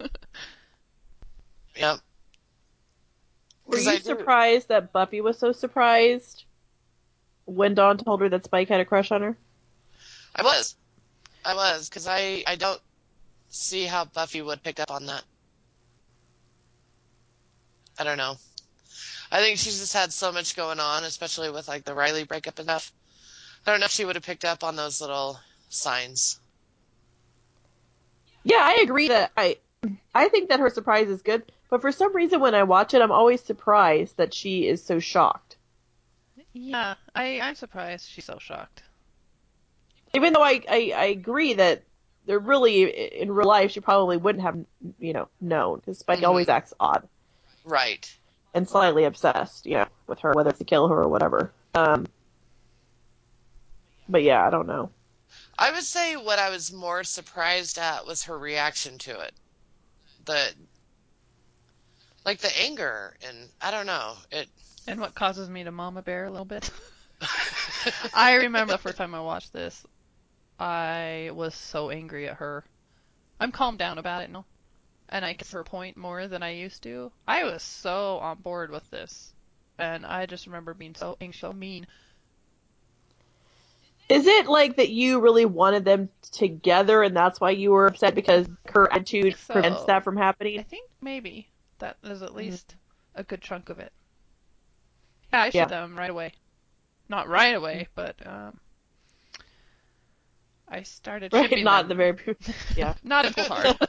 Yep. Were 'Cause you I do. surprised that Buffy was so surprised when Dawn told her that Spike had a crush on her? I was, because I don't see how Buffy would pick up on that. I don't know. I think she's just had so much going on, especially with like the Riley breakup and stuff. I don't know if she would have picked up on those little signs. Yeah, I agree that I think that her surprise is good, but for some reason when I watch it, I'm always surprised that she is so shocked. Yeah, I'm surprised she's so shocked. Even though I agree that they're really, in real life, she probably wouldn't have, known, because Spike always acts odd Right. and slightly obsessed, with her, whether it's to kill her or whatever. But yeah, I don't know. I would say what I was more surprised at was her reaction to it. The like the anger, and I don't know. And what causes me to mama bear a little bit. I remember the first time I watched this, I was so angry at her. I'm calmed down about it now, and I get her point more than I used to. I was so on board with this, and I just remember being so anxious, so mean. Is it like that you really wanted them together and that's why you were upset because her attitude prevents that from I happening? think maybe that is at least a good chunk of it. Yeah, I shipped them right away. Not right away, but I started shipping Not them. the very, yeah. Not in cold hard.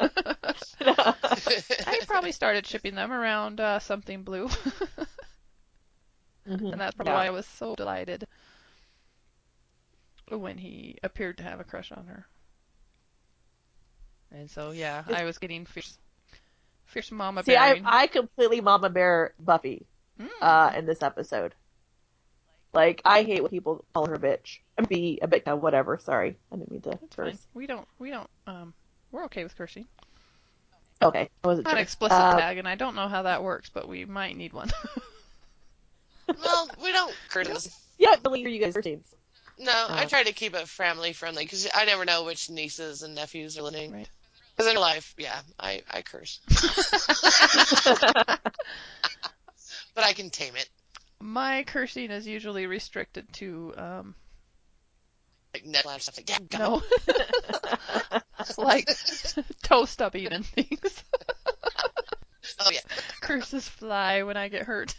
I probably started shipping them around Something Blue. And that's probably why I was so delighted when he appeared to have a crush on her. And so, yeah, I was getting fierce mama See, bearing. I completely mama bear Buffy in this episode. Like, I hate when people call her a bitch. Be a bitch, no, whatever. Sorry, I didn't mean to That's fine. curse. We're okay with cursing. Okay, I wasn't Not an sure. explicit tag, and I don't know how that works, but we might need one. Well, we don't curse. Yeah, I believe you guys are teens. No, I try to keep it family friendly because I never know which nieces and nephews are listening. Right. Because in real life, yeah, I curse, but I can tame it. My cursing is usually restricted to Like net slash stuff like damn gum. no, like toe stubbing and things. Oh yeah. Curses fly when I get hurt.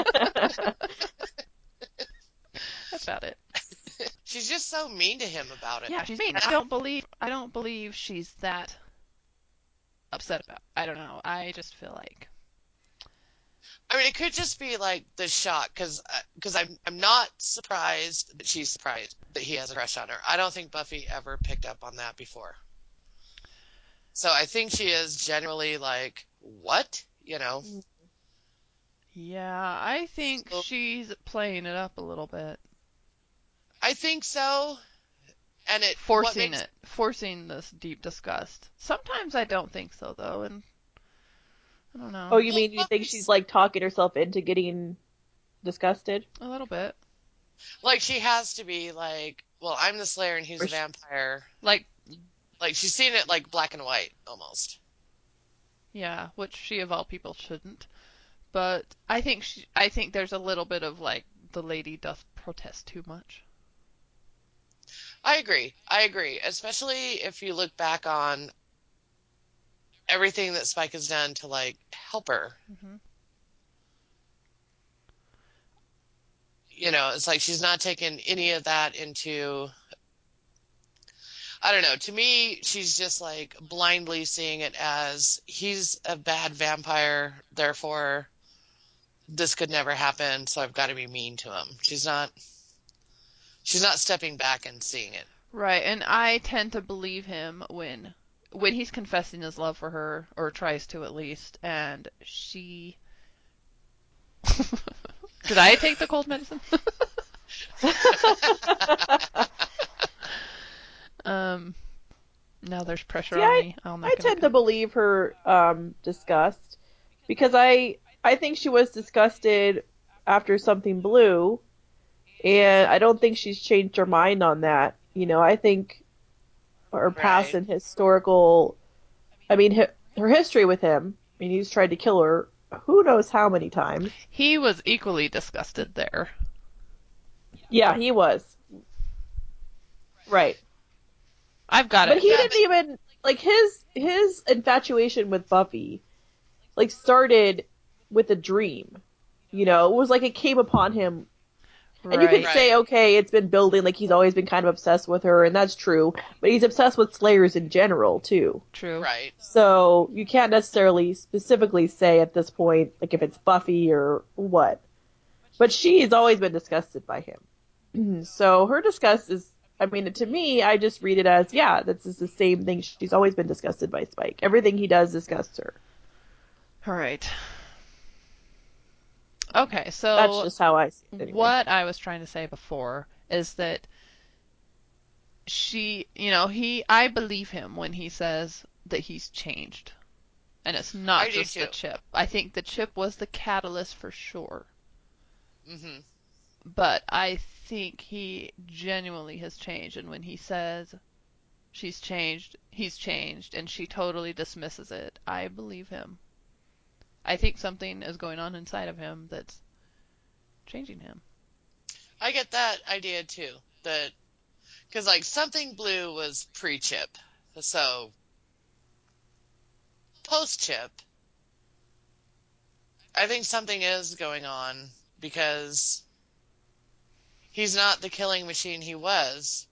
That's about it. She's just so mean to him about it. Yeah, she's mean. I don't believe she's that upset about. I don't know. I just feel like I mean, it could just be like the shock because I'm not surprised that she's surprised that he has a crush on her. I don't think Buffy ever picked up on that before. So I think she is generally like, what? You know? yeah, I think So she's playing it up a little bit. I think so. And what makes Forcing this deep disgust. Sometimes I don't think so though, and I don't know. Oh, you well, mean you think she's like talking herself into getting disgusted? A little bit. like she has to be like, well, I'm the Slayer and he's Or a vampire. Like, Like she's seen it like black and white almost. yeah, which she of all people shouldn't. But I think there's a little bit of like the lady doth protest too much. I agree. I agree. Especially if you look back on everything that Spike has done to like help her. Hmm. You know, it's like she's not taken any of that into, I don't know. To me, she's just like blindly seeing it as he's a bad vampire, therefore this could never happen, so I've got to be mean to him. She's not stepping back and seeing it. Right, and I tend to believe him when he's confessing his love for her, or tries to at least, and she. Did I take the cold medicine? um, Now there's pressure See, on me. I'll I make it tend okay. to believe her disgust because I think she was disgusted after something blue, and I don't think she's changed her mind on that. You know, I think her past Right. and historical, I mean, her history with him. I mean, he's tried to kill her who knows how many times. He was equally disgusted there. Yeah, he was. Right. I've got But it. he didn't even like his infatuation with Buffy like started with a dream. You know, it was like it came upon him. And you could Right. say, Right. okay, it's been building, like he's always been kind of obsessed with her, and that's true. But he's obsessed with Slayers in general, too. True. Right. So you can't necessarily specifically say at this point, like if it's Buffy or what. But she's always been disgusted by him. So her disgust is, I mean, to me, I just read it as, yeah, that's just the same thing. She's always been disgusted by Spike. Everything he does disgusts her. All right. Okay, That's so just how I see it anyway. what I was trying to say before is that I believe him when he says that he's changed. And it's not I do just the too. chip. I think the chip was the catalyst for sure. Hmm. But I think he genuinely has changed. And when he says she's changed, he's changed, and she totally dismisses it, I believe him. I think something is going on inside of him that's changing him. I get that idea too. That because like something blue was pre-chip, so post-chip, I think something is going on because he's not the killing machine he was.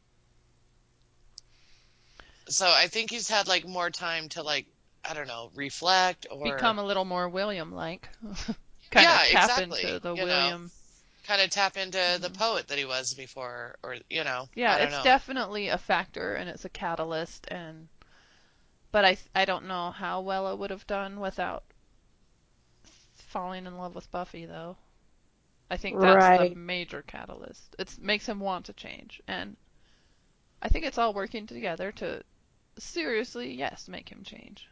So I think he's had like more time to like, I don't know, reflect or Become a little more William-like. Kind of yeah, tap into exactly. the You know, William. kind of tap into the Mhm. poet that he was before, or Yeah, I don't it's know. definitely a factor and it's a catalyst, but I don't know how well it would have done without falling in love with Buffy though. I think that's the Right. major catalyst. It makes him want to change, and I think it's all working together to seriously, yes, make him change.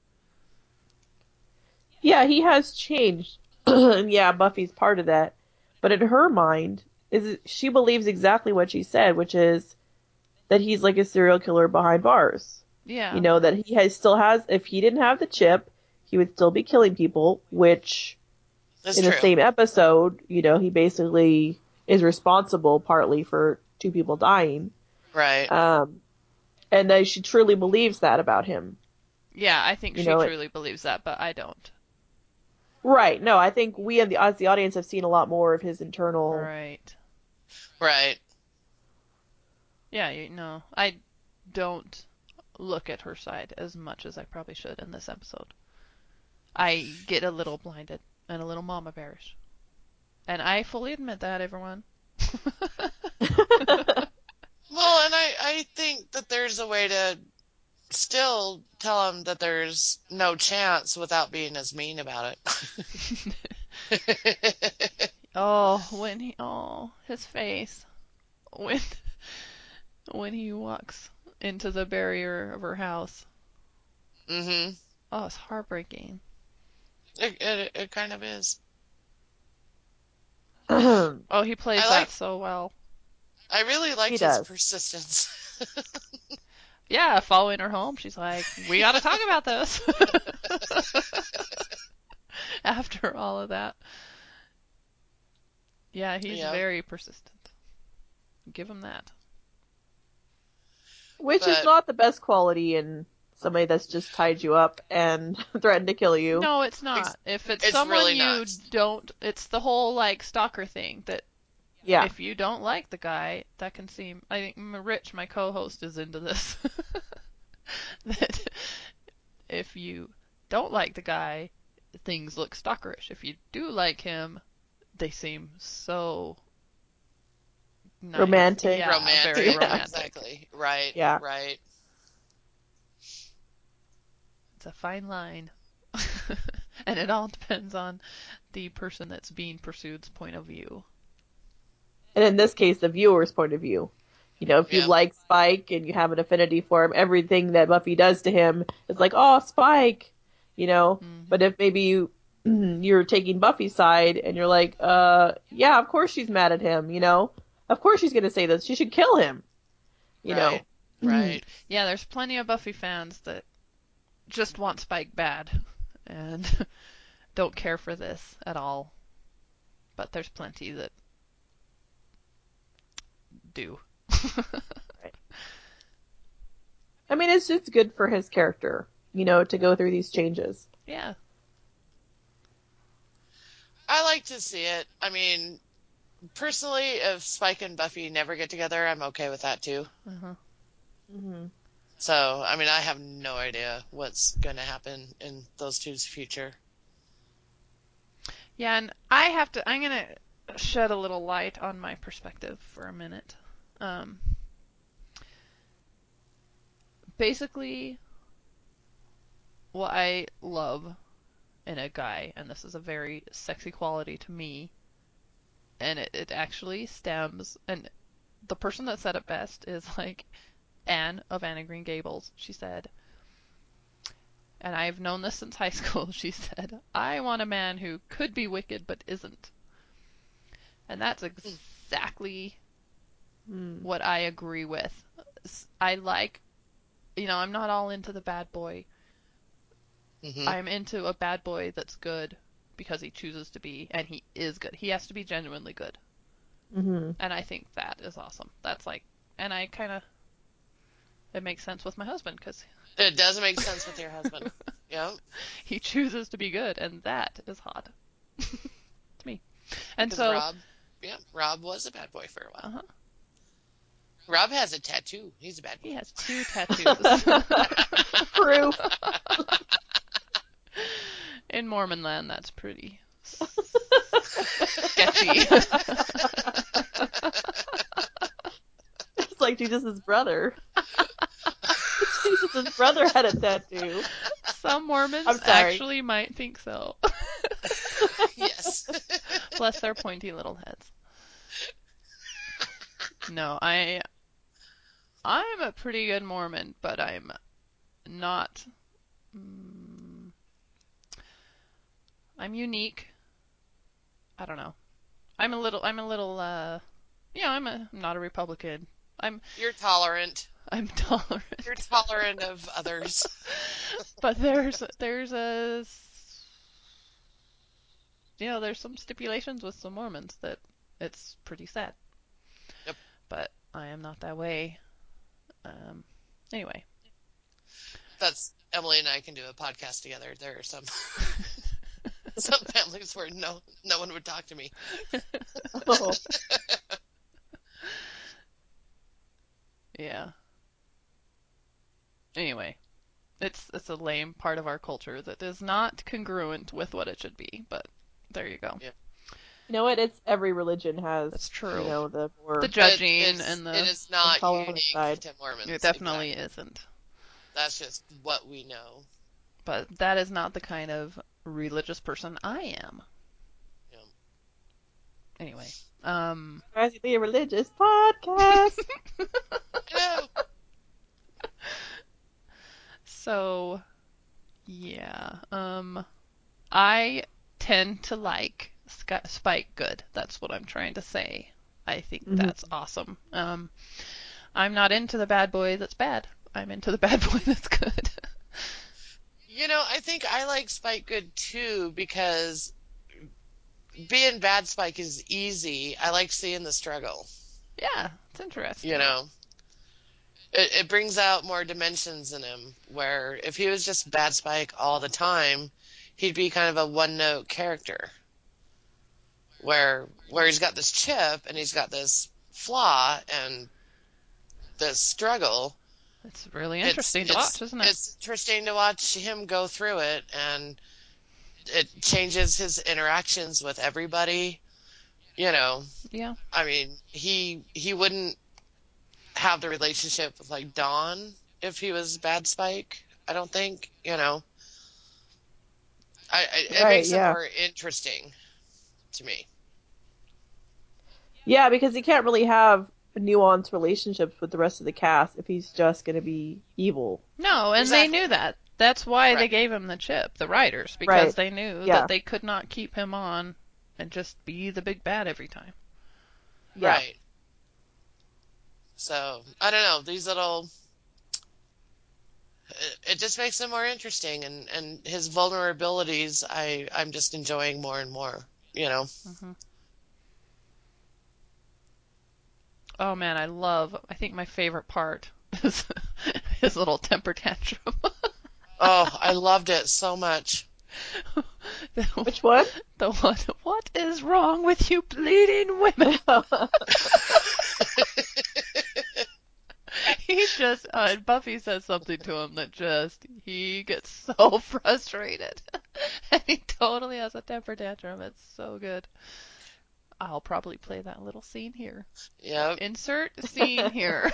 Yeah, he has changed. And yeah, Buffy's part of that. But in her mind, she believes exactly what she said, which is that he's like a serial killer behind bars. You Yeah, know, that still has, if he didn't have the chip, he would still be killing people, which That's in the true. same episode, you know, he basically is responsible partly for two people dying. Right. And that she truly believes that about him. yeah, I think You she know, truly believes that, but I don't. right. No, I think we as the audience have seen a lot more of his internal. Right. Right. Yeah, I don't look at her side as much as I probably should in this episode. I get a little blinded and a little mama bearish. And I fully admit that, everyone. Well, and I think that there's a way to still tell him that there's no chance without being as mean about it. His face. When when he walks into the barrier of her house. hmm Oh, it's heartbreaking. It kind of is. Oh, he plays I that like. so well. I really He liked his does. persistence. Yeah, following her home, she's like, "We got to talk about this." After all of that. Yeah, he's Yeah, very persistent. Give him that. Which is but not the best quality in somebody that's just tied you up and threatened to kill you. No, it's it's, not. If it's it's someone really you not. don't, it's the whole like stalker thing that Yeah. if you don't like the guy, that can seem. I think Rich, my co-host, is into this. That if you don't like the guy, things look stalkerish. If you do like him, they seem so nice. Romantic. Yeah, very Romantic, Yeah. romantic. exactly. Right, Yeah. right. It's a fine line. And it all depends on the person that's being pursued's point of view. And in this case, the viewer's point of view. You know, if you Yeah, like Spike and you have an affinity for him, everything that Buffy does to him is like, oh, Spike. You know, but if maybe you're taking Buffy's side and you're like, yeah, of course she's mad at him. You know, of course she's gonna say this. She should kill him. You know. right, right. Yeah, there's plenty of Buffy fans that just want Spike bad and don't care for this at all. But there's plenty that do. I mean, it's just good for his character, you know, to go through these changes. Yeah. I like to see it. I mean, personally, if Spike and Buffy never get together, I'm okay with that too. Uh-huh. Hmm. So, I mean, I have no idea what's going to happen in those two's future. Yeah, and I'm gonna shed a little light on my perspective for a minute. Um, Basically, what I love in a guy, and this is a very sexy quality to me, and it actually stems, and the person that said it best is like Anne of Anne of Green Gables. She said, and I've known this since high school, she said, I want a man who could be wicked but isn't. And that's exactly what I agree with. I like, I'm not all into the bad boy. hmm I'm into a bad boy that's good because he chooses to be, and he is good. He has to be genuinely good. Hmm. And I think that is awesome. That's like, and I kind of, it makes sense with my husband because It does make sense with your husband. Yep. he chooses to be good, and that is hot to me. And Because so, Rob was a bad boy for a while. uh-huh, Rob has a tattoo. He's a bad he boy. has 2 tattoos. Proof. In Mormon land, that's pretty sketchy. It's like Jesus' brother. Jesus' brother had a tattoo. Some Mormons I'm sorry. actually might think so. Yes. Bless their pointy little heads. No, I'm a pretty good Mormon, but I'm not. Mm, I'm unique. I don't know. I'm a little. Yeah, I'm not a Republican. You're tolerant. I'm tolerant. You're tolerant of others. But there's there's some stipulations with some Mormons that it's pretty sad. Yep. But I am not that way. Anyway. That's Emily and I can do a podcast together. There are some some families where no one would talk to me. Oh. Yeah. Anyway, it's a lame part of our culture that is not congruent with what it should be, but there you go. Yeah. You know what? It's every religion has. That's true. The more The judging it is not intolerant unique side. to Mormons. It definitely exactly. isn't. That's just what we know. But that is not the kind of religious person I am. Yeah. Anyway, Surprisingly religious podcast. I know. So, yeah, I tend to like Spike Good. That's what I'm trying to say. I think that's awesome. I'm not into the bad boy that's bad. I'm into the bad boy that's good. I think I like Spike Good too because being bad Spike is easy. I like seeing the struggle. Yeah, it's interesting. It brings out more dimensions in him, where if he was just bad Spike all the time, he'd be kind of a one-note character. Where he's got this chip and he's got this flaw and this struggle. It's really interesting to watch, isn't it? It's interesting to watch him go through it, and it changes his interactions with everybody. Yeah. I mean, he wouldn't have the relationship with like Dawn if he was bad Spike. I don't think. It makes it more interesting to me. Yeah, because he can't really have nuanced relationships with the rest of the cast if he's just going to be evil. No, and Exactly. they knew that. That's why Right. they gave him the chip, the writers, because Right. they knew Yeah. that they could not keep him on and just be the big bad every time. Yeah. Right. So, I don't know. These little... It just makes him more interesting, and his vulnerabilities I'm just enjoying more and more, Mm-hmm. Oh man, I think my favorite part is his little temper tantrum. Oh, I loved it so much. Which one? The one, what is wrong with you bleeding women? He just, Buffy says something to him that he gets so frustrated. And he totally has a temper tantrum. It's so good. I'll probably play that little scene here. Yep. Insert scene here.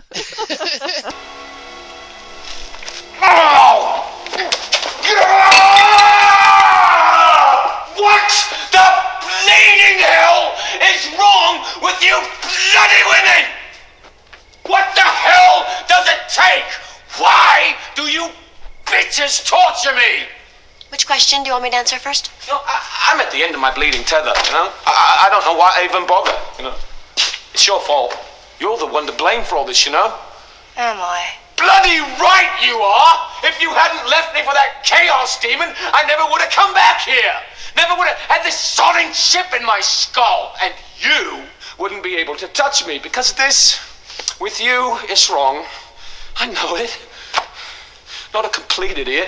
What the bleeding hell is wrong with you bloody women? What the hell does it take? Why do you bitches torture me? Which question do you want me to answer first? I'm at the end of my bleeding tether, I don't know why I even bother, It's your fault. You're the one to blame for all this, Am I? Bloody right you are! If you hadn't left me for that chaos demon, I never would have come back here. Never would have had this sodding chip in my skull. And you wouldn't be able to touch me because this, with you, is wrong. I know it. Not a complete idiot.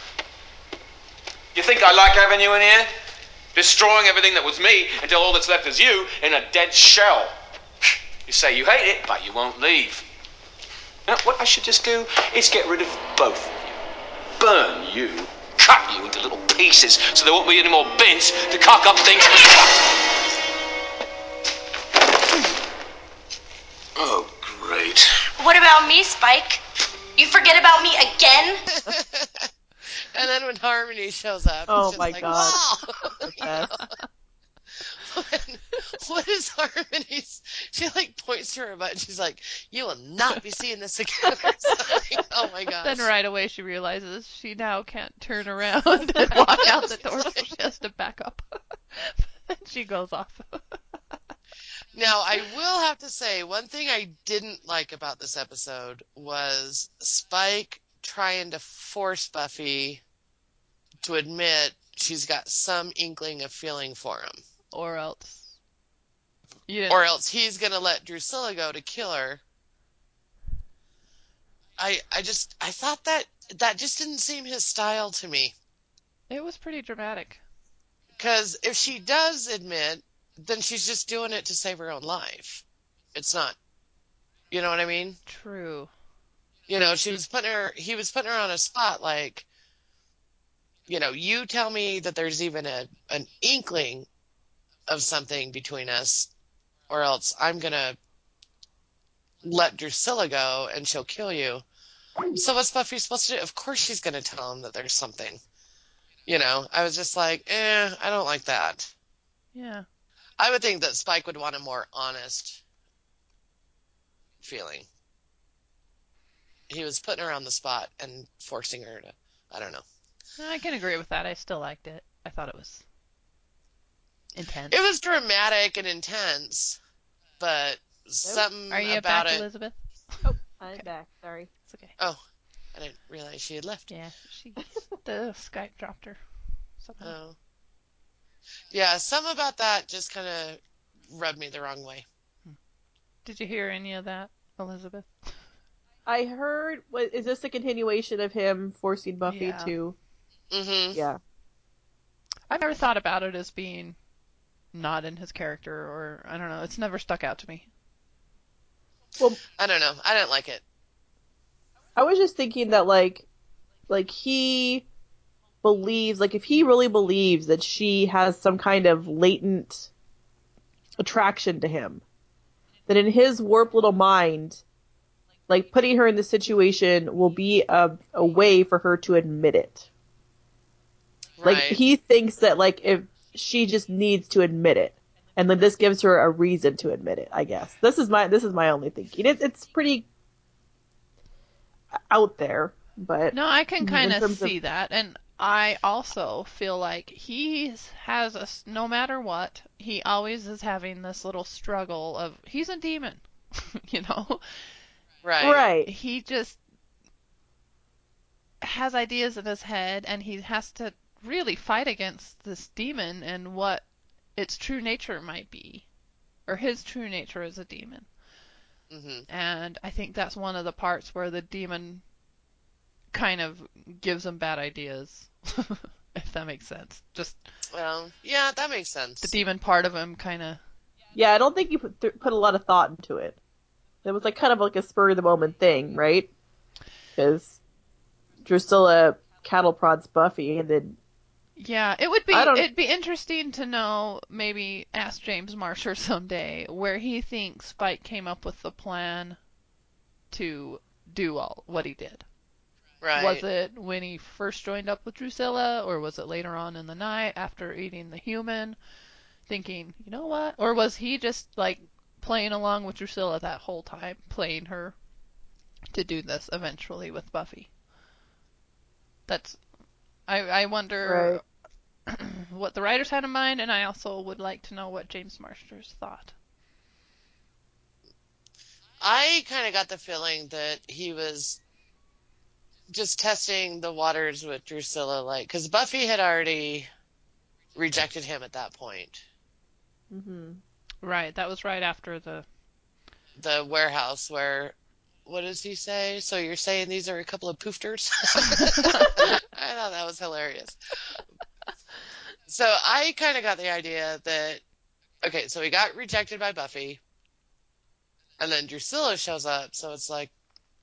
You think I like having you in here? Destroying everything that was me until all that's left is you in a dead shell. You say you hate it, but you won't leave. What I should just do is get rid of both of you. Burn you. Cut you into little pieces so there won't be any more bins to cock up things. Oh, great. What about me, Spike? You forget about me again? And then when Harmony shows up, Oh it's just my like, God. wow! The best. what is Harmony's? She like points to her butt and she's like, "You will not be seeing this again." Or something. Oh my gosh. Then right away she realizes she now can't turn around and walk out the door, so she has to back up. And she goes off. Now, I will have to say, one thing I didn't like about this episode was Spike trying to force Buffy to admit she's got some inkling of feeling for him. Or else. Or else he's going to let Drusilla go to kill her. I thought that just didn't seem his style to me. It was pretty dramatic. Because if she does admit, then she's just doing it to save her own life. It's not. You know what I mean? True. He was putting her on a spot like, you tell me that there's even an inkling of something between us, or else I'm going to let Drusilla go and she'll kill you. So what's Buffy supposed to do? Of course she's going to tell him that there's something. I was just like, I don't like that. Yeah. I would think that Spike would want a more honest feeling. He was putting her on the spot and forcing her to, I don't know. I can agree with that. I still liked it. I thought it was intense. It was dramatic and intense, but something Are you about back, it. Elizabeth? Oh, I'm Okay. back. Sorry. It's okay. Oh, I didn't realize she had left. Yeah, the Skype dropped her somehow. Oh. Yeah, something about that just kind of rubbed me the wrong way. Did you hear any of that, Elizabeth? I heard. Is this a continuation of him forcing Buffy Yeah. to? Mm-hmm. Yeah. I've never thought about it as being not in his character, or I don't know. It's never stuck out to me. Well, I don't know. I didn't like it. I was just thinking that like he believes, like if he really believes that she has some kind of latent attraction to him, then in his warped little mind, like putting her in this situation will be a way for her to admit it. Like Right. he thinks that like if she just needs to admit it, and then this gives her a reason to admit it. I guess this is my only thinking. It's pretty out there, but No, I can kind in of terms see that, and I also feel like no matter what, he always is having this little struggle of he's a demon, you know. right. He just has ideas in his head, and he has to really fight against this demon and what its true nature might be, or his true nature as a demon. Mm-hmm. And I think that's one of the parts where the demon kind of gives him bad ideas, if that makes sense. Just Well, yeah, that makes sense. the demon part of him kind of. Yeah, I don't think you put a lot of thought into it. It was like kind of like a spur of the moment thing, right? Because Drusilla cattle prods Buffy, and then Yeah, it'd be interesting to know, maybe ask James Marsher someday, where he thinks Spike came up with the plan to do all what he did. Right. Was it when he first joined up with Drusilla, or was it later on in the night after eating the human, thinking, you know what? Or was he just like playing along with Drusilla that whole time, playing her to do this eventually with Buffy? I wonder what the writers had in mind, and I also would like to know what James Marsters thought. I kind of got the feeling that he was just testing the waters with Drusilla, like, because Buffy had already rejected him at that point. Mm-hmm. Right, that was right after the warehouse where, what does he say? So you're saying these are a couple of poofters? I thought that was hilarious. So I kind of got the idea that, okay, so he got rejected by Buffy, and then Drusilla shows up, so it's like,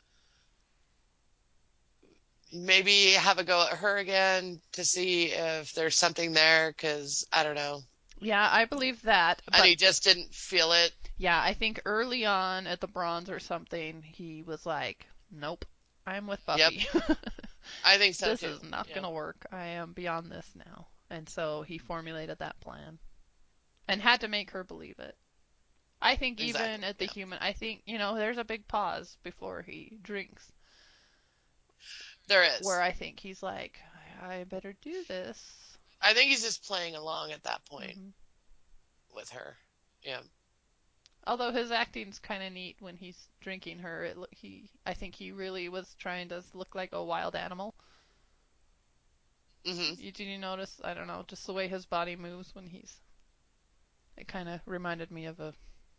maybe have a go at her again to see if there's something there, because I don't know. Yeah, I believe that. And But he just didn't feel it. yeah, I think early on at the Bronze or something, he was like, nope, I'm with Buffy. Yep. I think so This too. is not Yeah. going to work. I am beyond this now. And so he formulated that plan. and had to make her believe it. I think Exactly. even at the Yeah. human, I think, there's a big pause before he drinks There is. where I think he's like, I better do this. I think he's just playing along at that point Hmm. with her. Yeah. Although his acting's kind of neat when he's drinking her. I think he really was trying to look like a wild animal. Hmm. Did you notice? I don't know, just the way his body moves when he's. It kind of reminded me of a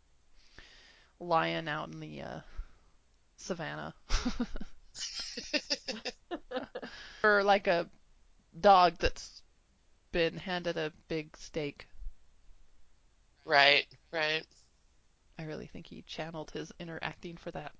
lion out in the savannah. Or like a dog that's been handed a big steak. Right. Right. I really think he channeled his inner acting for that.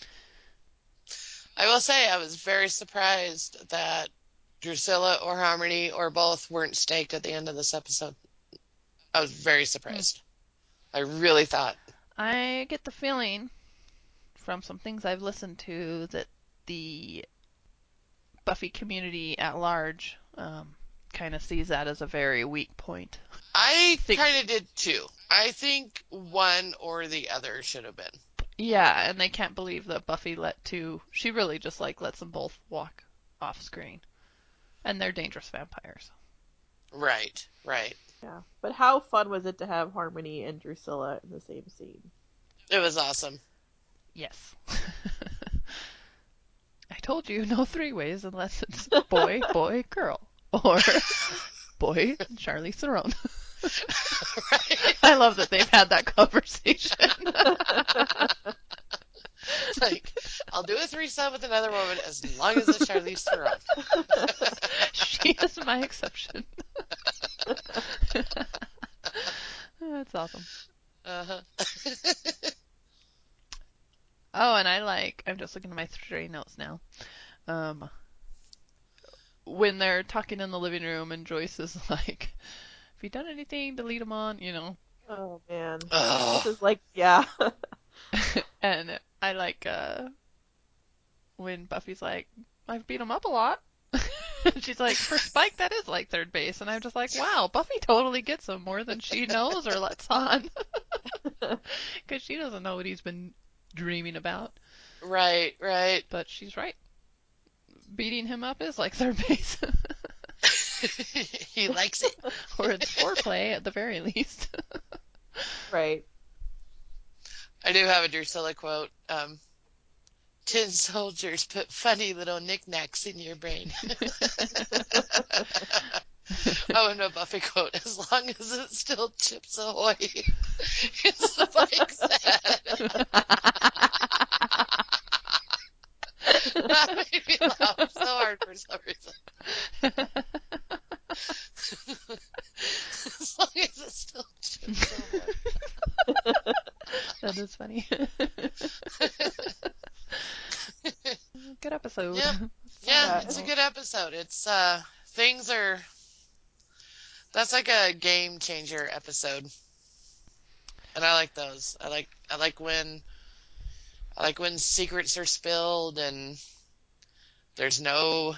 I will say I was very surprised that Drusilla or Harmony or both weren't staked at the end of this episode. I was very surprised. I really thought. I get the feeling from some things I've listened to that the Buffy community at large kind of sees that as a very weak point. I kind of did too. I think one or the other should have been. Yeah, and they can't believe that Buffy she really just lets them both walk off screen. And they're dangerous vampires. Right, right. Yeah. But how fun was it to have Harmony and Drusilla in the same scene? It was awesome. Yes. I told you no three ways unless it's boy, boy, girl. Or boy, Charlize Theron. Right. I love that they've had that conversation. Like, I'll do a threesome with another woman as long as it's Charlize Theron. She is my exception. That's awesome. Uh-huh. Oh, and I'm just looking at my stray notes now. When they're talking in the living room and Joyce is like, have you done anything to lead him on? Oh man. Oh. This is like, yeah. And I when Buffy's like, I've beat him up a lot. She's like, for Spike, that is like third base. And I'm just like, wow, Buffy totally gets him more than she knows or lets on. Because she doesn't know what he's been dreaming about. Right, right. But she's right. Beating him up is like third base. He likes it. Or it's foreplay at the very least. Right. I do have a Drusilla quote. Tin soldiers put funny little knickknacks in your brain. Oh, and a Buffy quote. As long as it's still Chips Ahoy. It's the Spike said. That made me laugh so hard for some reason. As long as it's still Chips Ahoy. That is funny. Good episode. Yep. Yeah. Yeah, it's a good episode. It's things are that's like a game changer episode. And I like those. I like when secrets are spilled and there's no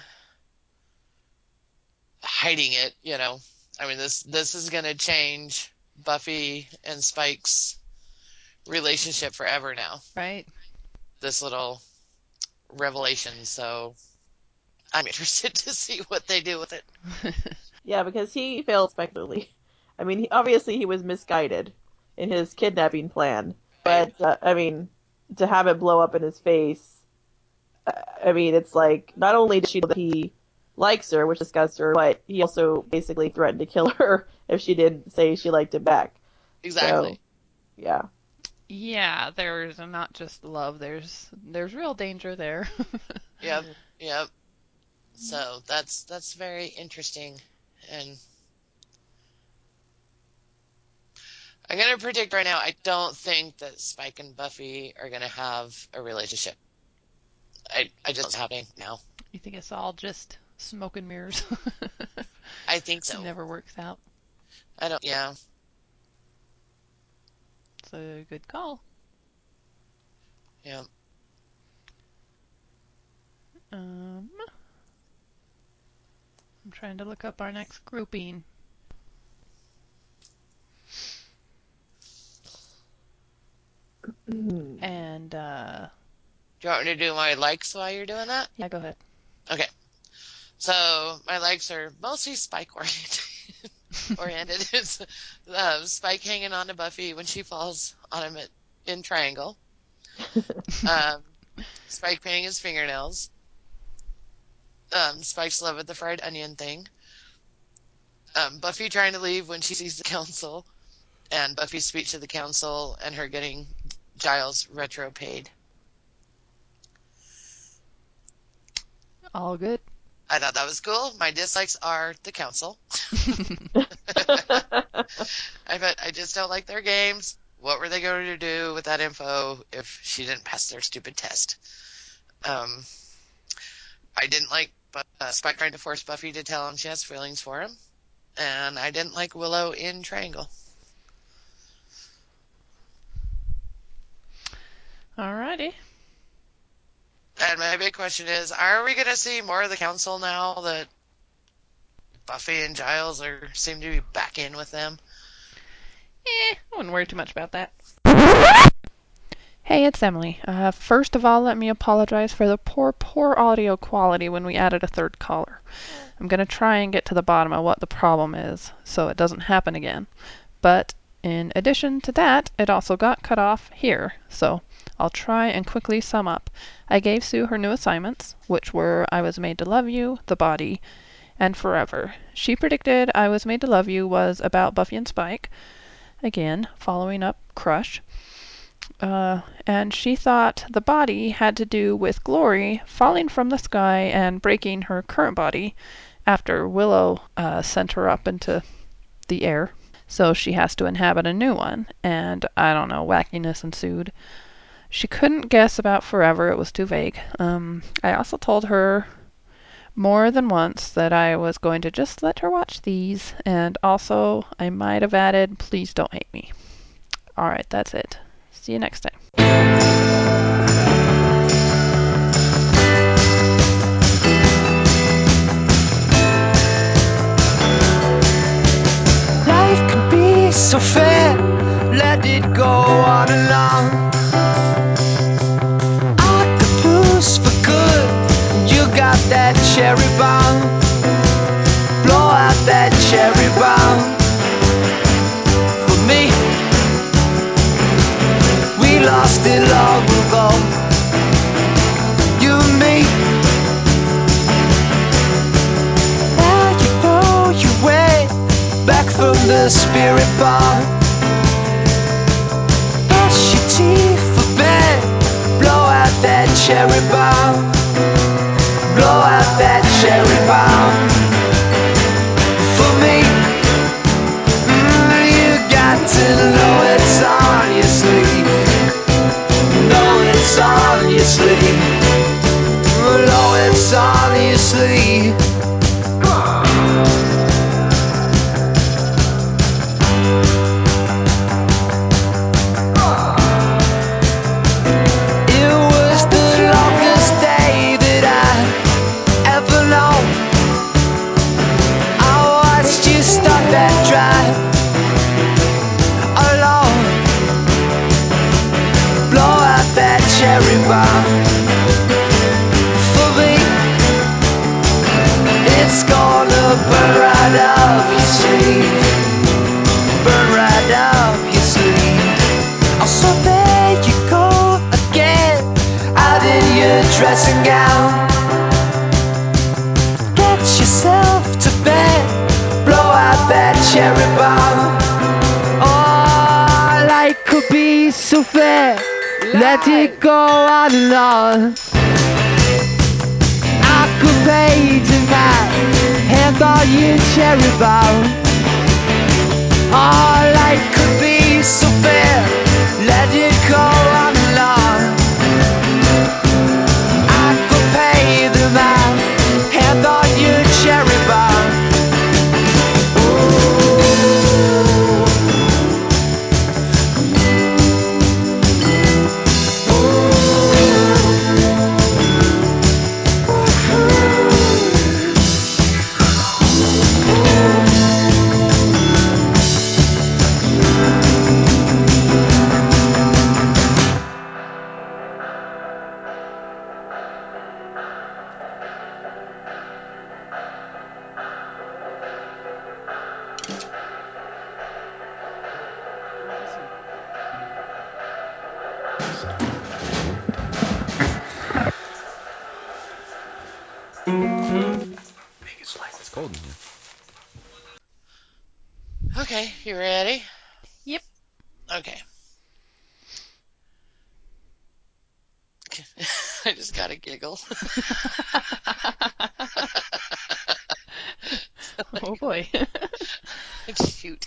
hiding it. I mean this is gonna change Buffy and Spike's relationship forever now. Right? This little revelation, so I'm interested to see what they do with it. Yeah, because he failed spectacularly. I mean, obviously he was misguided in his kidnapping plan, but I mean, to have it blow up in his face, I mean, it's like not only does she know that he likes her, which disgusts her, but he also basically threatened to kill her if she didn't say she liked him back. Exactly. So, yeah. Yeah, there's not just love, there's real danger there. Yep. Yep. So that's very interesting. And I'm gonna predict right now, I don't think that Spike and Buffy are gonna have a relationship. I just it's happening now. You think it's all just smoke and mirrors? I think It so. never works out. I don't yeah. It's a good call. Yeah. I'm trying to look up our next grouping. And Do you want me to do my likes while you're doing that? yeah, go ahead. Okay. So my likes are mostly Spike oriented. It's Spike hanging on to Buffy when she falls on him in Triangle. Spike painting his fingernails. Spike's love with the fried onion thing. Buffy trying to leave when she sees the council. And Buffy's speech to the council and her getting Giles retro paid. All good. I thought that was cool. My dislikes are the council. I just don't like their games. What were they going to do with that info if she didn't pass their stupid test? I didn't like Spike trying to force Buffy to tell him she has feelings for him. And I didn't like Willow in Triangle. Alrighty. And my big question is, are we going to see more of the council now that Buffy and Giles seem to be back in with them? I wouldn't worry too much about that. Hey, it's Emily. First of all, let me apologize for the poor audio quality when we added a third caller. I'm going to try and get to the bottom of what the problem is so it doesn't happen again. But in addition to that, it also got cut off here, so I'll try and quickly sum up. I gave Sue her new assignments, which were I Was Made to Love You, The Body, and Forever. She predicted I Was Made to Love You was about Buffy and Spike, again, following up Crush. And she thought The Body had to do with Glory falling from the sky and breaking her current body after Willow sent her up into the air. So she has to inhabit a new one, and I don't know, wackiness ensued. She couldn't guess about Forever, it was too vague. I also told her more than once that I was going to just let her watch these, and also I might have added, please don't hate me. Alright, that's it. See you next time. Life can be so fair, let it go on along. Octopus for good, you got that cherry bomb. Blow out that cherry bomb. For me, we lost it long ago. You and me. Now you know your way back from the spirit bar. Brush your teeth for bed. Blow out that cherry bomb. Blow out that cherry bomb. For me, you got to know it's on your sleeve. Know it's on your sleeve. Know it's on your sleeve. It was the longest day that I ever known. I watched you start that drive alone. Blow out that cherry bomb. For me, it's gonna burn right up your sleeve. Burn right up your sleeve. Oh, so there you go again, out in your dressing gown. Get yourself to bed, blow out that cherry bomb. Oh, life could be so fair, let it go on and on. I could pay tonight, hand on your cherry bomb. Oh, life could be so fair, let it go on and on. I could pay the man, hand on your cherry bomb. holding you. Okay, you ready? Yep. Okay. I just got a giggle. Oh boy. Shoot.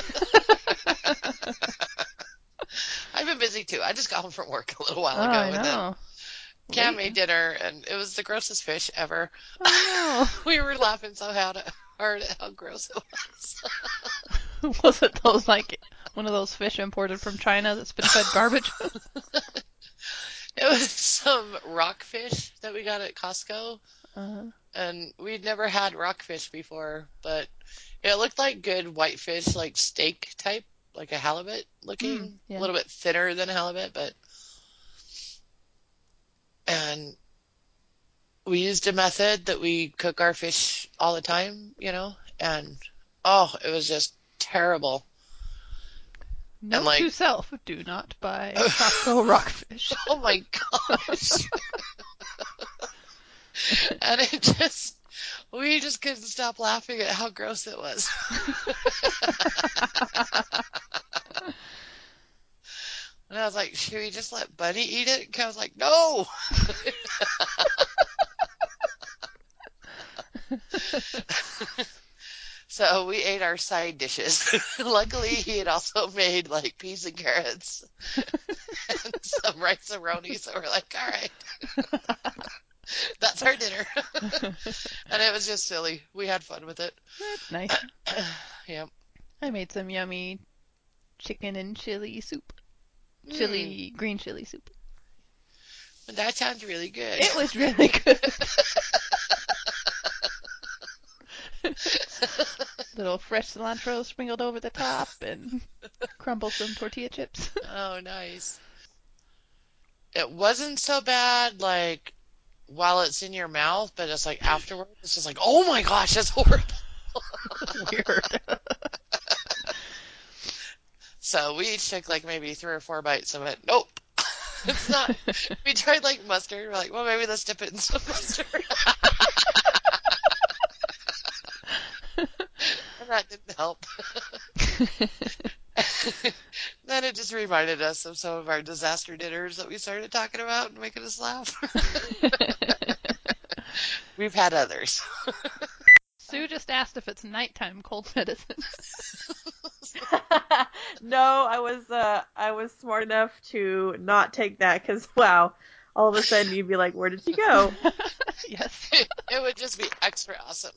I've been busy too. I just got home from work a little while Oh, ago, I and then know. Cam Late. made dinner, and it was the grossest fish ever. Oh We were laughing so hard at how gross it no. Was it those like one of those fish imported from China that's been fed garbage? It was some rockfish that we got at Costco, Uh, and we'd never had rockfish before, but it looked like good whitefish, like steak type, like a halibut looking, a yeah. little bit thinner than halibut, and we used a method that we cook our fish all the time, and oh, it was just terrible. And Note to like, self: do not buy Costco rockfish. oh my gosh. And we just couldn't stop laughing at how gross it was. And I was like, should we just let Buddy eat it? And I was like, no. So we ate our side dishes. Luckily, he had also made like peas and carrots and some rice-a-roni. So we're like, all right, that's our dinner. And it was just silly. We had fun with it. That's nice. Yep. I made some yummy chicken and chili soup. Mm, Green chili soup. that sounds really good. It was really good. Little fresh cilantro sprinkled over the top and crumble some tortilla chips. Oh, nice. It wasn't so bad, like while it's in your mouth, but it's like afterwards, it's just like, oh my gosh, that's horrible. Weird. So we each took like maybe 3 or 4 bites and went, nope, it's not. We tried like mustard. We're like, well, maybe let's dip it in some mustard. And that didn't help. Then it just reminded us of some of our disaster dinners that we started talking about and making us laugh. We've had others. Sue just asked if it's nighttime cold medicine. No, I was smart enough to not take that because wow, all of a sudden you'd be like, where did she go? Yes. It would just be extra awesome.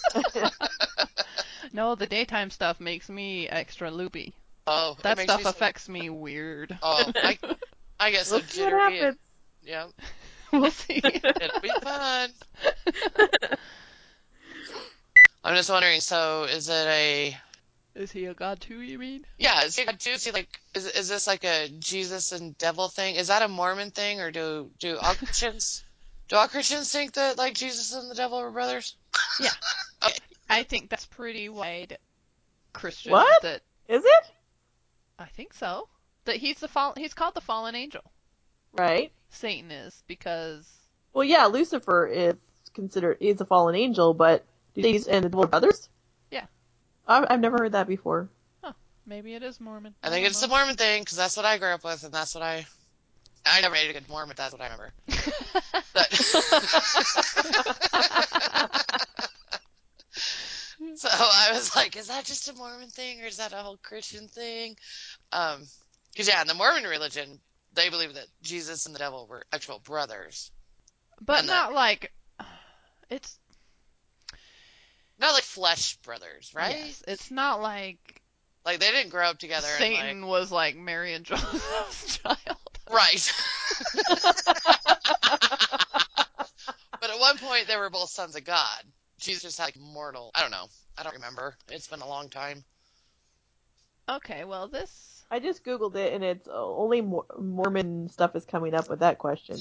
No, the daytime stuff makes me extra loopy. Oh, it That makes stuff me so. affects me weird. Oh, I get so We'll see what jittery. happens. Yeah, We'll see. it'll be fun. I'm just wondering. So, is it a? Is he a god too, you mean? Yeah, is it juicy? Like, is this like a Jesus and devil thing? Is that a Mormon thing, or do all Christians think that like Jesus and the devil were brothers? Yeah. Okay. I think that's pretty wide Christian. What? That Is it? I think so. That he's called the fallen angel. Right. Satan is because Well, yeah, Lucifer is a fallen angel, but these and the Devil brothers? yeah. I've never heard that before. Huh. Maybe it is Mormon. I think it's the Mormon thing because that's what I grew up with, and that's what I never ate a good Mormon. That's what I remember. But so I was like, is that just a Mormon thing, or is that a whole Christian thing? Because yeah, in the Mormon religion, they believe that Jesus and the devil were actual brothers, But and that not like it's not like flesh brothers, right? yes, it's not like Like they didn't grow up together and like Satan was like Mary and Joseph's child. right. But at one point, they were both sons of God. Jesus just had like mortal. I don't know. I don't remember. It's been a long time. Okay, well this I just Googled it, and it's only Mormon stuff is coming up with that question.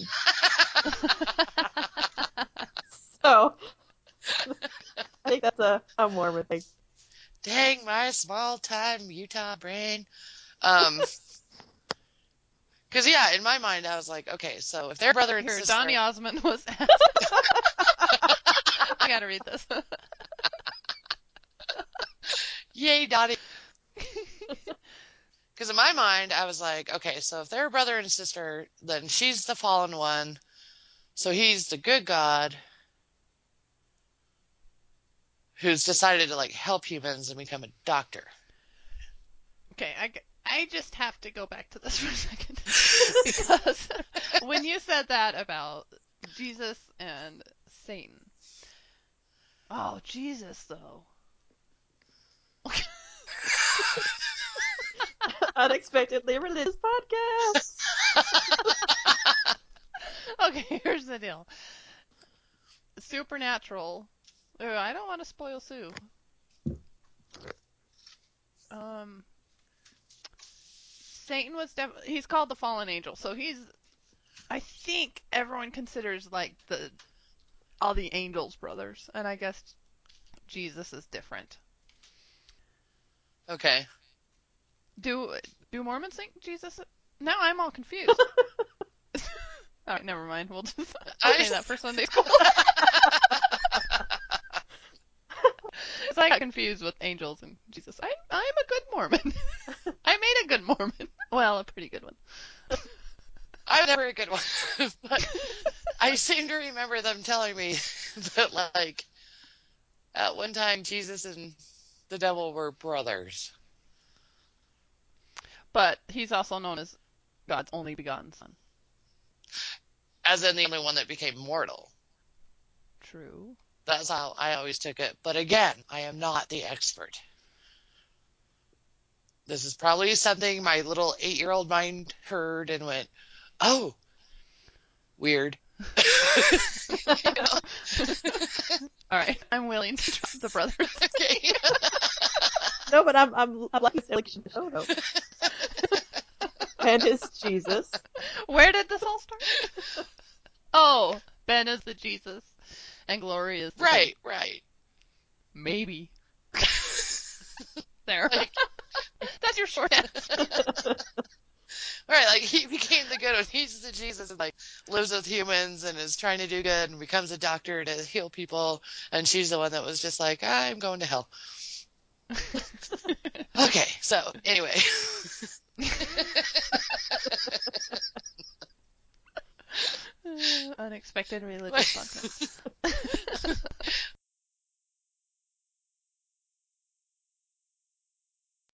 So, I think that's a Mormon thing. Dang, my small-time Utah brain. Because yeah, in my mind, I was like, okay, so if they're brother and here sister, Donny Osmond was asked. I gotta read this. Yay, Dottie. Because in my mind, I was like, okay, so if they're brother and sister, then she's the fallen one. So he's the good God who's decided to like help humans and become a doctor. Okay, I just have to go back to this for a second. Because when you said that about Jesus and Satan. Oh, Jesus, though. Unexpectedly religious podcast. Okay, here's the deal. Supernatural. I don't want to spoil Sue. Satan was he's called the fallen angel, so I think everyone considers like all the angels brothers, and I guess Jesus is different. Okay. Do Mormons think Jesus? Now I'm all confused. All right, never mind. We'll just say that for Sunday school. Because I got confused with angels and Jesus. I'm a good Mormon. I made a good Mormon. Well, a pretty good one. I'm never a good one. But I seem to remember them telling me that, like, at one time Jesus and the devil were brothers. But he's also known as God's only begotten son. As in the only one that became mortal. True. That's how I always took it. But again, I am not the expert. This is probably something my little 8-year-old mind heard and went, oh, weird. You know? All right, I'm willing to drop the brothers. Okay. No, but I'm like you said, like, oh no. Ben is Jesus. Where did this all start? Oh, Ben is the Jesus, and Glory is the Right, Saint. right. Maybe. There. Like, that's your short answer. right, like he became the good one. He's the Jesus and like lives with humans and is trying to do good and becomes a doctor to heal people. And she's the one that was just like, I'm going to hell. Okay, so anyway. Unexpected religious podcast.